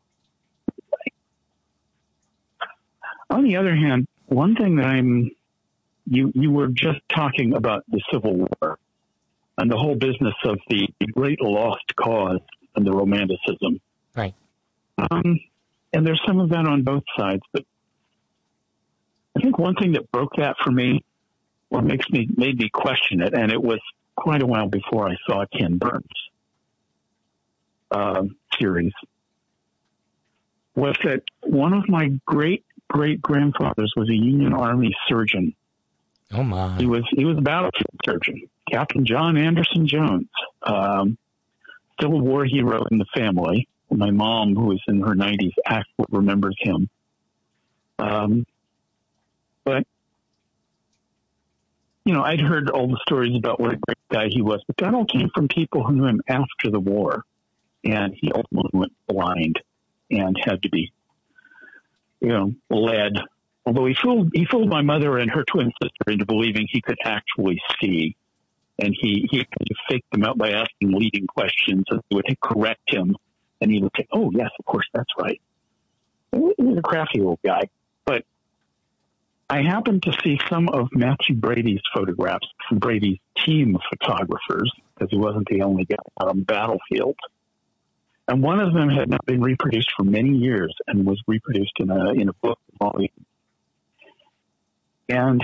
on the other hand, one thing that I'm, you, you were just talking about the Civil War and the whole business of the great lost cause and the romanticism. Right. Um, and there's some of that on both sides, but I think one thing that broke that for me, what makes me, made me question it, and it was quite a while before I saw Ken Burns' uh, series, was that one of my great great grandfathers was a Union Army surgeon. Oh my! He was he was a battlefield surgeon, Captain John Anderson Jones, um, still a war hero in the family. My mom, who was in her nineties, actually remembers him. Um, but you know, I'd heard all the stories about what a great guy he was, but that all came from people who knew him after the war. And he ultimately went blind and had to be, you know, led. Although he fooled, he fooled my mother and her twin sister into believing he could actually see. And he, he kind of faked them out by asking leading questions, and they would correct him. And he would say, oh, yes, of course, that's right. He was a crafty old guy. But I happened to see some of Matthew Brady's photographs from Brady's team of photographers, because he wasn't the only guy out on the battlefield. And one of them had not been reproduced for many years and was reproduced in a in a book volume. And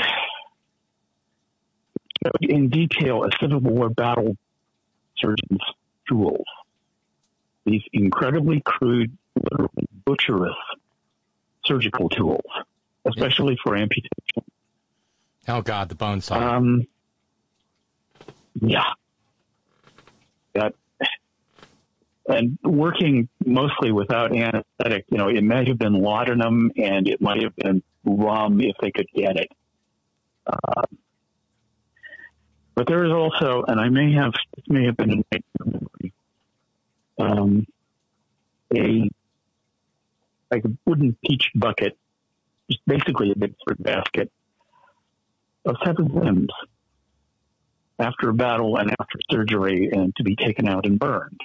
in detail, a Civil War battle surgeon's tools. These incredibly crude, literally butcherous surgical tools, especially for amputation. Oh, God, the bone saw. Um, yeah. That, and working mostly without anesthetic, you know, it might have been laudanum and it might have been rum if they could get it. Uh, but there is also, and I may have, this may have been in my memory, um, a, like a wooden peach bucket, just basically a big fruit basket of seven limbs after a battle and after surgery and to be taken out and burned.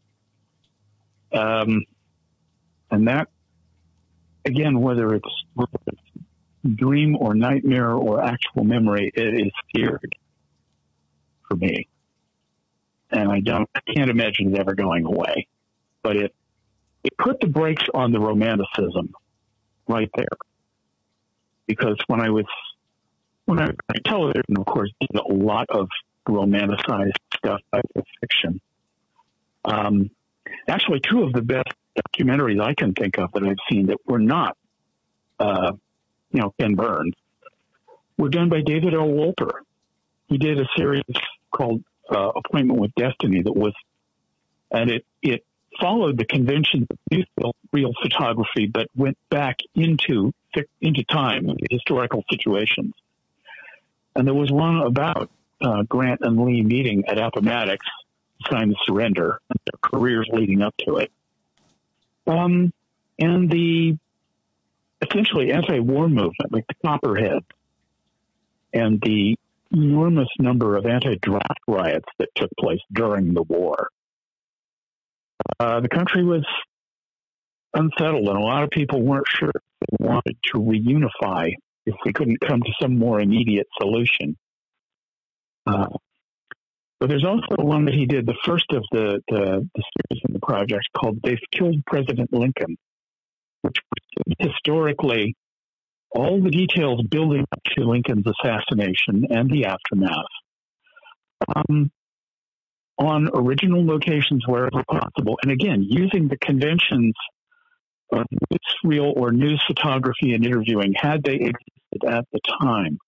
Um, and that, again, whether it's, whether it's dream or nightmare or actual memory, it is seared for me. And I don't, I can't imagine it ever going away. But it, it put the brakes on the romanticism right there. Because when I was, when I, I television, of course, did a lot of romanticized stuff, like fiction. Um, actually, two of the best documentaries I can think of that I've seen that were not, uh, you know, Ken Burns, were done by David L. Wolper. He did a series called uh, Appointment with Destiny that was, and it, it followed the conventions of real, real photography, but went back into into time, into historical situations. And there was one about uh, Grant and Lee meeting at Appomattox to sign the surrender and their careers leading up to it. Um, and the essentially anti-war movement, like the Copperhead, and the enormous number of anti-draft riots that took place during the war. Uh, the country was unsettled, and a lot of people weren't sure if they wanted to reunify if we couldn't come to some more immediate solution. Uh, but there's also one that he did, the first of the, the, the series in the project, called They've Killed President Lincoln, which historically all the details building up to Lincoln's assassination and the aftermath um, on original locations wherever possible. And again, using the conventions of newsreel or news photography and interviewing had they existed at the time.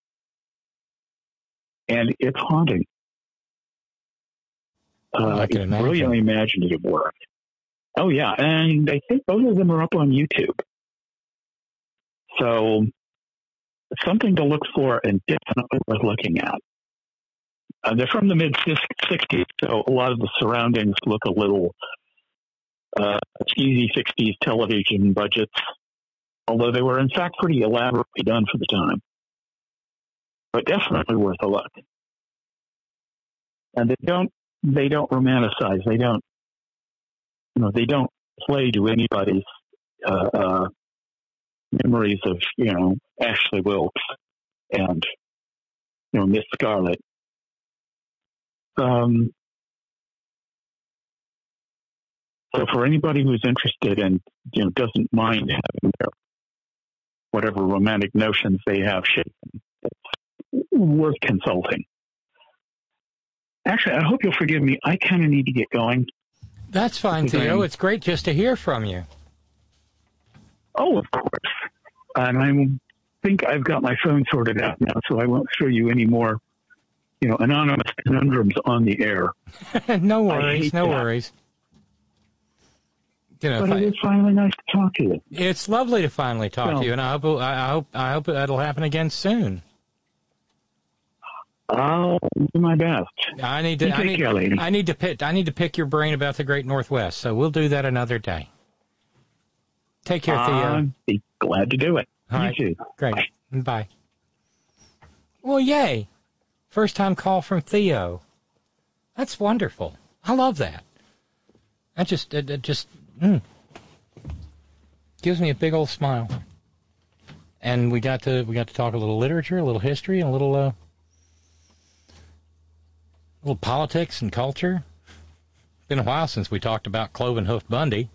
And it's haunting. Uh, it's brilliantly imaginative work. Oh, yeah. And I think both of them are up on YouTube. So something to look for and definitely worth looking at. Uh, they're from the mid-sixties, so a lot of the surroundings look a little uh, cheesy sixties television budgets, although they were in fact pretty elaborately done for the time. But definitely worth a look. And they don't they don't romanticize. They don't you know they don't play to anybody's uh, uh, memories of you know Ashley Wilkes and you know Miss Scarlet. Um, so for anybody who's interested and you know doesn't mind having their whatever romantic notions they have shaken, it's worth consulting. Actually, I hope you'll forgive me. I kind of need to get going. That's fine, Theo. It's great just to hear from you. Oh, of course. And I think I've got my phone sorted out now, so I won't show you any more, you know, anonymous conundrums on the air. No worries, no that. worries. You know, but it I, is finally nice to talk to you. It's lovely to finally talk so, to you, and I hope I hope I hope that'll happen again soon. I'll do my best. I need to. I need, care, lady. I need to pick. I need to pick your brain about the Great Northwest. So we'll do that another day. Take care, Theo. I'd be glad to do it. All you right. too. Great. Bye. Bye. Well, yay! First time call from Theo. That's wonderful. I love that. That just it, it just mm, gives me a big old smile. And we got to we got to talk a little literature, a little history, and a little. Uh, A little politics and culture. It's been a while since we talked about Cloven Hoof Bundy.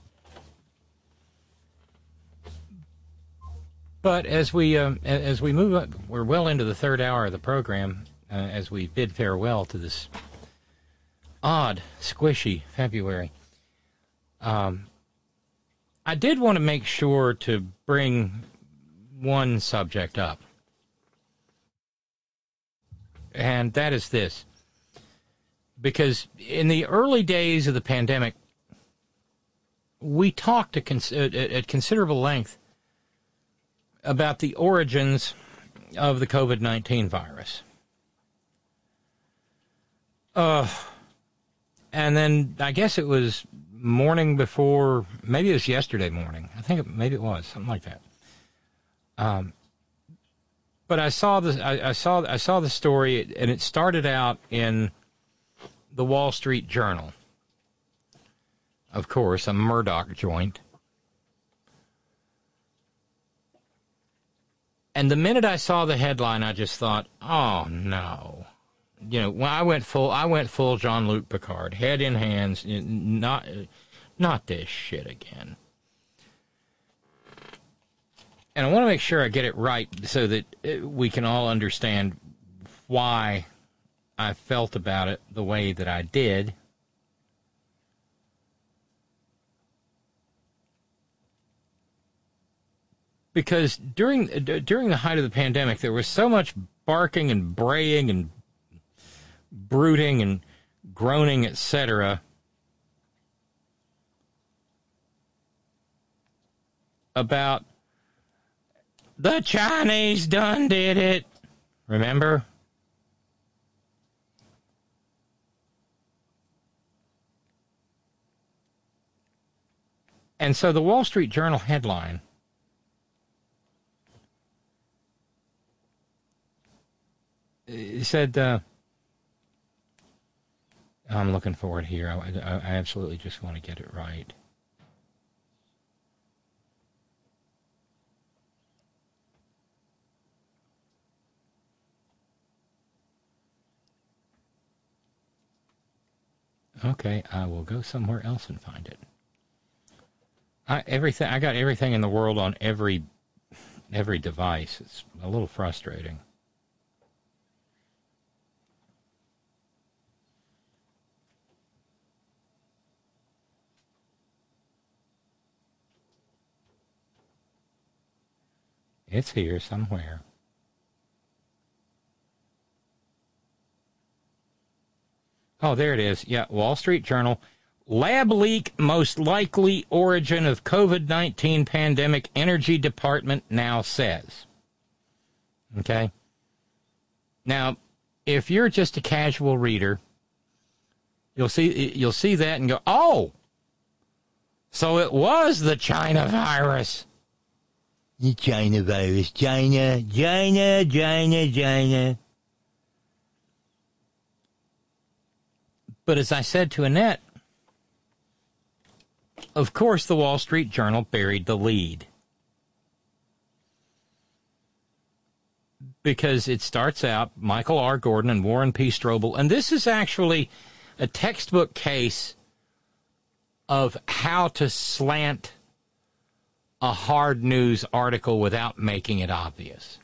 But as we um, as we move up, we're well into the third hour of the program uh, as we bid farewell to this odd, squishy February. Um, I did want to make sure to bring one subject up, and that is this. Because in the early days of the pandemic, we talked at, cons- at, at considerable length about the origins of the COVID nineteen virus. Uh, and then I guess it was morning before, maybe it was yesterday morning. I think it, maybe it was, something like that. Um, but I saw the I, I saw I saw the story, and it started out in the Wall Street Journal. Of course, a Murdoch joint. And the minute I saw the headline, I just thought, oh no. You know, when I went full I went full Jean-Luc Picard, head in hands, not not this shit again. And I want to make sure I get it right so that we can all understand why I felt about it the way that I did. Because during during the height of the pandemic, there was so much barking and braying and brooding and groaning, et cetera, about the Chinese done did it. Remember? And so the Wall Street Journal headline He said, uh, I'm looking forward here. I, I, I absolutely just want to get it right. Okay, I will go somewhere else and find it. I everything I got everything in the world on every every device. It's a little frustrating. It's here somewhere. Oh, there it is. Yeah, Wall Street Journal. Lab leak, most likely origin of COVID nineteen pandemic, Energy Department now says. Okay? Now, if you're just a casual reader, you'll see you'll see that and go, oh, so it was the China virus. The China virus. China, China, China, China. But as I said to Annette, of course the Wall Street Journal buried the lead. Because it starts out, Michael R. Gordon and Warren P. Strobel, and this is actually a textbook case of how to slant a hard news article without making it obvious.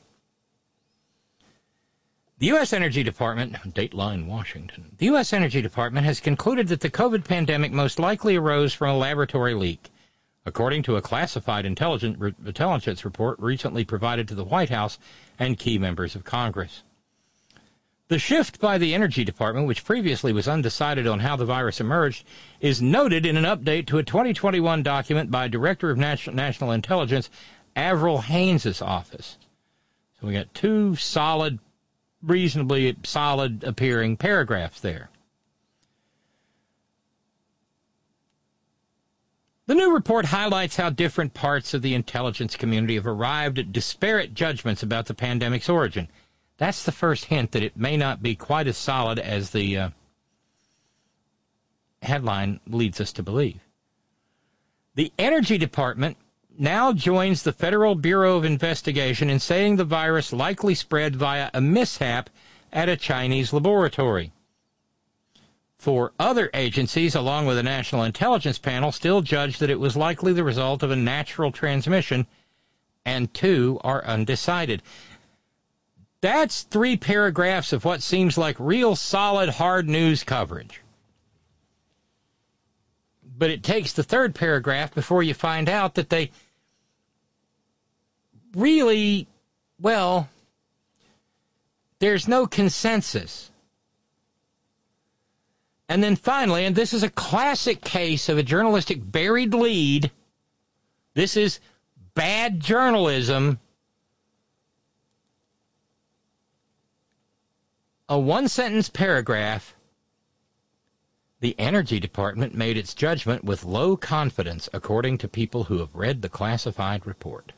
The U S. Energy Department, Dateline, Washington, the U S. Energy Department has concluded that the COVID pandemic most likely arose from a laboratory leak, according to a classified intelligence report recently provided to the White House and key members of Congress. The shift by the Energy Department, which previously was undecided on how the virus emerged, is noted in an update to a twenty twenty-one document by Director of National Intelligence, Avril Haines' office. So we got two solid, reasonably solid-appearing paragraphs there. The new report highlights how different parts of the intelligence community have arrived at disparate judgments about the pandemic's origin. That's the first hint that it may not be quite as solid as the uh, headline leads us to believe. The Energy Department now joins the Federal Bureau of Investigation in saying the virus likely spread via a mishap at a Chinese laboratory. Four other agencies, along with a National Intelligence Panel, still judge that it was likely the result of a natural transmission, and two are undecided. That's three paragraphs of what seems like real solid, hard news coverage. But it takes the third paragraph before you find out that they really, well, there's no consensus. And then finally, and this is a classic case of a journalistic buried lead, this is bad journalism. A one-sentence paragraph, the Energy Department made its judgment with low confidence, according to people who have read the classified report.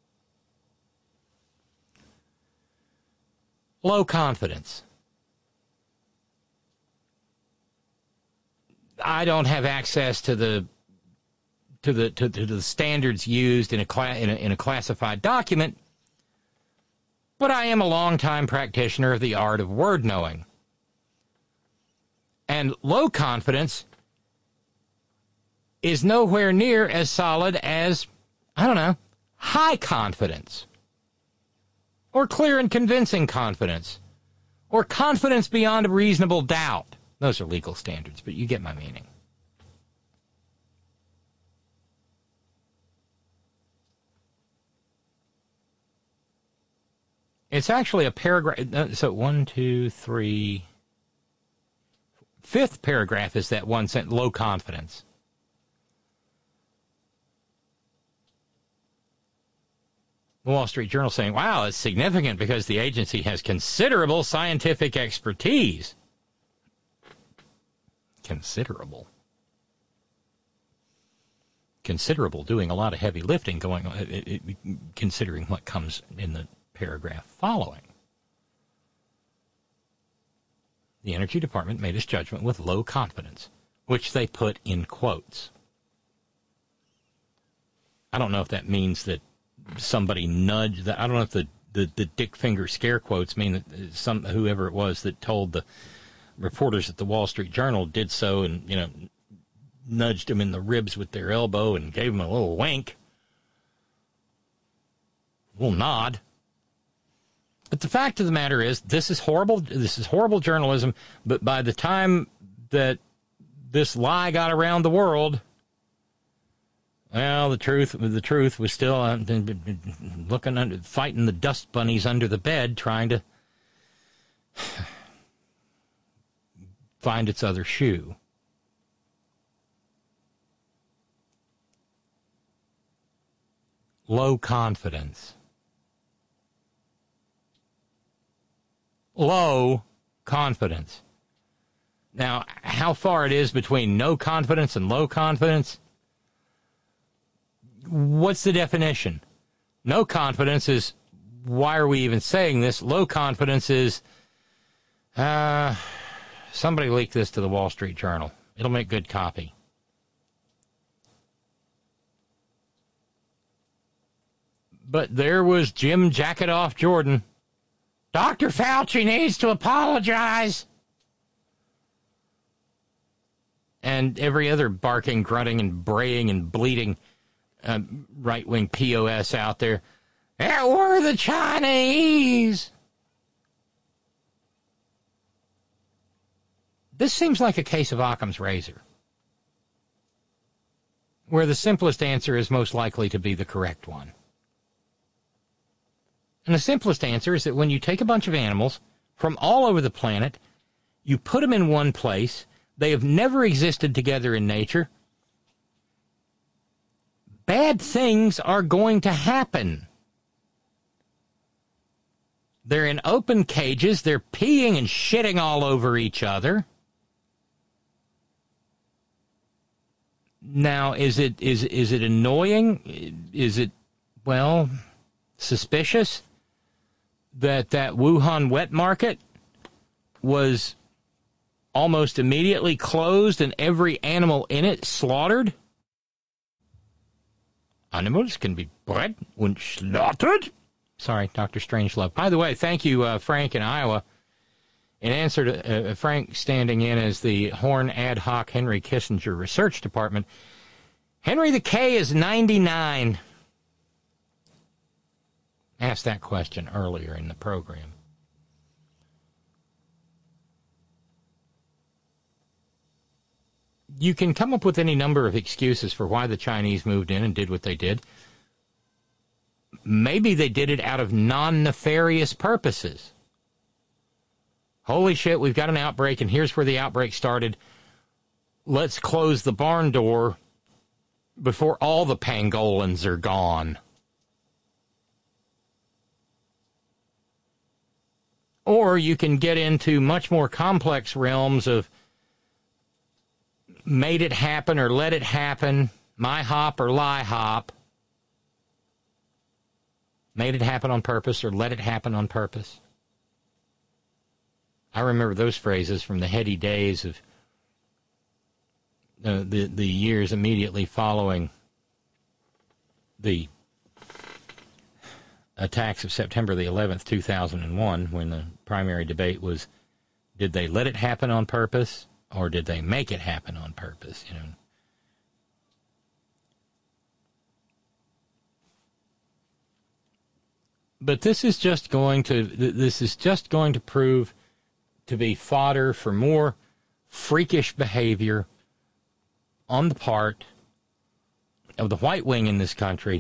Low confidence. I don't have access to the to the to, to the standards used in a, cla- in a in a classified document, but I am a longtime practitioner of the art of word knowing. And low confidence is nowhere near as solid as, I don't know, high confidence, or clear and convincing confidence, or confidence beyond a reasonable doubt. Those are legal standards, but you get my meaning. It's actually a paragraph. So one, two, three. Fifth paragraph is that one sentence, low confidence. The Wall Street Journal saying, wow, it's significant because the agency has considerable scientific expertise. Considerable. Considerable, doing a lot of heavy lifting going on, it, it, considering what comes in the paragraph following. The Energy Department made its judgment with low confidence, which they put in quotes. I don't know if that means that somebody nudged that. I don't know if the, the, the dick finger scare quotes mean that some whoever it was that told the reporters at the Wall Street Journal did so and, you know, nudged them in the ribs with their elbow and gave them a little wink, a little nod. But the fact of the matter is, this is horrible. This is horrible journalism. But by the time that this lie got around the world, well, the truth, the truth was still uh, looking under, fighting the dust bunnies under the bed, trying to find its other shoe. Low confidence. Low confidence. Now, how far it is between no confidence and low confidence? What's the definition? No confidence is, why are we even saying this? Low confidence is, uh, somebody leaked this to the Wall Street Journal. It'll make good copy. But there was Jim Jacket-Off Jordan. Doctor Fauci needs to apologize. And every other barking, grunting, and braying and bleating uh, right-wing P O S out there. It were the Chinese. This seems like a case of Occam's razor, where the simplest answer is most likely to be the correct one. And the simplest answer is that when you take a bunch of animals from all over the planet, you put them in one place, they have never existed together in nature, bad things are going to happen. They're in open cages, they're peeing and shitting all over each other. Now, is it is is it annoying? Is it, well, suspicious that that Wuhan wet market was almost immediately closed and every animal in it slaughtered? Animals can be bred and slaughtered? Sorry, Doctor Strangelove. By the way, thank you, uh, Frank in Iowa. In answer to uh, Frank standing in as the Horn Ad Hoc Henry Kissinger Research Department, Henry the K is ninety-nine. Asked that question earlier in the program. You can come up with any number of excuses for why the Chinese moved in and did what they did. Maybe they did it out of non-nefarious purposes. Holy shit, we've got an outbreak, and here's where the outbreak started. Let's close the barn door before all the pangolins are gone. Or you can get into much more complex realms of made it happen or let it happen, my hop or lie hop. Made it happen on purpose or let it happen on purpose. I remember those phrases from the heady days of uh, the, the years immediately following the attacks of September the eleventh, two thousand one, when the primary debate was, did they let it happen on purpose or did they make it happen on purpose? You know. But this is just going to this is just going to prove to be fodder for more freakish behavior on the part of the white wing in this country.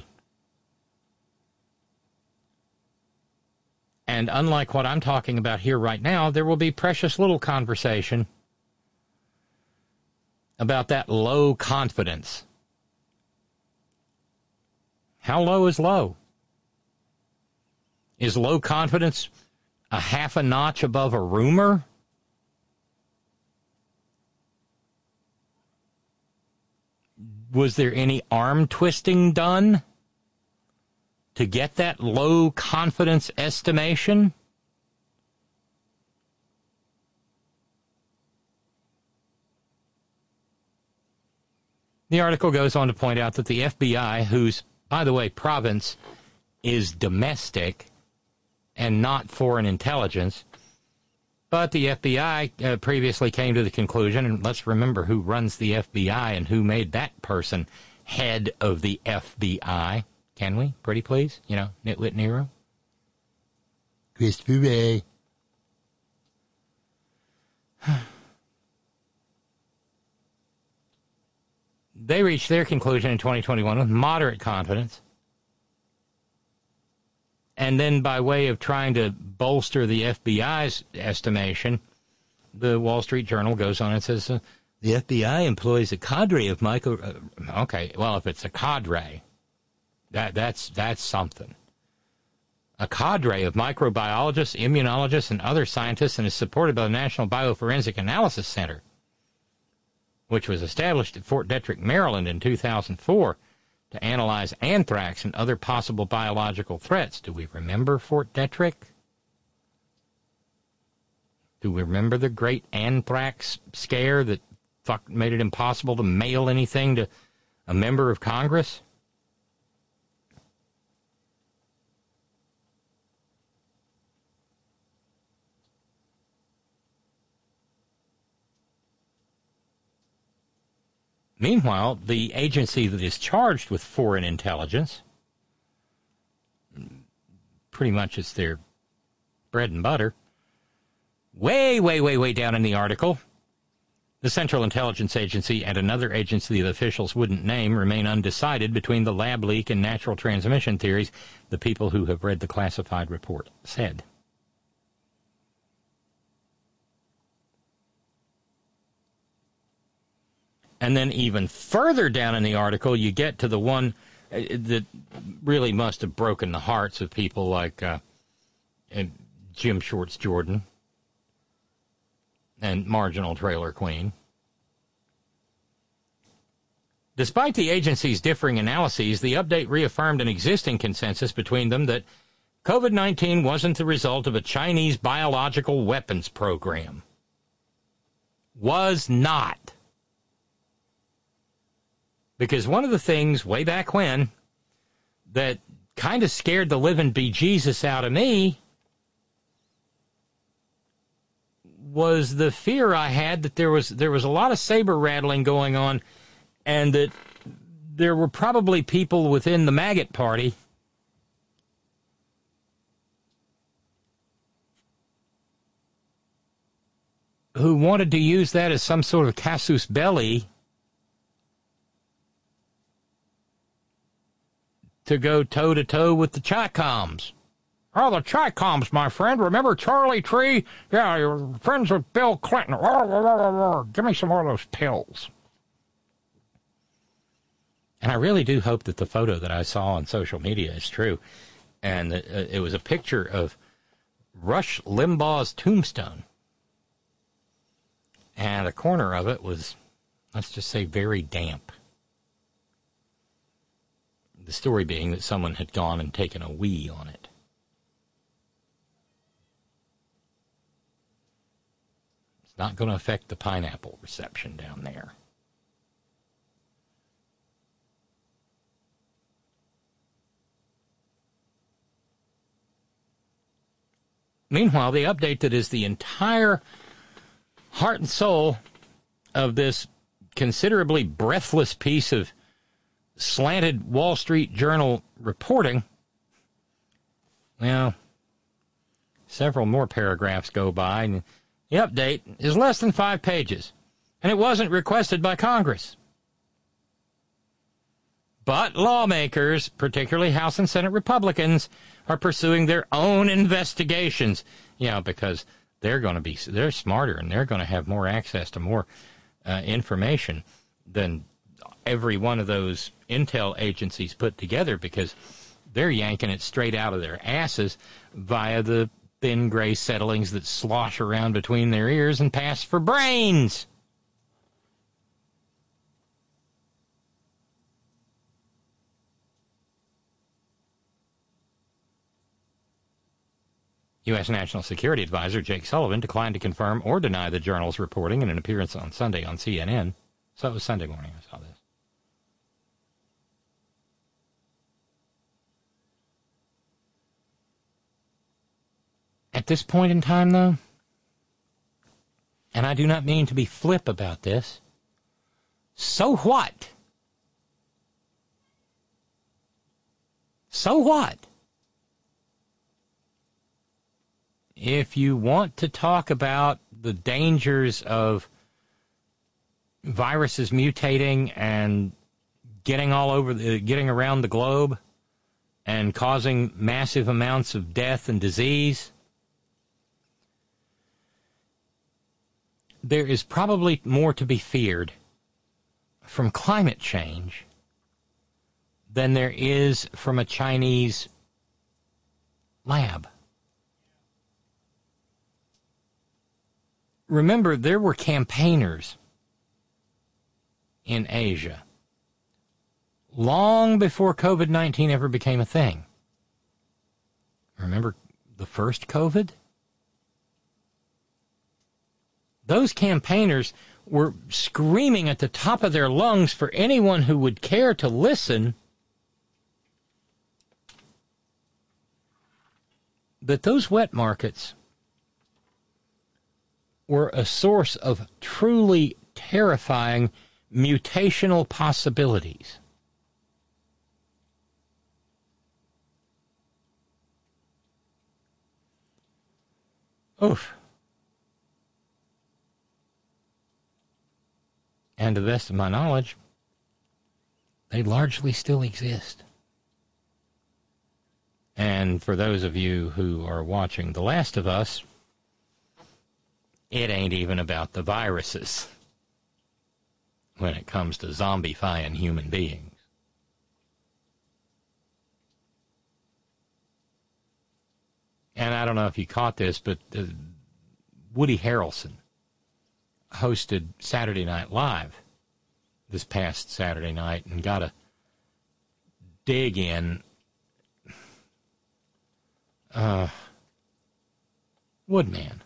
And unlike what I'm talking about here right now, there will be precious little conversation about that low confidence. How low is low? Is low confidence a half a notch above a rumor? Was there any arm twisting done to get that low confidence estimation? The article goes on to point out that the F B I, whose, by the way, province is domestic and not foreign intelligence, but the F B I uh, previously came to the conclusion, and let's remember who runs the F B I and who made that person head of the F B I. Can we? Pretty please? You know, Nitwit Nero? Christopher Wray. They reached their conclusion in twenty twenty-one with moderate confidence. And then by way of trying to bolster the F B I's estimation, the Wall Street Journal goes on and says, uh, the F B I employs a cadre of micro... Uh, okay, well, if it's a cadre, that that's that's something. A cadre of microbiologists, immunologists, and other scientists, and is supported by the National Bioforensic Analysis Center, which was established at Fort Detrick, Maryland in two thousand four to analyze anthrax and other possible biological threats. Do we remember Fort Detrick? Do we remember the great anthrax scare that fuck made it impossible to mail anything to a member of Congress? Meanwhile, the agency that is charged with foreign intelligence, pretty much it's their bread and butter, way, way, way, way down in the article, the Central Intelligence Agency and another agency the officials wouldn't name remain undecided between the lab leak and natural transmission theories, the people who have read the classified report said. And then even further down in the article, you get to the one that really must have broken the hearts of people like uh, Jim Shorts Jordan and Marginal Trailer Queen. Despite the agency's differing analyses, the update reaffirmed an existing consensus between them that COVID nineteen wasn't the result of a Chinese biological weapons program. Was not. Because one of the things way back when that kind of scared the living bejesus out of me was the fear I had that there was there was a lot of saber rattling going on, and that there were probably people within the maggot party who wanted to use that as some sort of casus belli to go toe-to-toe with the Chi-Coms. Oh, the Chi-Coms, my friend. Remember Charlie Tree? Yeah, you're friends with Bill Clinton. Give me some more of those pills. And I really do hope that the photo that I saw on social media is true. And it was a picture of Rush Limbaugh's tombstone. And a corner of it was, let's just say, very damp. The story being that someone had gone and taken a wee on it. It's not going to affect the pineapple reception down there. Meanwhile, the update that is the entire heart and soul of this considerably breathless piece of slanted Wall Street Journal reporting, well, several more paragraphs go by, and the update is less than five pages, and it wasn't requested by Congress. But lawmakers, particularly House and Senate Republicans, are pursuing their own investigations, you know, because they're going to be, they're smarter, and they're going to have more access to more uh, information than every one of those intel agencies put together, because they're yanking it straight out of their asses via the thin gray settlings that slosh around between their ears and pass for brains. U S. National Security Advisor Jake Sullivan declined to confirm or deny the Journal's reporting in an appearance on Sunday on C N N. So it was Sunday morning I saw this. At this point in time, though, and I do not mean to be flip about this, so what? So what? If you want to talk about the dangers of viruses mutating and getting all over, the, getting around the globe and causing massive amounts of death and disease, there is probably more to be feared from climate change than there is from a Chinese lab. Remember, there were campaigners in Asia long before COVID nineteen ever became a thing. Remember the first COVID? Those campaigners were screaming at the top of their lungs for anyone who would care to listen that those wet markets were a source of truly terrifying mutational possibilities. Oof. And to the best of my knowledge, they largely still exist. And for those of you who are watching The Last of Us, it ain't even about the viruses when it comes to zombifying human beings. And I don't know if you caught this, but uh, Woody Harrelson hosted Saturday Night Live this past Saturday night and got a dig in. Uh, Woodman.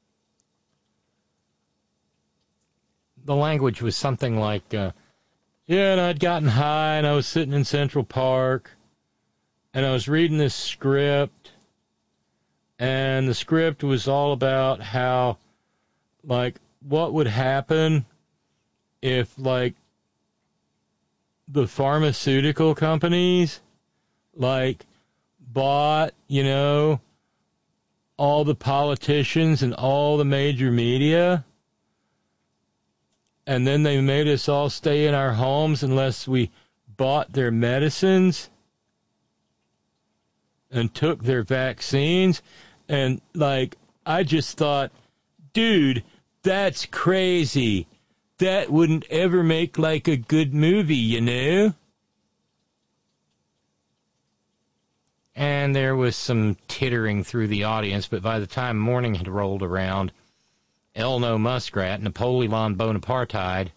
The language was something like, uh, yeah, and I'd gotten high, and I was sitting in Central Park, and I was reading this script, and the script was all about how, like, what would happen if, like, the pharmaceutical companies, like, bought, you know, all the politicians and all the major media, and then they made us all stay in our homes unless we bought their medicines and took their vaccines. And, like, I just thought, dude, that's crazy. That wouldn't ever make, like, a good movie, you know? And there was some tittering through the audience, but by the time morning had rolled around, Elno Muskrat, Napoleon Bonaparte,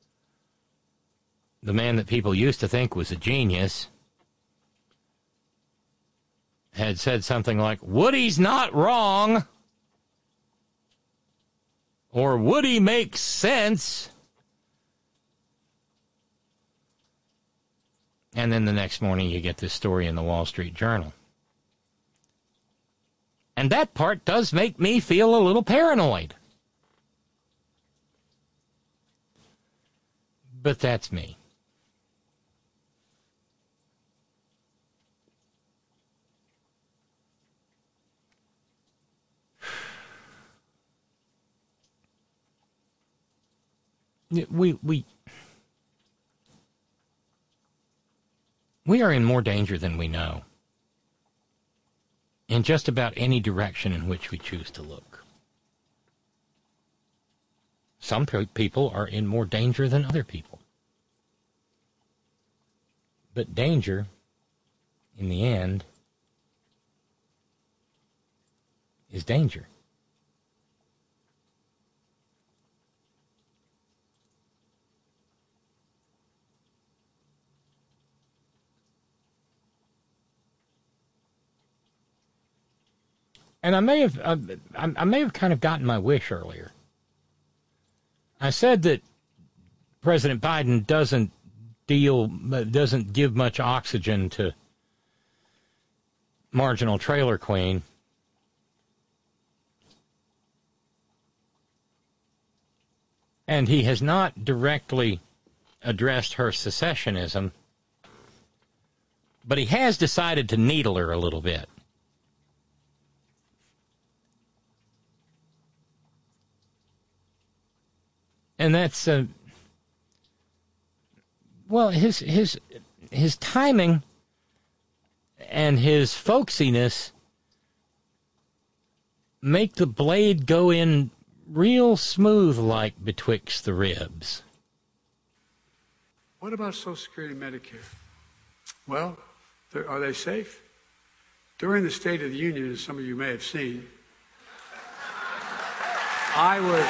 the man that people used to think was a genius, had said something like, Woody's not wrong, or Woody makes sense. And then the next morning you get this story in the Wall Street Journal. And that part does make me feel a little paranoid. But that's me. We, we, we are in more danger than we know, in just about any direction in which we choose to look. Some pe- people are in more danger than other people. But danger, in the end, is danger. And I may have, uh, I, I may have kind of gotten my wish earlier. I said that President Biden doesn't deal, doesn't give much oxygen to marginal trailer queen. And he has not directly addressed her secessionism, but he has decided to needle her a little bit. And that's, uh, well, his his his timing and his folksiness make the blade go in real smooth like betwixt the ribs. What about Social Security and Medicare? Well, are they safe? During the State of the Union, as some of you may have seen, I was...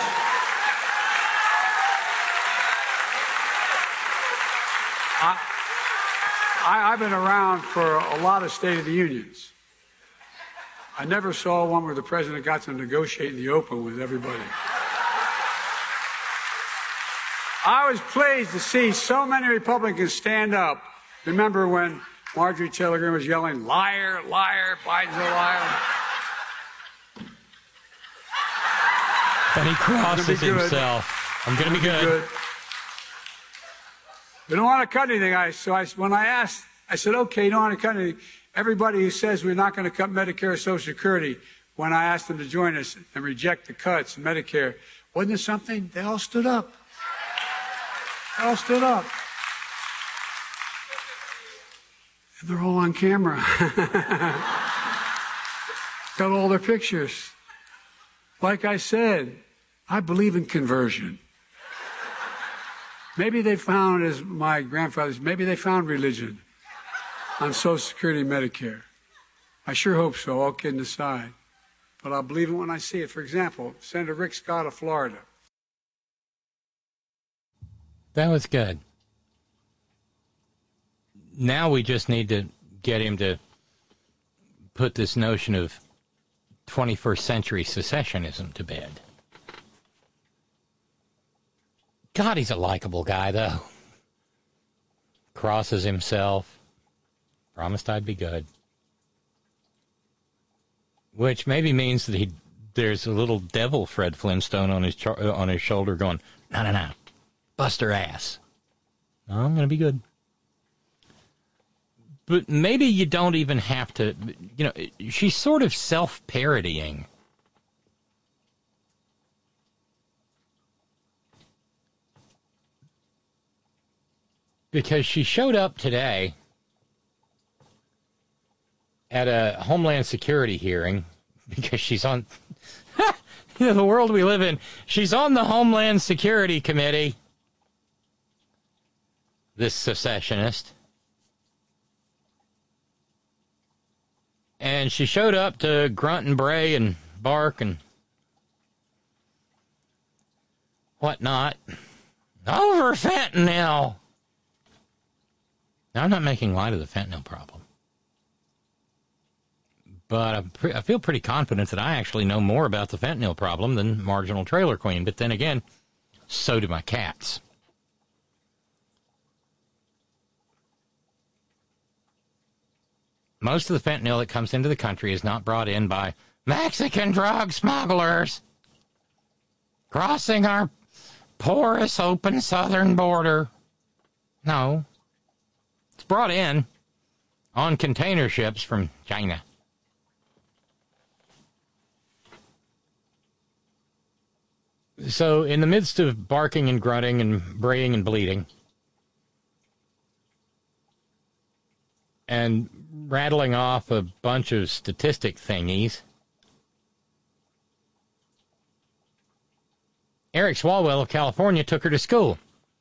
I, I, I've been around for a lot of State of the Unions. I never saw one where the president got to negotiate in the open with everybody. I was pleased to see so many Republicans stand up. Remember when Marjorie Taylor Greene was yelling, liar, liar, Biden's a liar? And he crosses himself. I'm going to be good. good. We don't want to cut anything. I, so I, when I asked, I said, okay, you don't want to cut anything. Everybody who says we're not going to cut Medicare or Social Security, when I asked them to join us and reject the cuts in Medicare, wasn't it something? They all stood up. They all stood up. And they're all on camera. Got all their pictures. Like I said, I believe in conversion. Maybe they found, as my grandfathers, maybe they found religion on Social Security and Medicare. I sure hope so, all kidding aside. But I'll believe it when I see it. For example, Senator Rick Scott of Florida. That was good. Now we just need to get him to put this notion of twenty-first century secessionism to bed. God, he's a likable guy, though. Crosses himself. Promised I'd be good. Which maybe means that he there's a little devil Fred Flintstone on his char- on his shoulder going, no, no, no, bust her ass. No, I'm going to be good. But maybe you don't even have to, you know, she's sort of self-parodying. Because she showed up today at a Homeland Security hearing, because she's on, you know, the world we live in, she's on the Homeland Security Committee, this secessionist. And she showed up to grunt and bray and bark and whatnot over fentanyl. Now, I'm not making light of the fentanyl problem. But I'm pre- I feel pretty confident that I actually know more about the fentanyl problem than Marginal Trailer Queen. But then again, so do my cats. Most of the fentanyl that comes into the country is not brought in by Mexican drug smugglers crossing our porous, open southern border. No. It's brought in on container ships from China. So, in the midst of barking and grunting and braying and bleeding, and rattling off a bunch of statistic thingies, Eric Swalwell of California took her to school.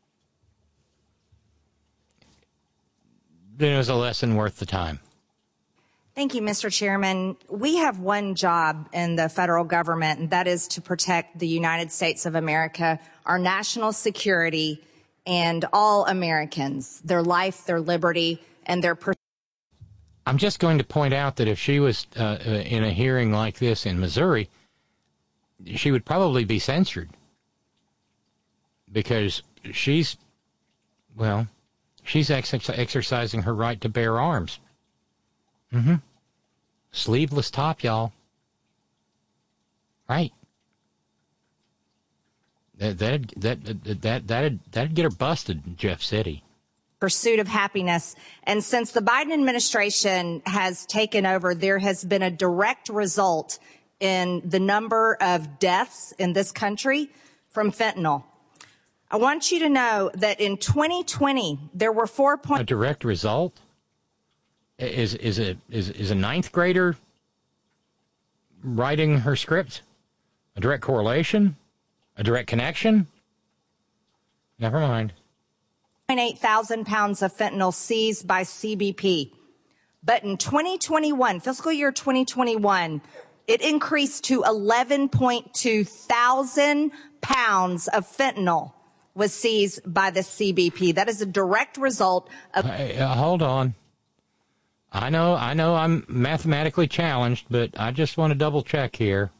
Then it was a lesson worth the time. Thank you, Mister Chairman. We have one job in the federal government, and that is to protect the United States of America, our national security, and all Americans, their life, their liberty, and their... Per- I'm just going to point out that if she was uh, in a hearing like this in Missouri, she would probably be censured. Because she's, well, she's ex- exercising her right to bear arms. Mm-hmm. Sleeveless top, y'all. Right. That that that that that'd, that'd get her busted in Jeff City. Pursuit of happiness. And since the Biden administration has taken over, there has been a direct result in the number of deaths in this country from fentanyl. I want you to know that in twenty twenty, there were four point... A direct result? Is, is, a, is, is a ninth grader writing her script? A direct correlation? A direct connection? Never mind. eight thousand pounds of fentanyl seized by C B P. But in twenty twenty-one, fiscal year twenty twenty-one, it increased to eleven point two thousand pounds of fentanyl was seized by the C B P. That is a direct result of... Hey, uh, hold on. I know, I know I'm mathematically challenged, but I just want to double check here.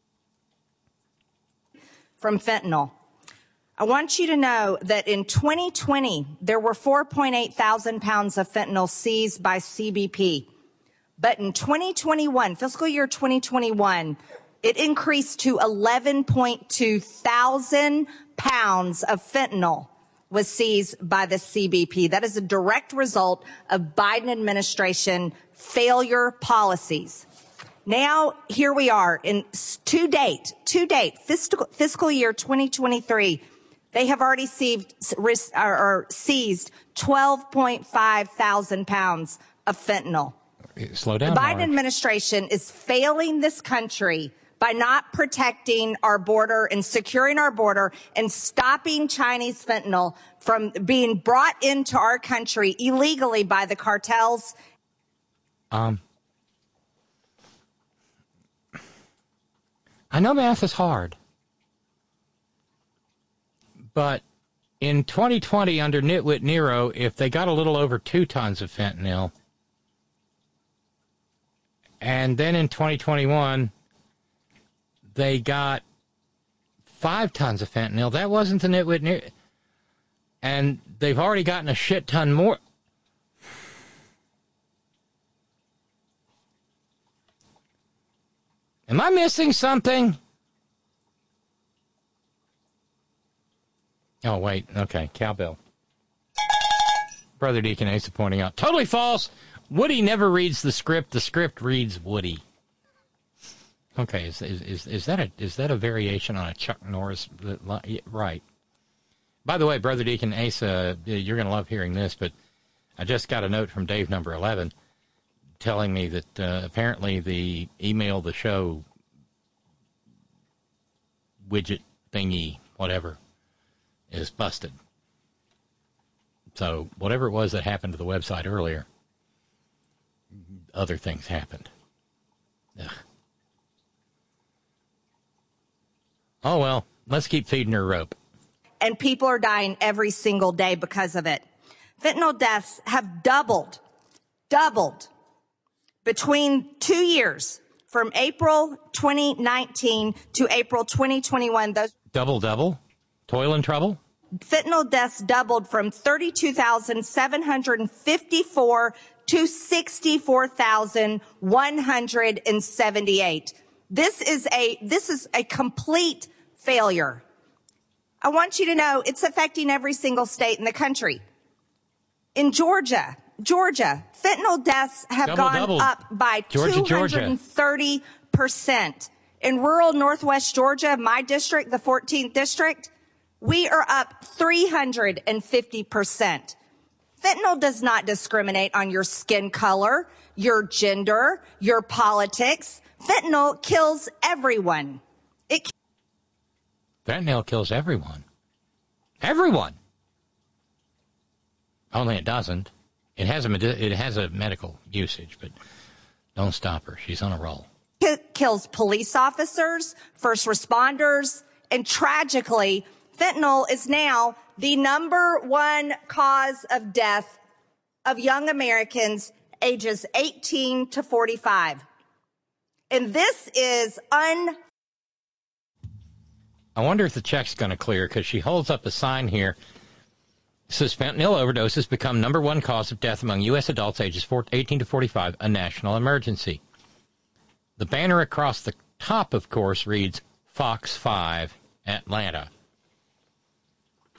From fentanyl. I want you to know that in twenty twenty, there were four point eight thousand pounds of fentanyl seized by C B P. But in twenty twenty-one, fiscal year twenty twenty-one, it increased to eleven point two thousand pounds of fentanyl was seized by the C B P. That is a direct result of Biden administration failure policies. Now, here we are in to date, to date, fiscal, fiscal year twenty twenty-three, they have already seized, or, or seized twelve point five thousand pounds of fentanyl. Slow down. The Biden Marge. administration is failing this country by not protecting our border and securing our border and stopping Chinese fentanyl from being brought into our country illegally by the cartels. Um, I know math is hard, but in twenty twenty under Nitwit Nero, if they got a little over two tons of fentanyl, and then in twenty twenty-one, they got five tons of fentanyl. That wasn't the Nitwit Nero. And they've already gotten a shit ton more. Am I missing something? Oh, wait. Okay, cowbell. Brother Deacon Asa pointing out. Totally false. Woody never reads the script. The script reads Woody. Okay, is is is, is that a is that a variation on a Chuck Norris? Right. By the way, Brother Deacon Asa, you're going to love hearing this, but I just got a note from Dave number eleven telling me that uh, apparently the email the show widget thingy, whatever, is busted. So whatever it was that happened to the website earlier, other things happened. Ugh. Oh, well, let's keep feeding her rope. And people are dying every single day because of it. Fentanyl deaths have doubled, doubled between two years, from April twenty nineteen to April twenty twenty-one. Those double, double? Toil and trouble? Fentanyl deaths doubled from thirty-two thousand seven hundred fifty-four to sixty-four thousand one hundred seventy-eight. This is a, this is a complete failure. I want you to know it's affecting every single state in the country. In Georgia, Georgia, fentanyl deaths have double, gone double. up by Georgia, two hundred thirty percent. In rural Northwest Georgia, my district, the fourteenth district, we are up three hundred fifty percent. Fentanyl does not discriminate on your skin color, your gender, your politics. Fentanyl kills everyone. It Fentanyl kills everyone. Everyone. Only it doesn't. It has a it has a medical usage, but don't stop her. She's on a roll. It kills police officers, first responders, and tragically, fentanyl is now the number one cause of death of young Americans ages eighteen to forty-five. And this is un... I wonder if the check's going to clear, because she holds up a sign here. It says fentanyl overdoses become number one cause of death among U S adults ages eighteen to forty-five, a national emergency. The banner across the top, of course, reads Fox five, Atlanta.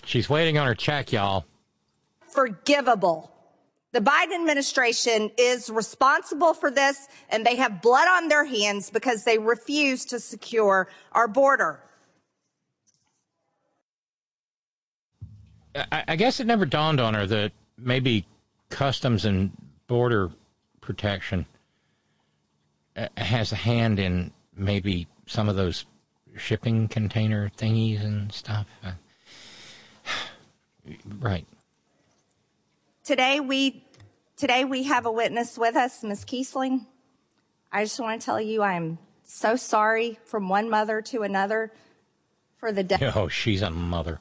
She's waiting on her check, y'all. Forgivable. The Biden administration is responsible for this, and they have blood on their hands because they refuse to secure our border. I, I guess it never dawned on her that maybe Customs and Border Protection has a hand in maybe some of those shipping container thingies and stuff. Uh, right. Today we, today we have a witness with us, Miz Kiesling. I just want to tell you I'm so sorry from one mother to another for the death. Oh, she's a mother.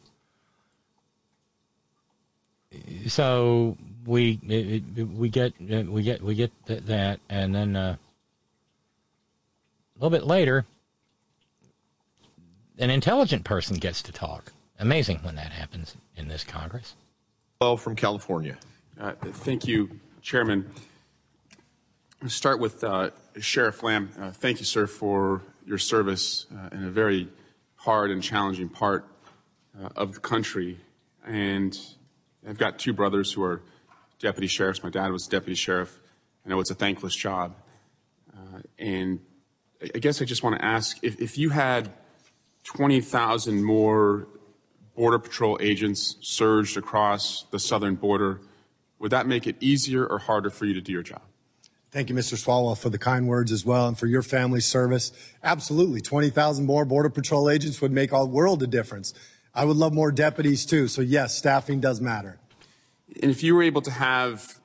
So we it, it, we get we get we get that, and then uh, a little bit later, an intelligent person gets to talk. Amazing when that happens in this Congress. Well, from California. Uh, thank you, Chairman. I'll start with uh, Sheriff Lamb. Uh, thank you, sir, for your service uh, in a very hard and challenging part uh, of the country. And I've got two brothers who are deputy sheriffs. My dad was deputy sheriff. I know it's a thankless job. Uh, and I guess I just want to ask, if, if you had twenty thousand more Border Patrol agents surged across the southern border, would that make it easier or harder for you to do your job? Thank you, Mister Swalwell, for the kind words as well, and for your family's service. Absolutely. twenty thousand more Border Patrol agents would make a world of difference. I would love more deputies, too. So, yes, staffing does matter. And if you were able to have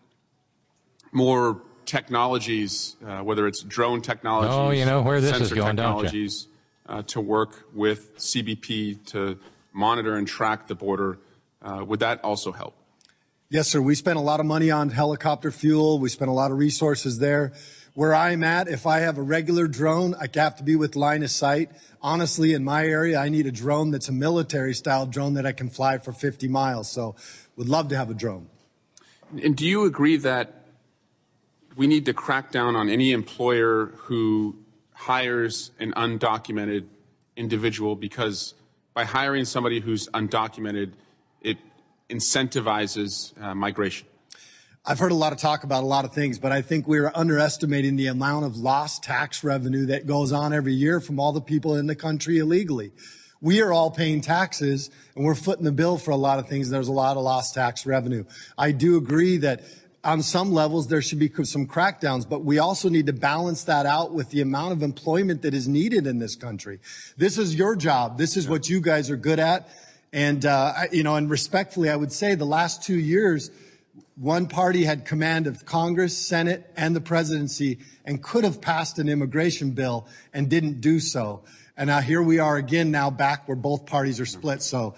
more technologies, uh, whether it's drone technologies, oh, you know where this sensor is going, technologies, uh, to work with C B P to monitor and track the border, uh, would that also help? Yes, sir. We spent a lot of money on helicopter fuel. We spent a lot of resources there. Where I'm at, if I have a regular drone, I have to be with line of sight. Honestly, in my area, I need a drone that's a military-style drone that I can fly for fifty miles. So would love to have a drone. And do you agree that we need to crack down on any employer who hires an undocumented individual, because by hiring somebody who's undocumented, it incentivizes uh, migration? I've heard a lot of talk about a lot of things, but I think we're underestimating the amount of lost tax revenue that goes on every year from all the people in the country illegally. We are all paying taxes, and we're footing the bill for a lot of things. There's a lot of lost tax revenue. I do agree that on some levels there should be some crackdowns, but we also need to balance that out with the amount of employment that is needed in this country. This is your job. This is what you guys are good at. And, uh, you know, and respectfully, I would say the last two years, one party had command of Congress, Senate, and the presidency and could have passed an immigration bill and didn't do so. And now here we are again now back where both parties are split. So,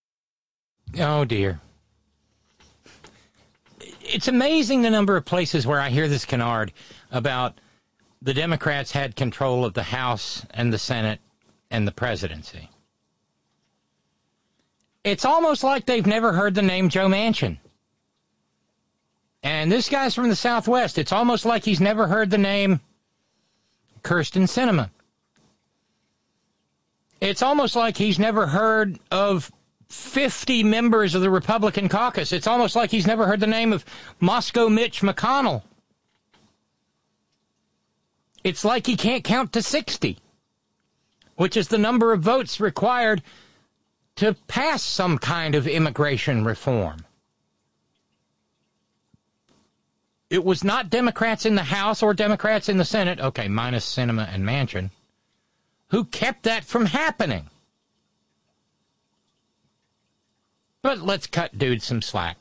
oh, dear. It's amazing the number of places where I hear this canard about the Democrats had control of the House and the Senate and the presidency. It's almost like they've never heard the name Joe Manchin. And this guy's from the Southwest. It's almost like he's never heard the name Kyrsten Sinema. It's almost like he's never heard of fifty members of the Republican caucus. It's almost like he's never heard the name of Moscow Mitch McConnell. It's like he can't count to sixty, which is the number of votes required to pass some kind of immigration reform. It was not Democrats in the House or Democrats in the Senate, okay, minus Sinema and Manchin, who kept that from happening. But let's cut dude some slack.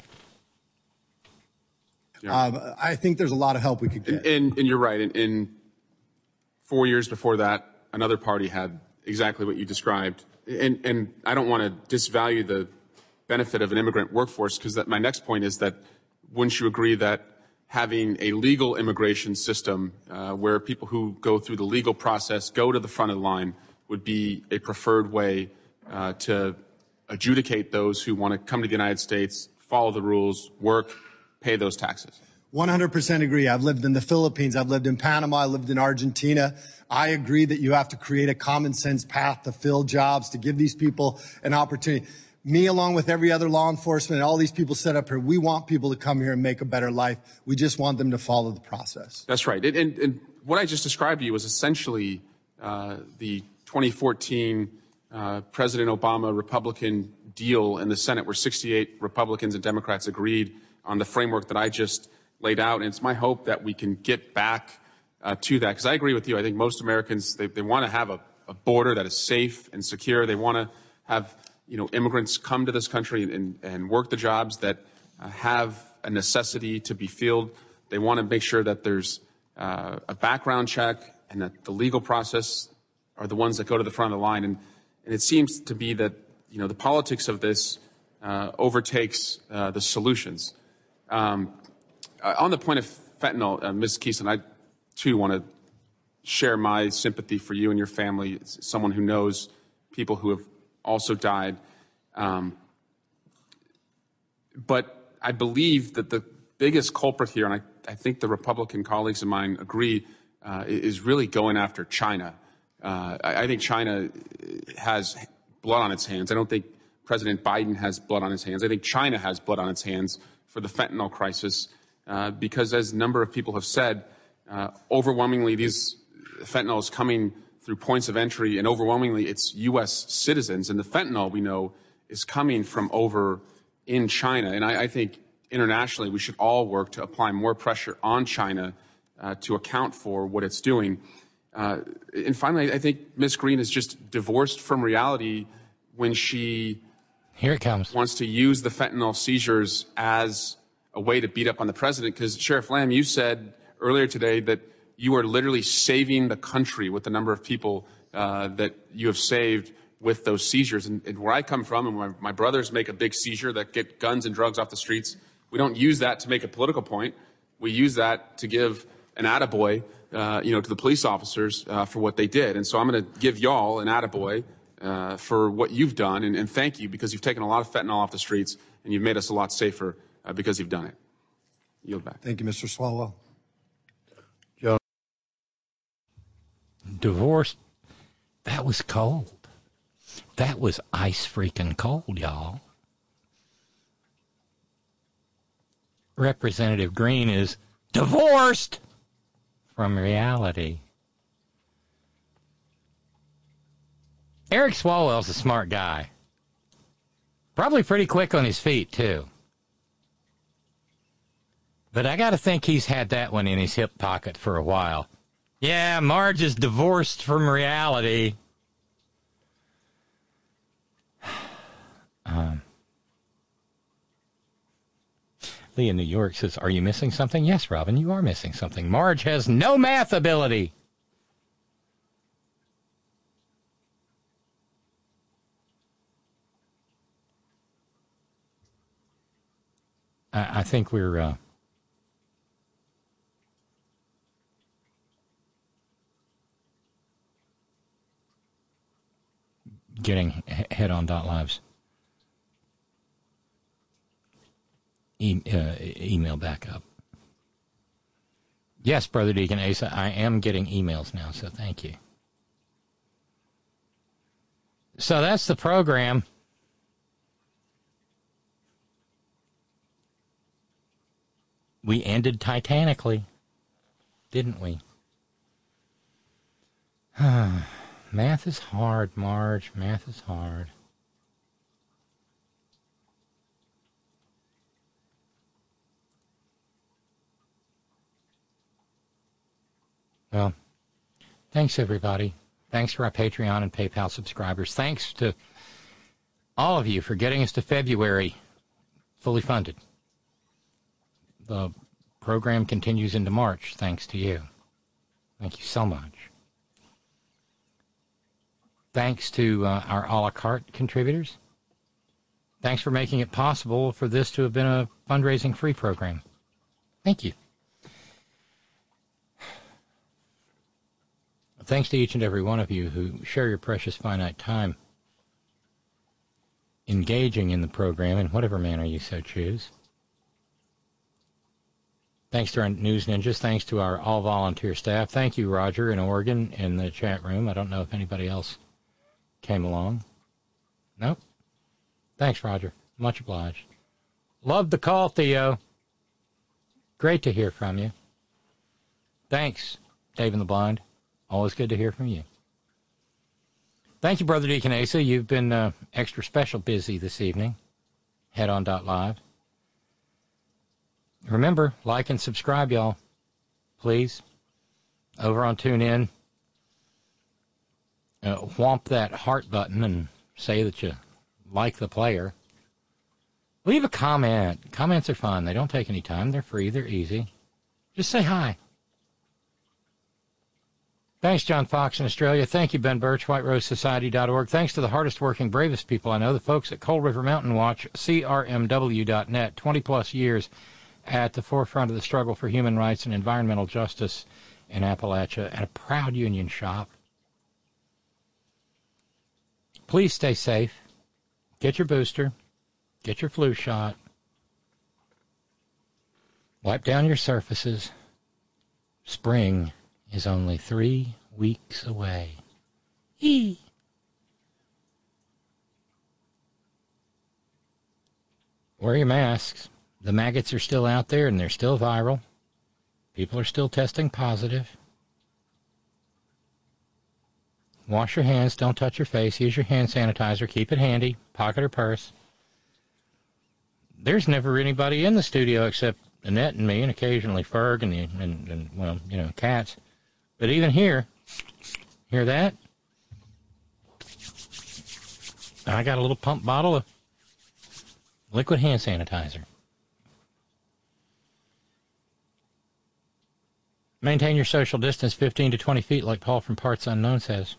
Yeah. Um, I think there's a lot of help we could get. And, and, and you're right. In, in four years before that, another party had exactly what you described. And, and I don't want to disvalue the benefit of an immigrant workforce, because that my next point is that wouldn't you agree that having a legal immigration system uh, where people who go through the legal process go to the front of the line would be a preferred way uh, to adjudicate those who want to come to the United States, follow the rules, work, pay those taxes? one hundred percent agree. I've lived in the Philippines. I've lived in Panama. I lived in Argentina. I agree that you have to create a common sense path to fill jobs, to give these people an opportunity. Me, along with every other law enforcement, all these people set up here, we want people to come here and make a better life. We just want them to follow the process. That's right. And, and, and what I just described to you was essentially uh, the twenty fourteen uh, President Obama Republican deal in the Senate, where sixty-eight Republicans and Democrats agreed on the framework that I just laid out. And it's my hope that we can get back uh, to that, because I agree with you. I think most Americans, they, they want to have a, a border that is safe and secure. They want to have you know, immigrants come to this country and, and work the jobs that uh, have a necessity to be filled. They want to make sure that there's uh, a background check and that the legal process are the ones that go to the front of the line. And, and it seems to be that, you know, the politics of this uh, overtakes uh, the solutions. Um, uh, on the point of fentanyl, uh, Miz Keeson, I, too, want to share my sympathy for you and your family. It's someone who knows people who have also died. Um, but I believe that the biggest culprit here, and I, I think the Republican colleagues of mine agree, uh, is really going after China. Uh, I, I think China has blood on its hands. I don't think President Biden has blood on his hands. I think China has blood on its hands for the fentanyl crisis uh, because, as a number of people have said, uh, overwhelmingly these fentanyl is coming through points of entry, and overwhelmingly it's U S citizens. And the fentanyl, we know, is coming from over in China. And I, I think internationally we should all work to apply more pressure on China uh, to account for what it's doing. Uh, and finally, I think Miz Green is just divorced from reality when she Here it comes. wants to use the fentanyl seizures as a way to beat up on the president. Because, Sheriff Lamb, you said earlier today that you are literally saving the country with the number of people uh, that you have saved with those seizures. And, and where I come from, and my, my brothers make a big seizure that get guns and drugs off the streets, we don't use that to make a political point. We use that to give an attaboy, uh, you know, to the police officers uh, for what they did. And so I'm going to give y'all an attaboy uh, for what you've done, and, and thank you, because you've taken a lot of fentanyl off the streets, and you've made us a lot safer uh, because you've done it. Yield back. Thank you, Mister Swalwell. Divorced, that was cold. That was ice freaking cold, y'all. Representative Green is divorced from reality. Eric Swalwell's a smart guy. Probably pretty quick on his feet, too. But I got to think he's had that one in his hip pocket for a while. Yeah, Marge is divorced from reality. Um, Lee in New York says, are you missing something? Yes, Robin, you are missing something. Marge has no math ability. I, I think we're... Uh, getting headon.lives e- uh, email back up. Yes, Brother Deacon Asa, I am getting emails now, so thank you. So that's the program. We ended titanically, didn't we? Math is hard, Marge. Math is hard. Well, thanks, everybody. Thanks to our Patreon and PayPal subscribers. Thanks to all of you for getting us to February fully funded. The program continues into March, thanks to you. Thank you so much. Thanks to uh, our a la carte contributors. Thanks for making it possible for this to have been a fundraising-free program. Thank you. Thanks to each and every one of you who share your precious finite time engaging in the program in whatever manner you so choose. Thanks to our news ninjas. Thanks to our all-volunteer staff. Thank you, Roger, in Oregon, in the chat room. I don't know if anybody else came along. Nope. Thanks, Roger. Much obliged. Love the call, Theo. Great to hear from you. Thanks, Dave in the Blind. Always good to hear from you. Thank you, Brother Deacon Asa. You've been uh, extra special busy this evening. Head on dot live. Remember, like and subscribe, y'all. Please. Over on TuneIn. Uh, whomp that heart button and say that you like the player. Leave a comment. Comments are fun. They don't take any time. They're free. They're easy. Just say hi. Thanks, John Fox in Australia. Thank you, Ben Birch, white rose society dot org. Thanks to the hardest working, bravest people I know, the folks at Cold River Mountain Watch, C R M W dot net, twenty-plus years at the forefront of the struggle for human rights and environmental justice in Appalachia, and a proud union shop. Please stay safe. Get your booster. Get your flu shot. Wipe down your surfaces. Spring is only three weeks away. Eee. Wear your masks. The maggots are still out there and they're still viral. People are still testing positive. Wash your hands. Don't touch your face. Use your hand sanitizer. Keep it handy. Pocket or purse. There's never anybody in the studio except Annette and me and occasionally Ferg and, the, and, and well, you know, cats. But even here, hear that? I got a little pump bottle of liquid hand sanitizer. Maintain your social distance fifteen to twenty feet like Paul from Parts Unknown says.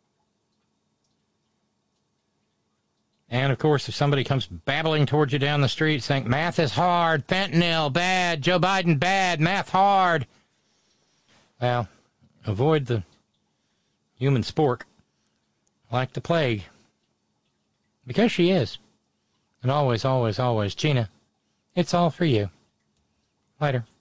And, of course, if somebody comes babbling towards you down the street saying, math is hard, fentanyl, bad, Joe Biden, bad, math hard, well, avoid the human spork like the plague. Because she is. And always, always, always, Gina, it's all for you. Later.